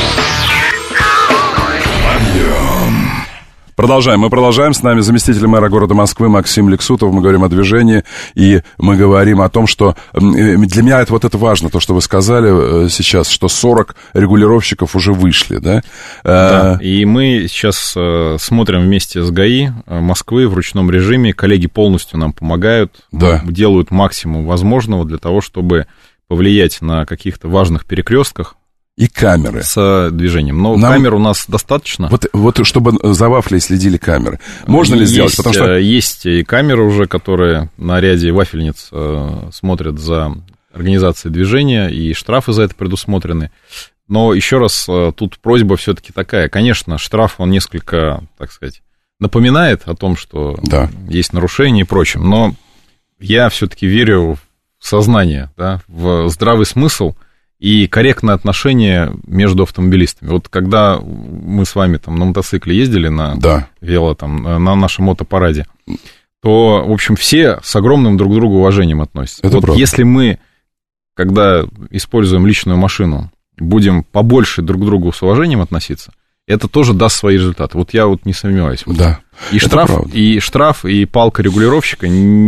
Продолжаем. Мы продолжаем. С нами заместитель мэра города Москвы Максим Лексутов. Мы говорим о движении, и мы говорим о том, что для меня это вот это важно, то, что вы сказали сейчас, что сорок регулировщиков уже вышли, да? Да, и мы сейчас смотрим вместе с ГАИ Москвы в ручном режиме. Коллеги полностью нам помогают, да. делают максимум возможного для того, чтобы повлиять на каких-то важных перекрестках. И камеры. С движением. Но Нам... камер у нас достаточно. Вот, вот чтобы за вафлей следили камеры. Можно есть, ли сделать? Потому что... Есть и камеры уже, которые на ряде вафельниц э, смотрят за организацией движения, и штрафы за это предусмотрены. Но еще раз, э, тут просьба все-таки такая. Конечно, штраф, он несколько, так сказать, напоминает о том, что да. есть нарушения и прочее. Но я все-таки верю в сознание, да, в здравый смысл. и корректное отношение между автомобилистами. Вот когда мы с вами там на мотоцикле ездили на да. вело, там, на нашем мотопараде, то, в общем, все с огромным друг к другу уважением относятся. Это вот правда. Если мы, когда используем личную машину, будем побольше друг к другу с уважением относиться, это тоже даст свои результаты. Вот я вот не сомневаюсь. Да. И штраф, и штраф, и палка регулировщика,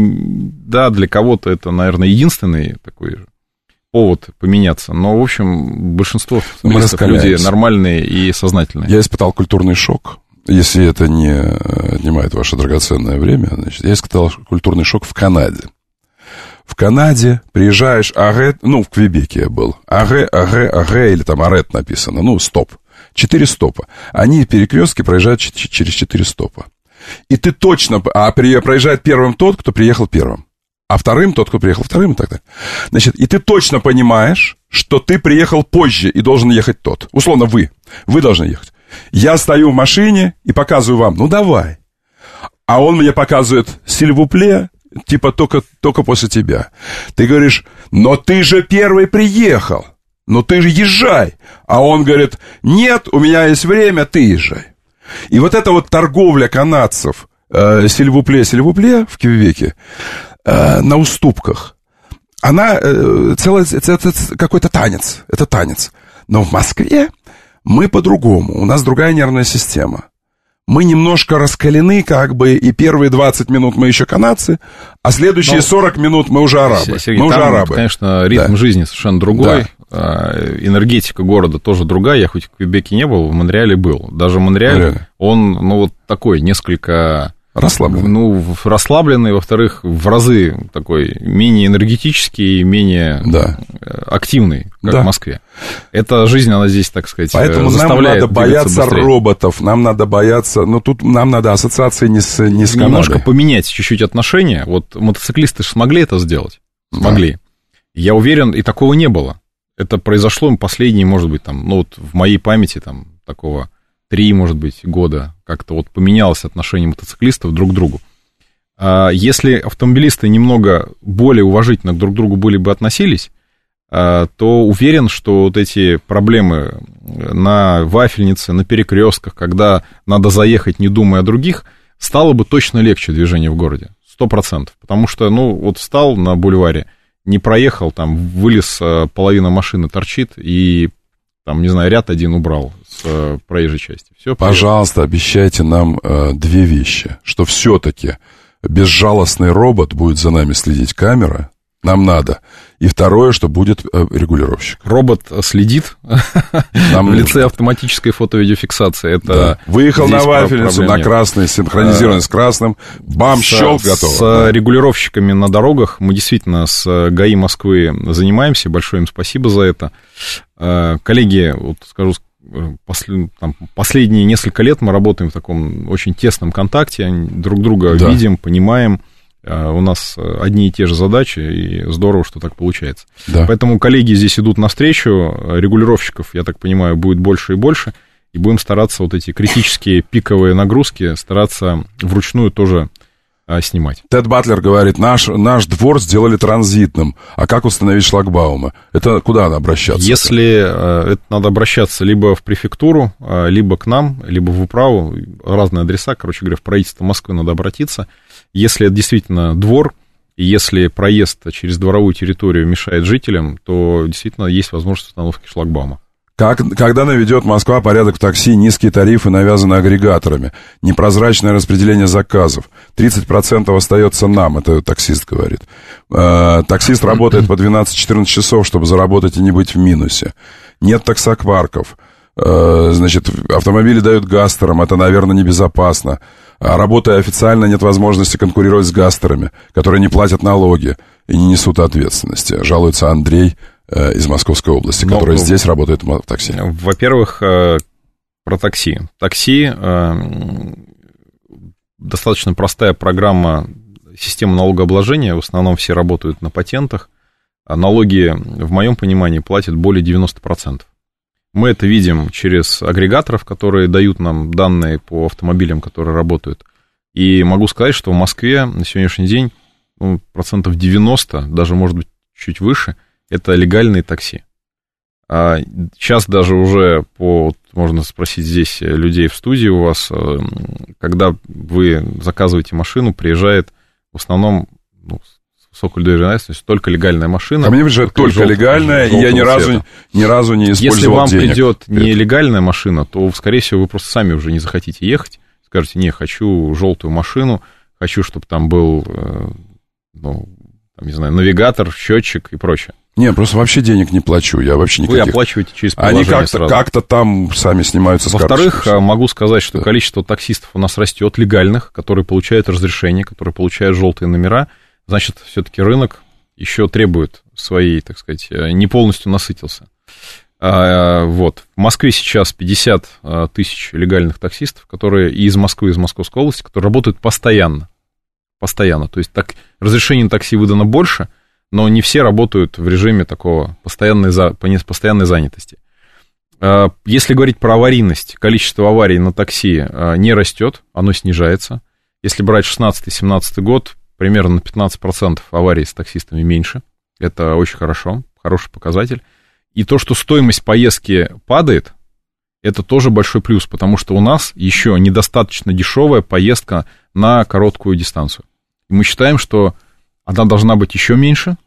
да, для кого-то это, наверное, единственный такой повод поменяться. Но, в общем, большинство люди нормальные и сознательные. Я испытал культурный шок. Если это не отнимает ваше драгоценное время, значит, я испытал культурный шок в Канаде. В Канаде приезжаешь, аре, ну, в Квебеке я был, аре, аре, аре, или там арет написано, ну, стоп. Четыре стопа. Они перекрестки проезжают через четыре стопа. И ты точно... А проезжает первым тот, кто приехал первым. А вторым тот, кто приехал вторым, и так далее. Значит, и ты точно понимаешь, что ты приехал позже и должен ехать тот. Условно, вы. Вы должны ехать. Я стою в машине и показываю вам, ну, давай. А он мне показывает сильвупле, типа только, только после тебя. Ты говоришь, но ты же первый приехал. Ну ты же езжай. А он говорит, нет, у меня есть время, ты езжай. И вот эта вот торговля канадцев э, сильвупле, сильвупле в Квебеке э, на уступках, она э, целый, это, это какой-то танец, это танец. Но в Москве мы по-другому, у нас другая нервная система. Мы немножко раскалены, как бы, и первые двадцать минут мы еще канадцы, а следующие сорок минут мы уже арабы. Сергей, мы там, уже арабы. Конечно, ритм да. жизни совершенно другой. Да. Энергетика города тоже другая. Я хоть в Квебеке не был, в Монреале был. Даже Монреаль, Монреаль. он, ну, вот такой, несколько... Расслабленный. Ну, расслабленный, во-вторых, в разы такой менее энергетический, менее да. активный, как да. в Москве. Эта жизнь, она здесь, так сказать, поэтому заставляет нам надо бояться быстрее. роботов, нам надо бояться... Ну, тут нам надо ассоциации не с, не с Канадой. Немножко поменять чуть-чуть отношения. Вот мотоциклисты же смогли это сделать. Смогли. Да. Я уверен, и такого не было. Это произошло последние, может быть, там, ну, вот в моей памяти, там, такого... Три, может быть, года как-то вот поменялось отношение мотоциклистов друг к другу. Если автомобилисты немного более уважительно друг к другу были бы относились, то уверен, что вот эти проблемы на вафельнице, на перекрестках, когда надо заехать, не думая о других, стало бы точно легче движение в городе. Сто процентов. Потому что, ну, вот встал на бульваре, не проехал, там, вылез, половина машины торчит, и, там, не знаю, ряд один убрал с проезжей части. Все, пожалуйста, обещайте нам э, две вещи. Что все-таки безжалостный робот будет за нами следить, камера, нам надо. И второе, что будет э, регулировщик. Робот следит нам в лице автоматической фото-видеофиксации. Это да. Выехал на вафельницу, на красный, синхронизированный с красным, бам, щелк, готово. С да. регулировщиками на дорогах мы действительно с ГАИ Москвы занимаемся. Большое им спасибо за это. Коллеги, вот скажу, После, там, последние несколько лет мы работаем в таком очень тесном контакте, друг друга да. видим, понимаем, у нас одни и те же задачи, и здорово, что так получается. Да. Поэтому коллеги здесь идут навстречу, регулировщиков, я так понимаю, будет больше и больше, и будем стараться вот эти критические пиковые нагрузки стараться вручную тоже снимать. Тед Батлер говорит, наш, наш двор сделали транзитным. А как установить шлагбаумы? Это куда надо обращаться? Если это надо обращаться либо в префектуру, либо к нам, либо в управу, разные адреса, короче говоря, в правительство Москвы надо обратиться. Если это действительно двор, и если проезд через дворовую территорию мешает жителям, то действительно есть возможность установки шлагбаума. Как, когда наведет Москва порядок в такси, низкие тарифы навязаны агрегаторами, непрозрачное распределение заказов, тридцать процентов остается нам, это таксист говорит. Э, таксист работает по двенадцать-четырнадцать часов, чтобы заработать и не быть в минусе. Нет таксопарков. Э, значит, автомобили дают гастерам, это, наверное, небезопасно. А работая официально, нет возможности конкурировать с гастерами, которые не платят налоги и не несут ответственности. Жалуется Андрей из Московской области, Но, который здесь работает в такси. Во-первых, про такси. Такси достаточно простая программа системы налогообложения. В основном все работают на патентах. Налоги, в моем понимании, платят более девяносто процентов. Мы это видим через агрегаторов, которые дают нам данные по автомобилям, которые работают. И могу сказать, что в Москве на сегодняшний день ну, процентов девяносто, даже, может быть, чуть выше, это легальные такси. Сейчас даже уже по, можно спросить здесь людей в студии у вас, когда вы заказываете машину, приезжает в основном, ну, с высокой долей вероятности только легальная машина. А мне приезжает только желтого, легальная, и я ни разу, ни разу не использовал Если вам денег. придет нелегальная машина, то, скорее всего, вы просто сами уже не захотите ехать. Скажете, не, хочу желтую машину, хочу, чтобы там был, ну, там, не знаю, навигатор, счетчик и прочее. Не, просто вообще денег не плачу, я вообще никаких... Вы оплачиваете через приложение Они как-то, сразу. как-то там сами снимаются с карточки. Во-вторых, могу сказать, что количество таксистов у нас растет, легальных, которые получают разрешение, которые получают желтые номера. Значит, все-таки рынок еще требует своей, так сказать, не полностью насытился. Вот. В Москве сейчас пятьдесят тысяч легальных таксистов, которые и из Москвы, и из Московской области, которые работают постоянно. Постоянно. То есть так, разрешений на такси выдано больше, но не все работают в режиме такого постоянной, постоянной занятости. Если говорить про аварийность, количество аварий на такси не растет, оно снижается. Если брать шестнадцатый-семнадцатый год, примерно на пятнадцать процентов аварий с таксистами меньше. Это очень хорошо, хороший показатель. И то, что стоимость поездки падает, это тоже большой плюс, потому что у нас еще недостаточно дешевая поездка на короткую дистанцию. И мы считаем, что она должна быть еще меньше,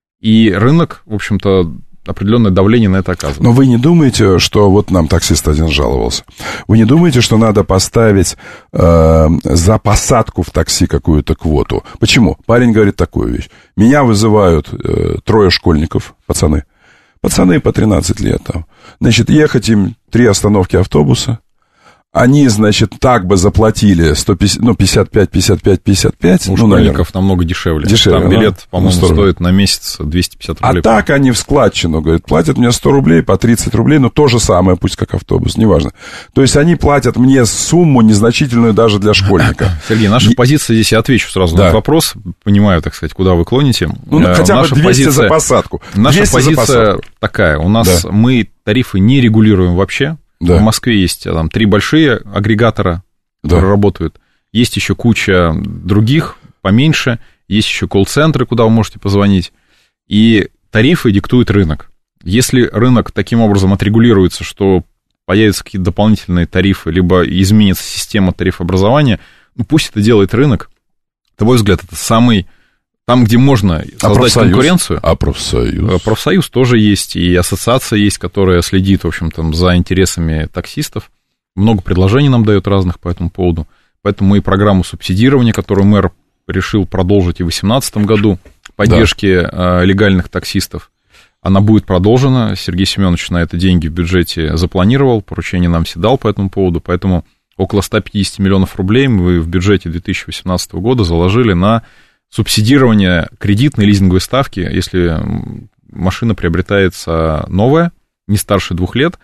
и рынок, в общем-то, определенное давление на это оказывает. Но вы не думаете, что вот нам таксист один жаловался, вы не думаете, что надо поставить э, за посадку в такси какую-то квоту? Почему? Парень говорит такую вещь. Меня вызывают э, трое школьников, пацаны, пацаны по тринадцать лет там. Значит, ехать им три остановки автобуса. Они, значит, так бы заплатили сто пятьдесят, ну, пятьдесят пять, пятьдесят пять, пятьдесят пять. У ну, школьников намного дешевле. Дешевле. Там билет, да? по-моему, стоит на месяц двести пятьдесят рублей. А так они в складчину, говорят, платят мне сто рублей, по тридцать рублей, но то же самое, пусть как автобус, неважно. То есть они платят мне сумму незначительную даже для школьника. Сергей, наша И... позиция здесь, я отвечу сразу да. на этот вопрос, понимаю, так сказать, куда вы клоните. Ну, хотя наша бы двести позиция, за посадку. Наша позиция посадку. такая, у нас да. мы тарифы не регулируем вообще. Да. В Москве есть там три большие агрегатора, которые да. работают. Есть еще куча других, поменьше. Есть еще колл-центры, куда вы можете позвонить. И тарифы диктует рынок. Если рынок таким образом отрегулируется, что появятся какие-то дополнительные тарифы, либо изменится система тарифообразования, ну пусть это делает рынок. На мой взгляд, это самый... Там, где можно создать а конкуренцию. А профсоюз? Профсоюз тоже есть, и ассоциация есть, которая следит, в общем, там, за интересами таксистов. Много предложений нам дает разных по этому поводу. Поэтому мы и программу субсидирования, которую мэр решил продолжить и в две тысячи восемнадцатом году, поддержки да. легальных таксистов, она будет продолжена. Сергей Семенович на это деньги в бюджете запланировал, поручение нам все дал по этому поводу. Поэтому около сто пятьдесят миллионов рублей мы в бюджете две тысячи восемнадцатого года заложили на субсидирование кредитной лизинговой ставки, если машина приобретается новая, не старше двух лет,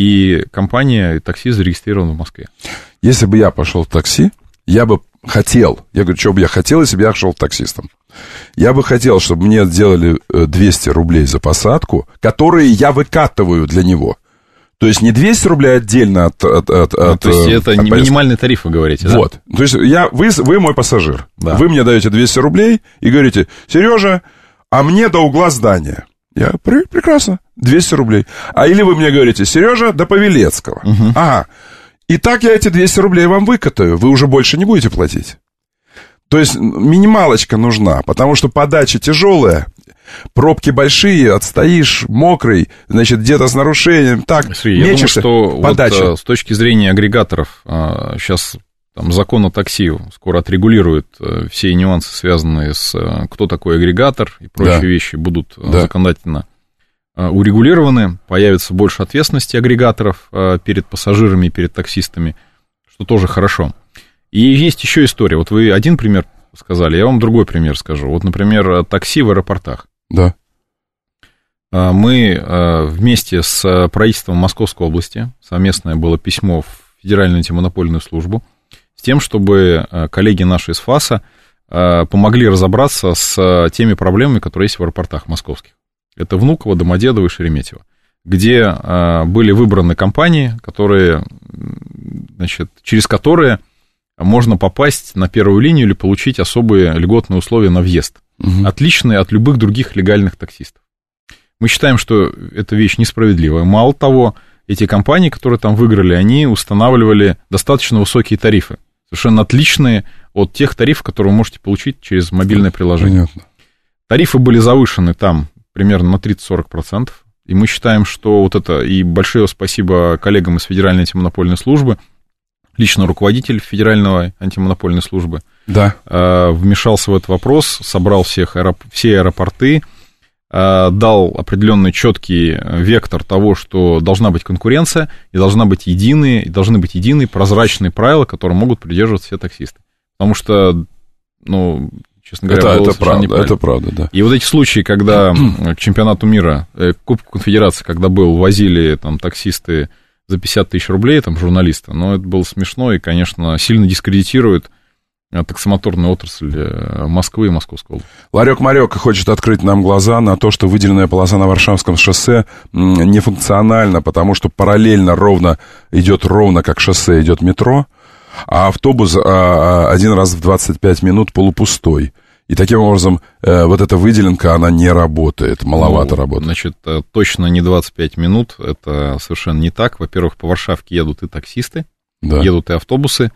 и компания и такси зарегистрированы в Москве. Если бы я пошел в такси, я бы хотел, я говорю, что бы я хотел, если бы я шел таксистом. Я бы хотел, чтобы мне сделали двести рублей за посадку, которые я выкатываю для него. То есть не двести рублей отдельно от... от, от, ну, от то есть это от не минимальный тариф, вы говорите, да? Вот. То есть я, вы, вы мой пассажир. Да. Вы мне даете двести рублей и говорите, Сережа, а мне до угла здания. Я, прекрасно, двести рублей. А или вы мне говорите, Сережа, до Павелецкого. Угу. Ага. И так я эти двести рублей вам выкатаю. Вы уже больше не будете платить. То есть минималочка нужна, потому что подача тяжелая. Пробки большие, отстоишь, мокрый, значит, где-то с нарушением, так, Сергей, мечешься, я думаю, что подача. Вот, с точки зрения агрегаторов, сейчас там, закон о такси скоро отрегулирует все нюансы, связанные с кто такой агрегатор, и прочие да. вещи будут да. законодательно урегулированы, появится больше ответственности агрегаторов перед пассажирами и перед таксистами, что тоже хорошо. И есть еще история, вот вы один пример сказали, я вам другой пример скажу. Вот, например, такси в аэропортах. Да. Мы вместе с правительством Московской области, совместное было письмо в Федеральную антимонопольную службу, с тем, чтобы коллеги наши из ФАСа помогли разобраться с теми проблемами, которые есть в аэропортах московских. Это Внуково, Домодедово и Шереметьево, где были выбраны компании, которые, значит, через которые можно попасть на первую линию или получить особые льготные условия на въезд, угу. отличные от любых других легальных таксистов. Мы считаем, что эта вещь несправедливая. Мало того, эти компании, которые там выиграли, они устанавливали достаточно высокие тарифы, совершенно отличные от тех тарифов, которые вы можете получить через мобильное приложение. Понятно. Тарифы были завышены там примерно на тридцать-сорок процентов, и мы считаем, что вот это, и большое спасибо коллегам из Федеральной антимонопольной службы, лично руководитель Федеральной антимонопольной службы, да. э, вмешался в этот вопрос, собрал всех аэроп... все аэропорты, э, дал определенный четкий вектор того, что должна быть конкуренция, и должна быть единые, и должны быть единые прозрачные правила, которые могут придерживаться все таксисты. Потому что, ну, честно говоря, это, было это правда, это правда, да. И вот эти случаи, когда к чемпионату мира, к Кубку Конфедерации, когда был, возили там таксисты за пятьдесят тысяч рублей, там, журналиста, но это было смешно и, конечно, сильно дискредитирует таксомоторную отрасль Москвы и Московской области. Ларек-марек хочет открыть нам глаза на то, что выделенная полоса на Варшавском шоссе нефункциональна, потому что параллельно ровно идет ровно, как шоссе идет метро, а автобус а, один раз в двадцать пять минут полупустой. И таким образом э, вот эта выделенка, она не работает, маловато ну, работает. Значит, точно не двадцать пять минут, это совершенно не так. Во-первых, по Варшавке едут и таксисты, да. едут и автобусы,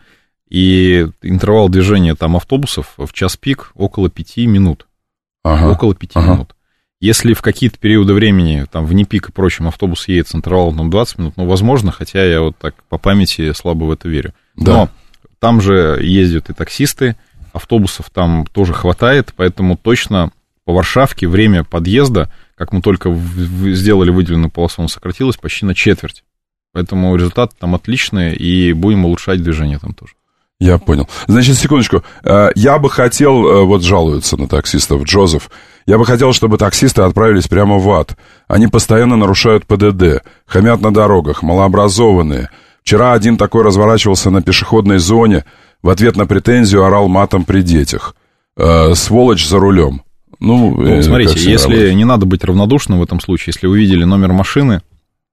и интервал движения там автобусов в час пик около пяти минут. Ага. Около пяти ага. минут. Если в какие-то периоды времени, там, в непик и прочем, автобус едет с интервалом там, двадцать минут, ну, возможно, хотя я вот так по памяти слабо в это верю. Да. Но там же ездят и таксисты, автобусов там тоже хватает, поэтому точно по Варшавке время подъезда, как мы только в, в, сделали выделенную полосу, он сократилось почти на четверть. Поэтому результаты там отличные, и будем улучшать движение там тоже. Я понял. Значит, секундочку. Я бы хотел, вот жалуются на таксистов, Джозеф, я бы хотел, чтобы таксисты отправились прямо в ад. Они постоянно нарушают ПДД, хамят на дорогах, малообразованные. Вчера один такой разворачивался на пешеходной зоне, в ответ на претензию орал матом при детях. Э, сволочь за рулем. Ну, ну смотрите, если работает. Не надо быть равнодушным в этом случае, если вы видели номер машины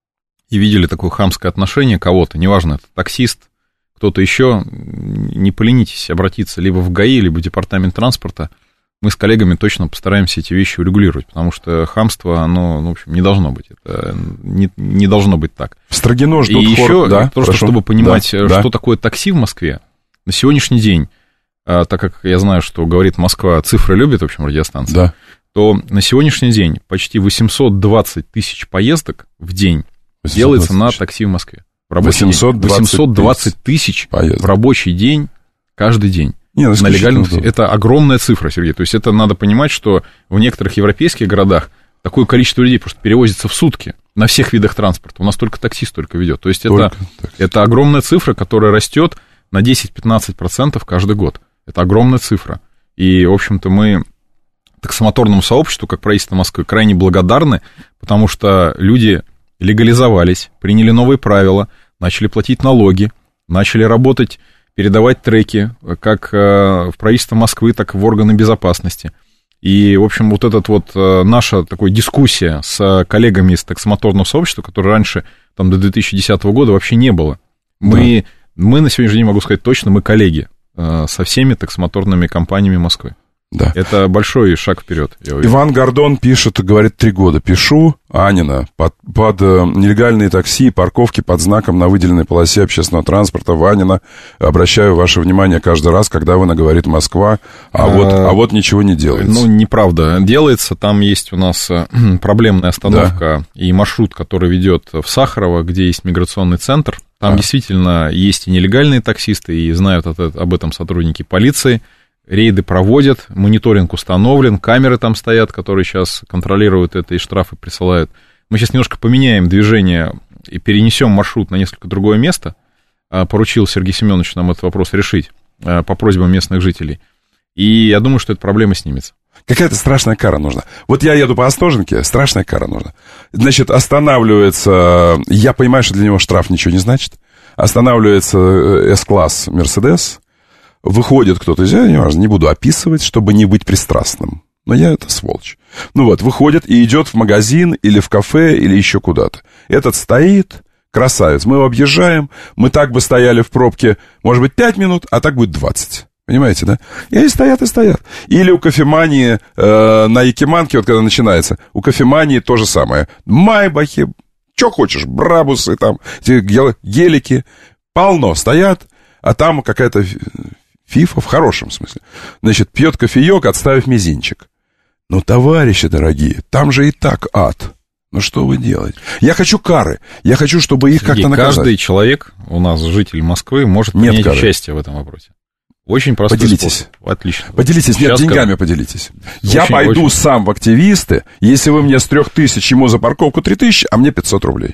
и видели такое хамское отношение кого-то, неважно, это таксист, кто-то еще, не поленитесь обратиться либо в ГАИ, либо в департамент транспорта. Мы с коллегами точно постараемся эти вещи урегулировать, потому что хамство, оно, ну, в общем, не должно быть. Это не, не должно быть так. В Строгино ждут И хор, еще, да, просто прошу. чтобы понимать, да, что да. такое такси в Москве, на сегодняшний день, так как я знаю, что говорит Москва, цифры любит, в общем, радиостанция, да. то на сегодняшний день почти восемьсот двадцать тысяч поездок в день делается на такси в Москве. В восемьсот двадцать тысяч в рабочий день каждый день. Не, на легальном такси. Это огромная цифра, Сергей. То есть это надо понимать, что в некоторых европейских городах такое количество людей просто перевозится в сутки на всех видах транспорта. У нас только такси столько ведет. То есть это, это огромная цифра, которая растет на десять-пятнадцать процентов каждый год. Это огромная цифра. И, в общем-то, мы таксомоторному сообществу, как правительство Москвы, крайне благодарны, потому что люди легализовались, приняли новые правила, начали платить налоги, начали работать, передавать треки как в правительство Москвы, так и в органы безопасности. И, в общем, вот эта вот наша такая дискуссия с коллегами из таксомоторного сообщества, которое раньше, там, до две тысячи десятого года вообще не было. Мы, да. мы на сегодняшний день, могу сказать точно, мы коллеги со всеми таксомоторными компаниями Москвы. Да. Это большой шаг вперед. Иван Гордон пишет, говорит, три года пишу, Анина, под, под э, нелегальные такси и парковки под знаком на выделенной полосе общественного транспорта в Анина. Обращаю ваше внимание каждый раз, когда вы наговорит Москва, а, а, вот, а вот ничего не делается. Ну, неправда. Делается, там есть у нас проблемная остановка, да. И маршрут, который ведет в Сахарово, где есть миграционный центр. Там а. действительно есть и нелегальные таксисты, и знают об этом сотрудники полиции. Рейды проводят, мониторинг установлен, камеры там стоят, которые сейчас контролируют это и штрафы присылают. Мы сейчас немножко поменяем движение и перенесем маршрут на несколько другое место. Поручил Сергей Семенович нам этот вопрос решить по просьбам местных жителей. И я думаю, что эта проблема снимется. Какая-то страшная кара нужна. Вот я еду по Остоженке, страшная кара нужна. Значит, останавливается, я понимаю, что для него штраф ничего не значит. Останавливается С-класс Мерседес. Выходит кто-то из, я не важно, не буду описывать, чтобы не быть пристрастным. Но я это сволочь. Ну вот, выходит и идет в магазин или в кафе или еще куда-то. Этот стоит, красавец. Мы его объезжаем, мы так бы стояли в пробке, может быть, пять минут, а так будет двадцать. Понимаете, да? И они стоят и стоят. Или у кофемании э, на Якиманке, вот когда начинается, у кофемании то же самое. Майбахи, что хочешь, брабусы, там, гелики, полно стоят, а там какая-то фифа в хорошем смысле. Значит, пьет кофеек, отставив мизинчик. Ну, товарищи дорогие, там же и так ад. Ну, что вы делаете? Я хочу кары. Я хочу, чтобы их как-то наказать. Каждый человек, у нас житель Москвы, может нет принять кары. Участие в этом вопросе. Очень простой Поделитесь. способ. Отлично. Поделитесь, нет, Сейчас деньгами скажу. поделитесь. Очень, Я пойду очень... сам в активисты, если вы мне с трех тысяч ему за парковку три тысячи, а мне пятьсот рублей.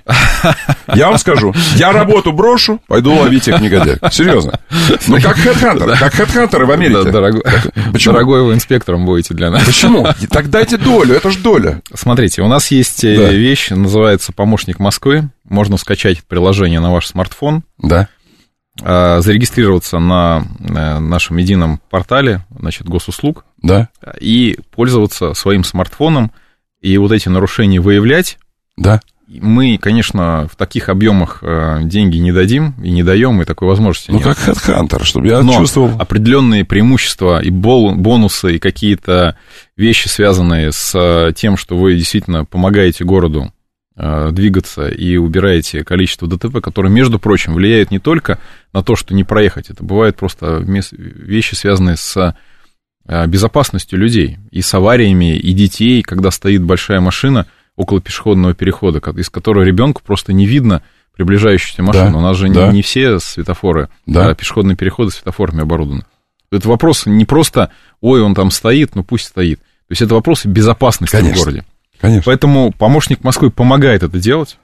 Я вам скажу, я работу брошу, пойду ловить их негодяев. Серьезно. Ну, как хедхантеры, как хедхантеры в Америке. Дорогой вы инспектором будете для нас. Почему? Так дайте долю, это ж доля. Смотрите, у нас есть вещь, называется «Помощник Москвы». Можно скачать приложение на ваш смартфон. Да. Зарегистрироваться на нашем едином портале, значит, госуслуг, да. И пользоваться своим смартфоном, и вот эти нарушения выявлять. Да. Мы, конечно, в таких объемах деньги не дадим и не даем, и такой возможности ну, нет. Ну, как HeadHunter, чтобы я Но чувствовал... определенные преимущества и бонусы, и какие-то вещи, связанные с тем, что вы действительно помогаете городу двигаться и убираете количество ДТП, которые, между прочим, влияют не только на то, что не проехать, это бывают просто вещи, связанные с безопасностью людей, и с авариями, и детей, когда стоит большая машина около пешеходного перехода, из которого ребенку просто не видно приближающуюся машину. Да, У нас же да. не, не все светофоры, да. а пешеходные переходы светофорами оборудованы. Это вопрос не просто, ой, он там стоит, ну пусть стоит. То есть это вопрос безопасности Конечно. в городе. Конечно. Поэтому помощник Москвы помогает это делать.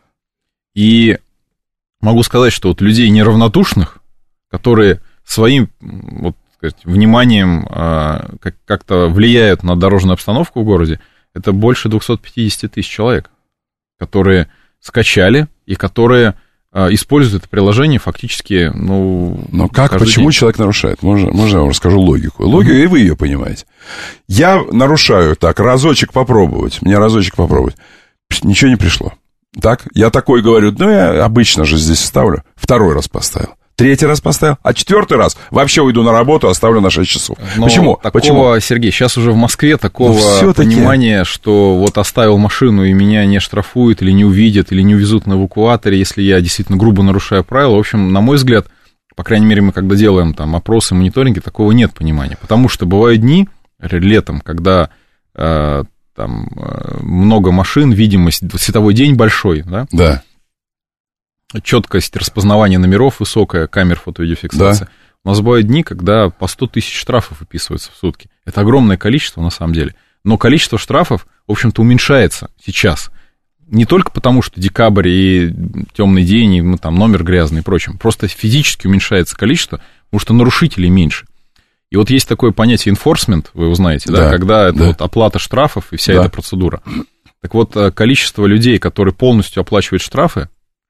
И могу сказать, что вот людей неравнодушных, которые своим вот, сказать, вниманием а, как- как-то влияют на дорожную обстановку в городе, это больше двести пятьдесят тысяч человек, которые скачали и которые а, используют это приложение фактически, ну... Но как, почему день. человек нарушает? Можно, можно я вам расскажу логику? Логику, mm-hmm. и вы ее понимаете. Я нарушаю так, разочек попробовать, мне разочек попробовать. Ничего не пришло. Так, я такой говорю, ну, я обычно же здесь ставлю. Второй раз поставил. Третий раз поставил, а четвертый раз вообще уйду на работу, оставлю на шесть часов. Но Почему? Такого, Почему? Сергей, сейчас уже в Москве такого понимания, что вот оставил машину и меня не штрафуют, или не увидят, или не увезут на эвакуаторе, если я действительно грубо нарушаю правила. В общем, на мой взгляд, по крайней мере, мы когда делаем там опросы, мониторинги, такого нет понимания. Потому что бывают дни летом, когда э, там много машин, видимость, световой день большой, да? Да. Четкость распознавания номеров высокая, камер фото-видеофиксации. Да. У нас бывают дни, когда по сто тысяч штрафов выписываются в сутки. Это огромное количество, на самом деле. Но количество штрафов, в общем-то, уменьшается сейчас. Не только потому, что декабрь и темный день, и ну, там, номер грязный и прочим. Просто физически уменьшается количество, потому что нарушителей меньше. И вот есть такое понятие enforcement, вы узнаете, да, да, когда это да. вот оплата штрафов и вся да. эта процедура. Так вот, количество людей, которые полностью оплачивают штрафы,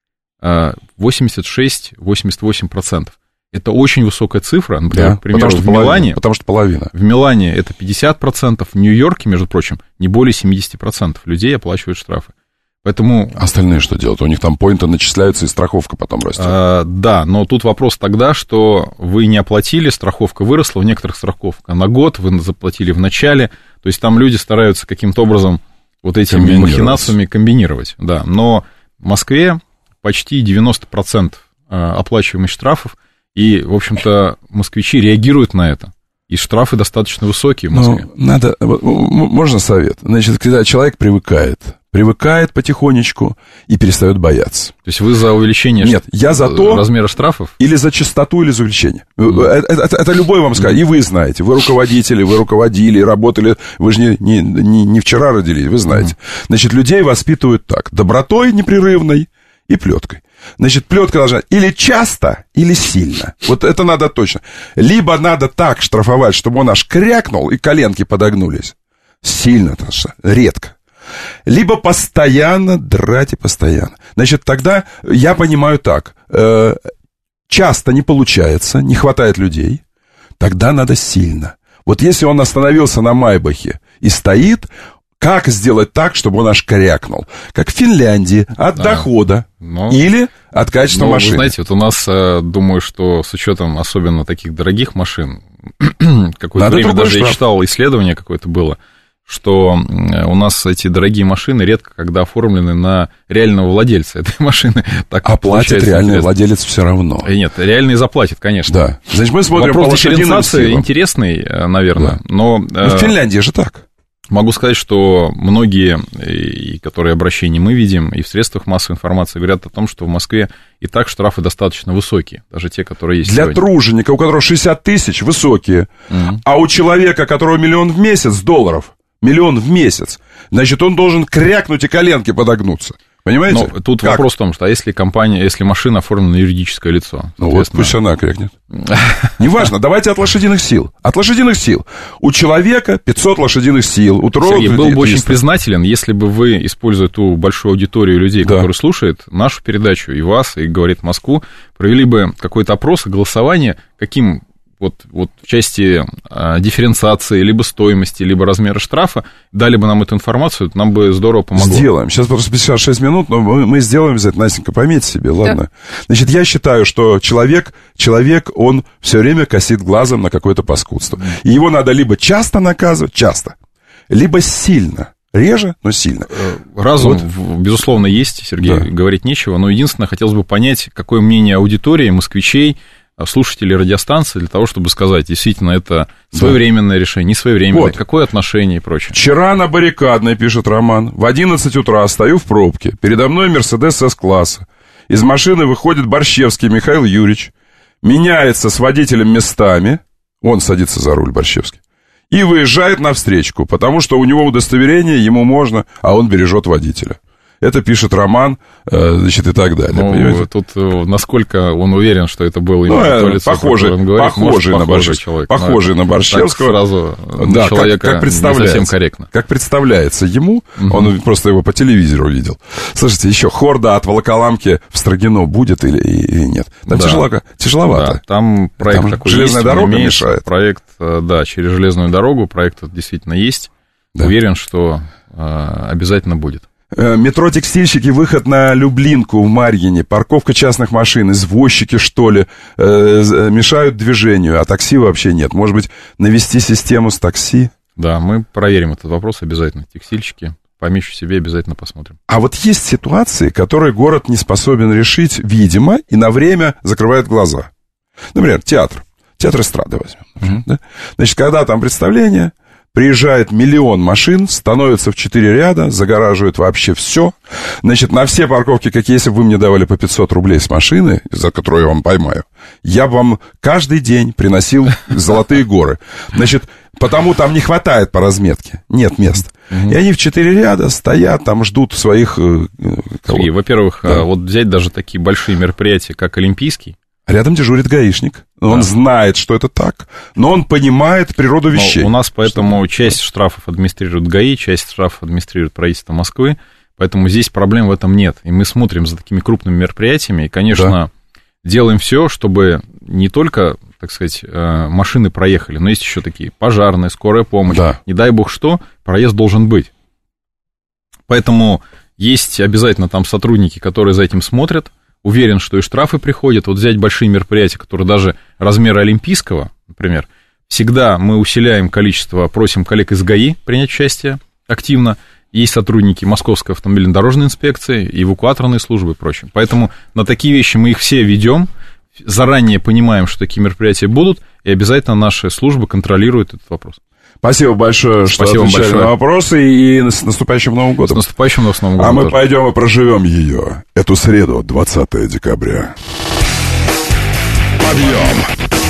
восемьдесят шесть - восемьдесят восемь процентов. Это очень высокая цифра. Например, да, к примеру, потому что в половина, Милане... Потому что половина. В Милане это пятьдесят процентов, в Нью-Йорке, между прочим, не более семьдесят процентов людей оплачивают штрафы. Поэтому... Остальные что делают? У них там поинты начисляются, и страховка потом растет. А, да, но тут вопрос тогда, что вы не оплатили, страховка выросла, в некоторых страховка на год, вы заплатили в начале. То есть там люди стараются каким-то образом вот этими махинациями комбинировать. Да. Но в Москве почти девяносто процентов оплачиваемых штрафов, и, в общем-то, москвичи реагируют на это. И штрафы достаточно высокие в Москве. Ну, надо... Можно совет? Значит, когда человек привыкает, привыкает потихонечку и перестает бояться. То есть вы за увеличение Нет, я за то, размера штрафов? Или за частоту, или за увеличение. Mm. Это, это, это любой вам скажет. Mm. И вы знаете. Вы руководители, вы руководили, работали. Вы же не, не, не, не вчера родились, вы знаете. Mm. Значит, людей воспитывают так. Добротой непрерывной и плеткой. Значит, плетка должна или часто, или сильно. Вот это надо точно. Либо надо так штрафовать, чтобы он аж крякнул, и коленки подогнулись. Сильно, редко. Либо постоянно драть и постоянно. Значит, тогда я понимаю так. Э, часто не получается, не хватает людей. Тогда надо сильно. Вот если он остановился на Майбахе и стоит... Как сделать так, чтобы он аж крякнул? Как в Финляндии, от а, дохода. Ну... Или от качества Но, машины. Вы знаете, вот у нас, думаю, что с учетом особенно таких дорогих машин, какое-то Надо время даже штраф. я читал, исследование какое-то было, что у нас эти дорогие машины редко когда оформлены на реального владельца этой машины. Так а платит реальный интересно. Владелец все равно. Нет, реальный заплатит, конечно. Да. Значит, мы смотрим Вопрос по лошадиным дифференциации силам. интересный, наверное, Да. но... Ну, в Финляндии же так. Могу сказать, что многие, и которые обращения мы видим, и в средствах массовой информации говорят о том, что в Москве и так штрафы достаточно высокие, даже те, которые есть Для сегодня. труженика, у которого шестьдесят тысяч, высокие. Mm-hmm. А у человека, у которого миллион в месяц долларов, миллион в месяц, значит, он должен крякнуть и коленки подогнуться. Понимаете? Но тут как? вопрос в том, что а если компания, если машина оформлена на юридическое лицо? Ну вот пусть она крякнет. Неважно, давайте от лошадиных сил. От лошадиных сил. У человека пятьсот лошадиных сил. У Сергей, был бы очень признателен, если бы вы, используя ту большую аудиторию людей, да. которые слушают нашу передачу, и вас, и «Говорит Москву», провели бы какой-то опрос, голосование, каким... Вот, вот в части а, дифференциации, либо стоимости, либо размера штрафа, дали бы нам эту информацию, нам бы здорово помогло. Сделаем. Сейчас просто пятьдесят шесть минут, но мы, мы сделаем обязательно. Настенька, пометь себе, ладно? Да. Значит, я считаю, что человек, человек, он все время косит глазом на какое-то паскудство. И его надо либо часто наказывать, часто, либо сильно. Реже, но сильно. Разум, вот. безусловно, есть, Сергей, да. говорить нечего, но единственное, хотелось бы понять, какое мнение аудитории, москвичей, слушателей радиостанции для того, чтобы сказать, действительно, это своевременное да. решение, не своевременное, вот. какое отношение и прочее. Вчера на Баррикадной, пишет Роман, в одиннадцать утра стою в пробке, передо мной Мерседес С-класса. Из машины выходит Борщевский Михаил Юрьевич, меняется с водителем местами, он садится за руль, Борщевский, и выезжает навстречку, потому что у него удостоверение, ему можно, а он бережет водителя. Это пишет Роман, значит, и так далее. Ну, тут насколько он уверен, что это было именно ну, то лицо, похожий, которое он говорит, похожий, может, на, Борщев... человек, похожий на Борщевского. Сразу да, человека как, как представляется, не совсем корректно. Как представляется ему, угу. он просто его по телевизору видел. Слушайте, еще хорда от Волоколамки в Строгино будет или, или нет? Там да. тяжело, тяжеловато. Да, там проект там такой железная есть, дорога имеет, мешает. Проект, да, через железную дорогу, проект действительно есть. Да. Уверен, что а, обязательно будет. Метро «Текстильщики», выход на Люблинку в Марьине, парковка частных машин, извозчики, что ли, э, мешают движению, а такси вообще нет. Может быть, навести систему с такси? Да, мы проверим этот вопрос обязательно. Текстильщики, помечу себе, обязательно посмотрим. А вот есть ситуации, которые город не способен решить, видимо, и на время закрывает глаза. Например, театр. Театр эстрады возьмем. Mm-hmm. Да? Значит, когда там представление... Приезжает миллион машин, становится в четыре ряда, загораживает вообще все. Значит, на все парковки, какие, если бы вы мне давали по пятьсот рублей с машины, за которую я вам поймаю, я бы вам каждый день приносил золотые горы. Значит, потому там не хватает по разметке, нет мест. Угу. И они в четыре ряда стоят, там ждут своих... Сергей, во-первых, да. вот взять даже такие большие мероприятия, как Олимпийский. Рядом дежурит гаишник. Он да. знает, что это так, но он понимает природу вещей. Но у нас поэтому что... часть штрафов администрирует ГАИ, часть штрафов администрирует правительство Москвы, поэтому здесь проблем в этом нет. И мы смотрим за такими крупными мероприятиями, и, конечно, да. делаем все, чтобы не только, так сказать, машины проехали, но есть еще такие пожарные, скорая помощь. Да. Не дай бог что, проезд должен быть. Поэтому есть обязательно там сотрудники, которые за этим смотрят. Уверен, что и штрафы приходят. Вот взять большие мероприятия, которые даже размера Олимпийского, например, всегда мы усиляем количество, просим коллег из ГАИ принять участие активно. Есть сотрудники Московской автомобильно-дорожной инспекции, эвакуаторные службы и прочее. Поэтому на такие вещи мы их все ведем, заранее понимаем, что такие мероприятия будут, и обязательно наши службы контролируют этот вопрос. Спасибо большое, что Спасибо отвечали большое. на вопросы, и с наступающим Новым годом. С наступающим Новым годом. А мы тоже. пойдем и проживем ее, эту среду, двадцатое декабря. Подъем!